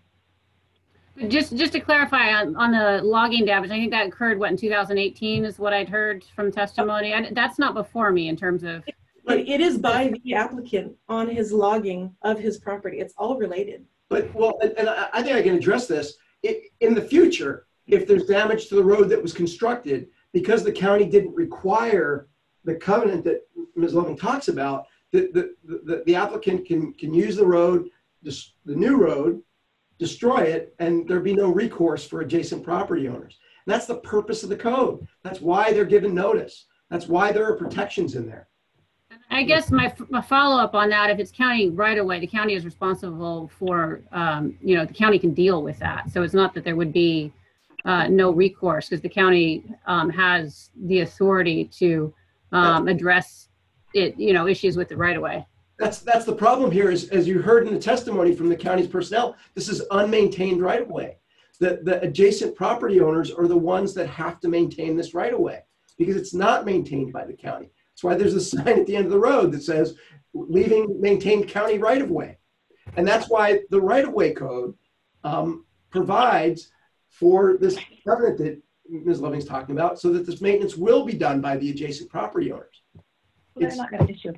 Just just to clarify on, on the logging damage, I think that occurred, what, in two thousand eighteen is what I'd heard from testimony. I, that's not before me in terms of... But it is by the applicant on his logging of his property. It's all related. But, well, and, and I, I think I can address this. It, in the future, if there's damage to the road that was constructed, because the county didn't require the covenant that Miz Loving talks about, the, the, the, the applicant can, can use the road, the new road, destroy it, and there'd be no recourse for adjacent property owners. And that's the purpose of the code. That's why they're given notice. That's why there are protections in there. I guess my, my follow-up on that, if it's county right away, the county is responsible for, um, you know, the county can deal with that. So it's not that there would be uh, no recourse, because the county um, has the authority to um, address it, you know, issues with the right of way. That's that's the problem here, is, as you heard in the testimony from the county's personnel, this is unmaintained right of way. The, the adjacent property owners are the ones that have to maintain this right of way, because it's not maintained by the county. That's why there's a sign at the end of the road that says, leaving maintained county right of way. And that's why the right of way code um, provides for this covenant that Miz Loving's talking about, so that this maintenance will be done by the adjacent property owners. They're not going to issue.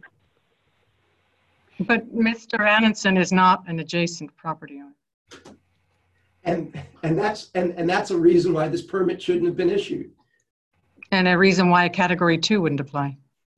But Mister Ananson is not an adjacent property owner. And and that's and, and that's a reason why this permit shouldn't have been issued. And a reason why a category two wouldn't apply.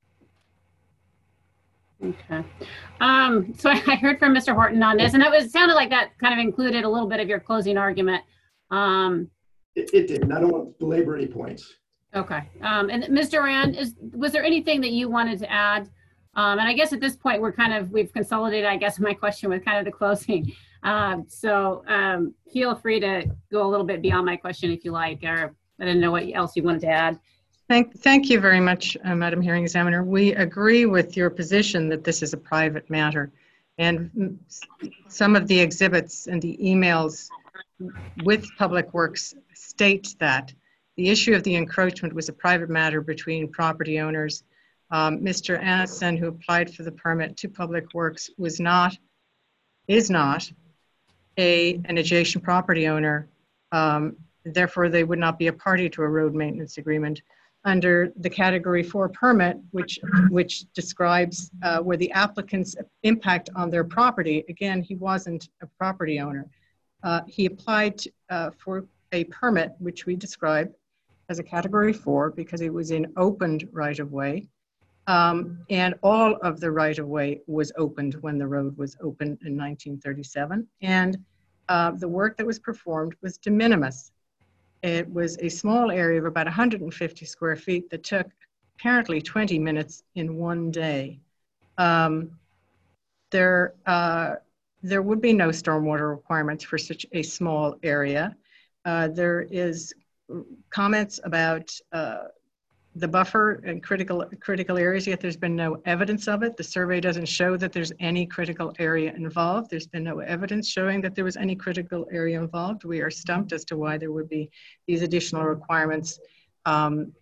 Okay. Um, so I heard from Mister Horton on this, and it was it sounded like that kind of included a little bit of your closing argument. Um, it, it did, and I don't want to belabor any points. Okay. Um, and Mister Rand, is was there anything that you wanted to add? Um, and I guess at this point we're kind of we've consolidated, I guess, my question with kind of the closing. Um, so um, feel free to go a little bit beyond my question if you like, or I didn't know what else you wanted to add. Thank, thank you very much, uh, Madam Hearing Examiner. We agree with your position that this is a private matter. And some of the exhibits and the emails with Public Works state that the issue of the encroachment was a private matter between property owners. Um, Mister Ananson, who applied for the permit to Public Works, was not, is not a, an adjacent property owner. Um, therefore, they would not be a party to a road maintenance agreement. Under the category four permit, which which describes uh, where the applicant's impact on their property, again, he wasn't a property owner. Uh, he applied uh, for a permit, which we describe as a category four because it was in opened right of way. Um, and all of the right of way was opened when the road was opened in nineteen thirty-seven. And uh, the work that was performed was de minimis. It was a small area of about one hundred fifty square feet that took apparently twenty minutes in one day. Um, there, uh, there would be no stormwater requirements for such a small area. Uh, there is comments about uh, the buffer and critical critical areas, yet there's been no evidence of it. The survey doesn't show that there's any critical area involved. There's been no evidence showing that there was any critical area involved. We are stumped as to why there would be these additional requirements um,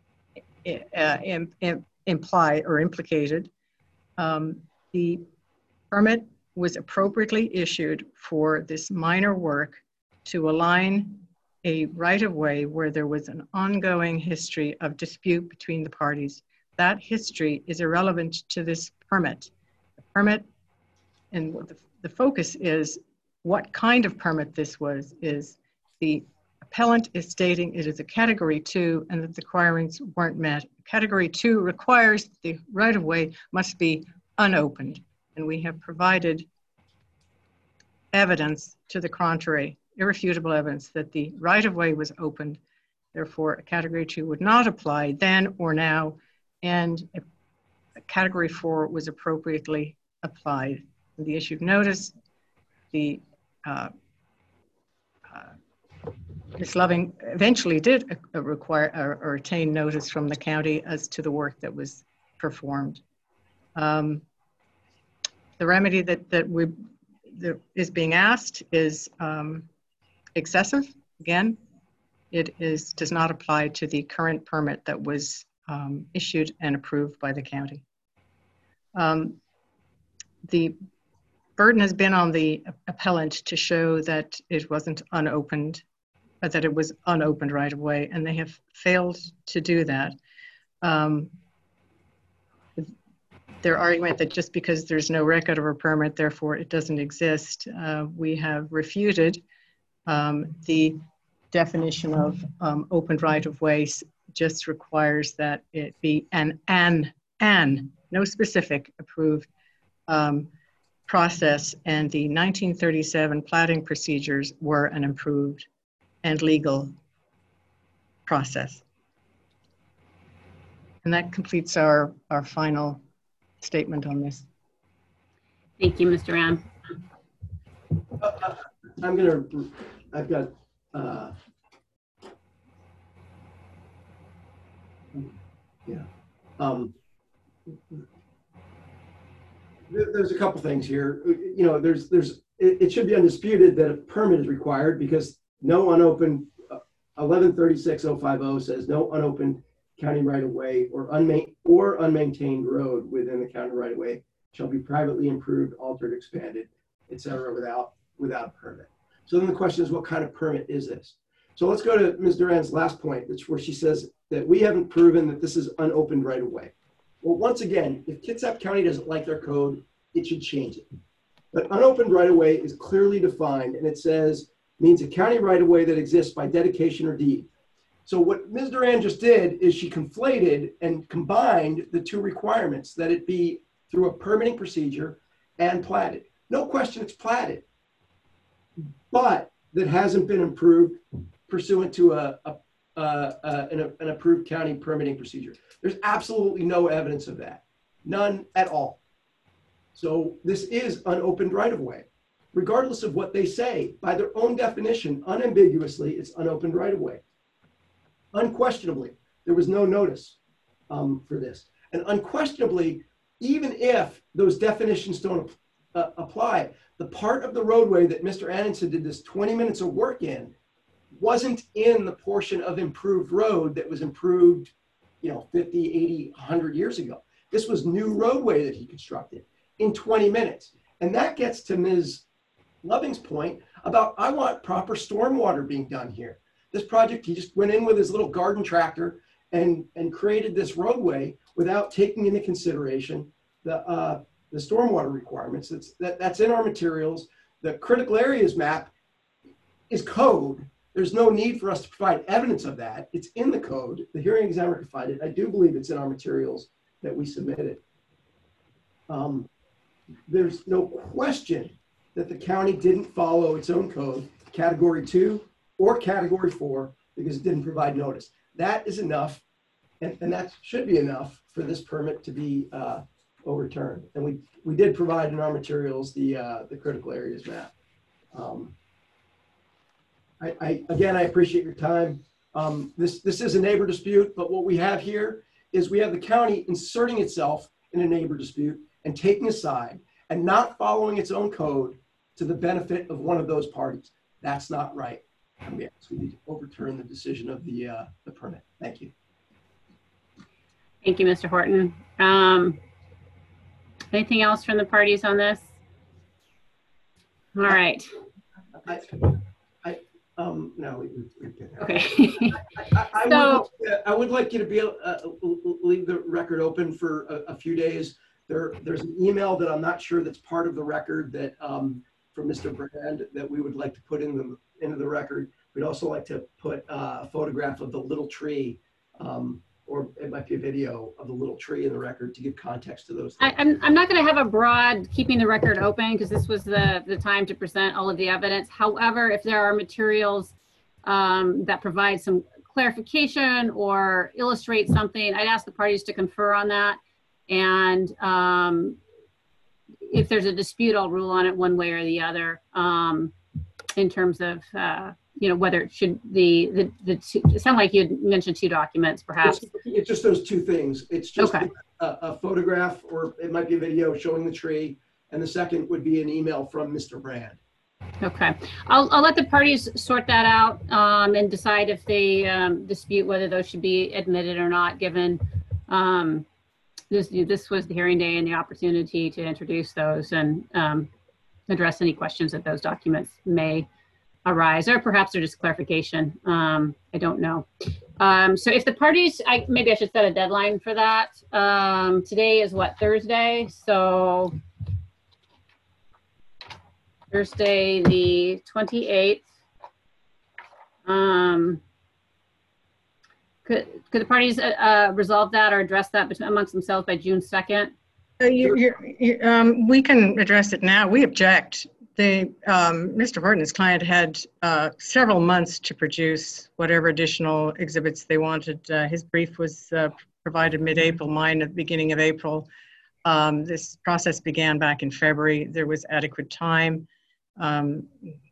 uh, im im imply or implicated. Um, the permit was appropriately issued for this minor work to align a right-of-way where there was an ongoing history of dispute between the parties. That history is irrelevant to this permit. The permit, and the, the focus is what kind of permit this was, is the appellant is stating it is a category two and that the requirements weren't met. Category two requires the right-of-way must be unopened, and we have provided evidence to the contrary, irrefutable evidence that the right-of-way was opened, therefore a category two would not apply then or now, and a, a category four was appropriately applied. The issued notice, the uh, uh, Miz Loving eventually did uh, require or, or obtain notice from the county as to the work that was performed. Um, the remedy that, that, we, that is being asked is um, excessive. Again, it is, does not apply to the current permit that was um, issued and approved by the county. Um, the burden has been on the appellant to show that it wasn't unopened, but that it was unopened right away, and they have failed to do that. Um, their argument that just because there's no record of a permit, therefore it doesn't exist, uh, we have refuted. Um, the definition of um, opened right of way just requires that it be an, an, an, no specific approved um, process, and the nineteen thirty-seven platting procedures were an improved and legal process. And that completes our, our final statement on this. Thank you, Mister Ram. Uh, I'm gonna, I've got, uh, yeah. Um, there's a couple things here. You know, there's, there's, it, it should be undisputed that a permit is required because no unopened, uh, eleven thirty-six oh fifty says no unopened county right-of-way or, unma or unmaintained road within the county right-of-way shall be privately improved, altered, expanded, et cetera, without, without a permit. So then the question is, what kind of permit is this? So let's go to Miz Duran's last point, which where she says that we haven't proven that this is unopened right-of-way. Well, once again, if Kitsap County doesn't like their code, it should change it. But unopened right-of-way is clearly defined, and it says, means a county right-of-way that exists by dedication or deed. So what Miz Duran just did is she conflated and combined the two requirements, that it be through a permitting procedure and platted. No question it's platted, but that hasn't been improved pursuant to a, a, a, a, an, an approved county permitting procedure. There's absolutely no evidence of that, none at all. So this is unopened right-of-way. Regardless of what they say, by their own definition, unambiguously, it's unopened right-of-way. Unquestionably, there was no notice um, for this. And unquestionably, even if those definitions don't uh, apply, the part of the roadway that Mister Annenson did this twenty minutes of work in wasn't in the portion of improved road that was improved, you know, fifty, eighty, one hundred years ago. This was new roadway that he constructed in twenty minutes. And that gets to Miz Loving's point about, I want proper stormwater being done here. This project, he just went in with his little garden tractor and, and created this roadway without taking into consideration the, uh, the stormwater requirements. That's, that, that's in our materials. The critical areas map is code. There's no need for us to provide evidence of that. It's in the code. The hearing examiner can find it. I do believe it's in our materials that we submitted. Um, there's no question that the county didn't follow its own code, category two or category four, because it didn't provide notice. That is enough, and, and that should be enough for this permit to be uh, overturned. And we, we did provide in our materials the, uh, the critical areas map. Um, I, I, again, I appreciate your time. Um, this, this is a neighbor dispute, but what we have here is we have the county inserting itself in a neighbor dispute and taking a side and not following its own code to the benefit of one of those parties. That's not right. And we need to overturn the decision of the, uh, the permit. Thank you. Thank you, Mister Horton. Um, anything else from the parties on this? All right. I, I, um, no, we, we, we can. Okay. I, I, So, would, I would like you to be able uh, leave the record open for a, a few days. There, there's an email that I'm not sure that's part of the record that um, from Mister Brand that we would like to put in the, into the record. We'd also like to put uh, a photograph of the little tree um, or it might be a video of the little tree in the record to give context to those I, things. I'm, I'm not going to have a broad keeping the record open because this was the, the time to present all of the evidence. However, if there are materials um, that provide some clarification or illustrate something, I'd ask the parties to confer on that. And um, if there's a dispute, I'll rule on it one way or the other um, in terms of, uh, you know, whether it should, the, the, the two, it sounded like you mentioned two documents, perhaps. It's, it's just those two things. It's just okay. a, a photograph, or it might be a video showing the tree. And the second would be an email from Mister Brand. Okay, I'll, I'll let the parties sort that out um, and decide if they um, dispute whether those should be admitted or not, given um, this, this was the hearing day and the opportunity to introduce those and um, address any questions that those documents may arise, or perhaps they're just clarification. Um, I don't know. Um, so if the parties, I, maybe I should set a deadline for that. Um, today is what, Thursday? So Thursday, the twenty-eighth. Um, could, could the parties uh, uh, resolve that or address that between, amongst themselves by June second? Uh, you, you, you, um, we can address it now. We object. The, um, Mister Horton's client had uh, several months to produce whatever additional exhibits they wanted. Uh, his brief was uh, provided mid-April, mine at the beginning of April. Um, this process began back in February. There was adequate time. Um,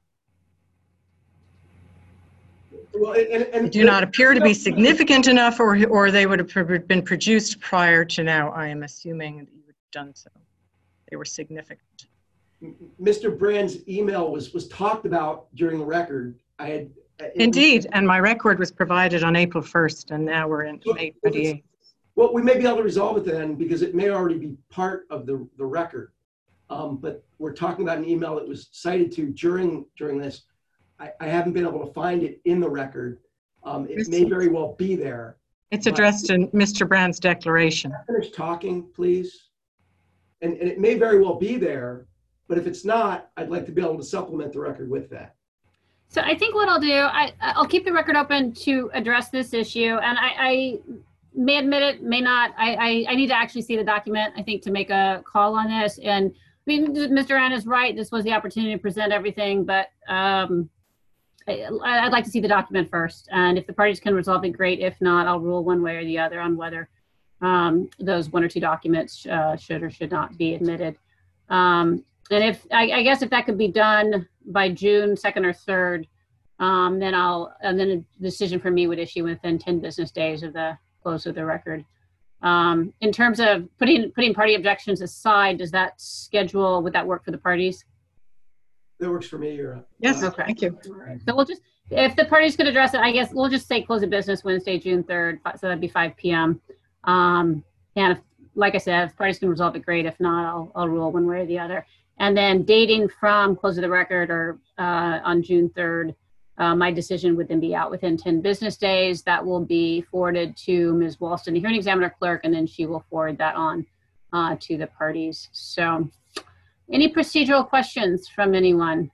well, and, and, they do not appear to be significant enough, or, or they would have been produced prior to now. I am assuming that you would have done so. They were significant. Mister Brand's email was was talked about during the record. I had indeed, and my record was provided on April first, and now we're in May twenty-eighth. Well, we may be able to resolve it then, because it may already be part of the the record. Um, but we're talking about an email that was cited to during during this. I, I haven't been able to find it in the record. Um, it may very well be there. It's addressed in Mister Brand's declaration. Finish talking, please. And, and it may very well be there. But if it's not, I'd like to be able to supplement the record with that. So I think what I'll do, I, I'll keep the record open to address this issue. And I, I may admit it, may not. I, I, I need to actually see the document, I think, to make a call on this. And I mean, Mister Ann is right. This was the opportunity to present everything. But um, I, I'd like to see the document first. And if the parties can resolve it, great. If not, I'll rule one way or the other on whether um, those one or two documents uh, should or should not be admitted. Um, And if, I, I guess if that could be done by June second or third, um, then I'll, and then a decision for me would issue within ten business days of the close of the record. Um, in terms of putting, putting party objections aside, does that schedule, would that work for the parties? That works for me, Yura. Yes, okay. Thank you. Right. So we'll just, if the parties could address it, I guess we'll just say close of business Wednesday, June third, so that'd be five P M Um, and if, like I said, if parties can resolve it, great. If not, I'll, I'll rule one way or the other. And then dating from close of the record or uh, on June third, uh, my decision would then be out within ten business days. That will be forwarded to Miz Walston, the hearing examiner clerk, and then she will forward that on uh, to the parties. So any procedural questions from anyone?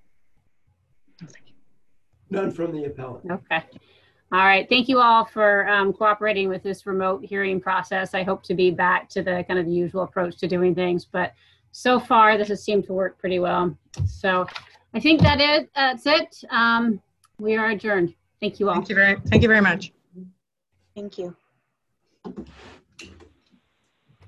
None from the appellant. Okay. All right. Thank you all for um, cooperating with this remote hearing process. I hope to be back to the kind of usual approach to doing things, but so far, this has seemed to work pretty well. So I think that is, that's it. Um, we are adjourned. Thank you all. Thank you very, thank you very much. Thank you.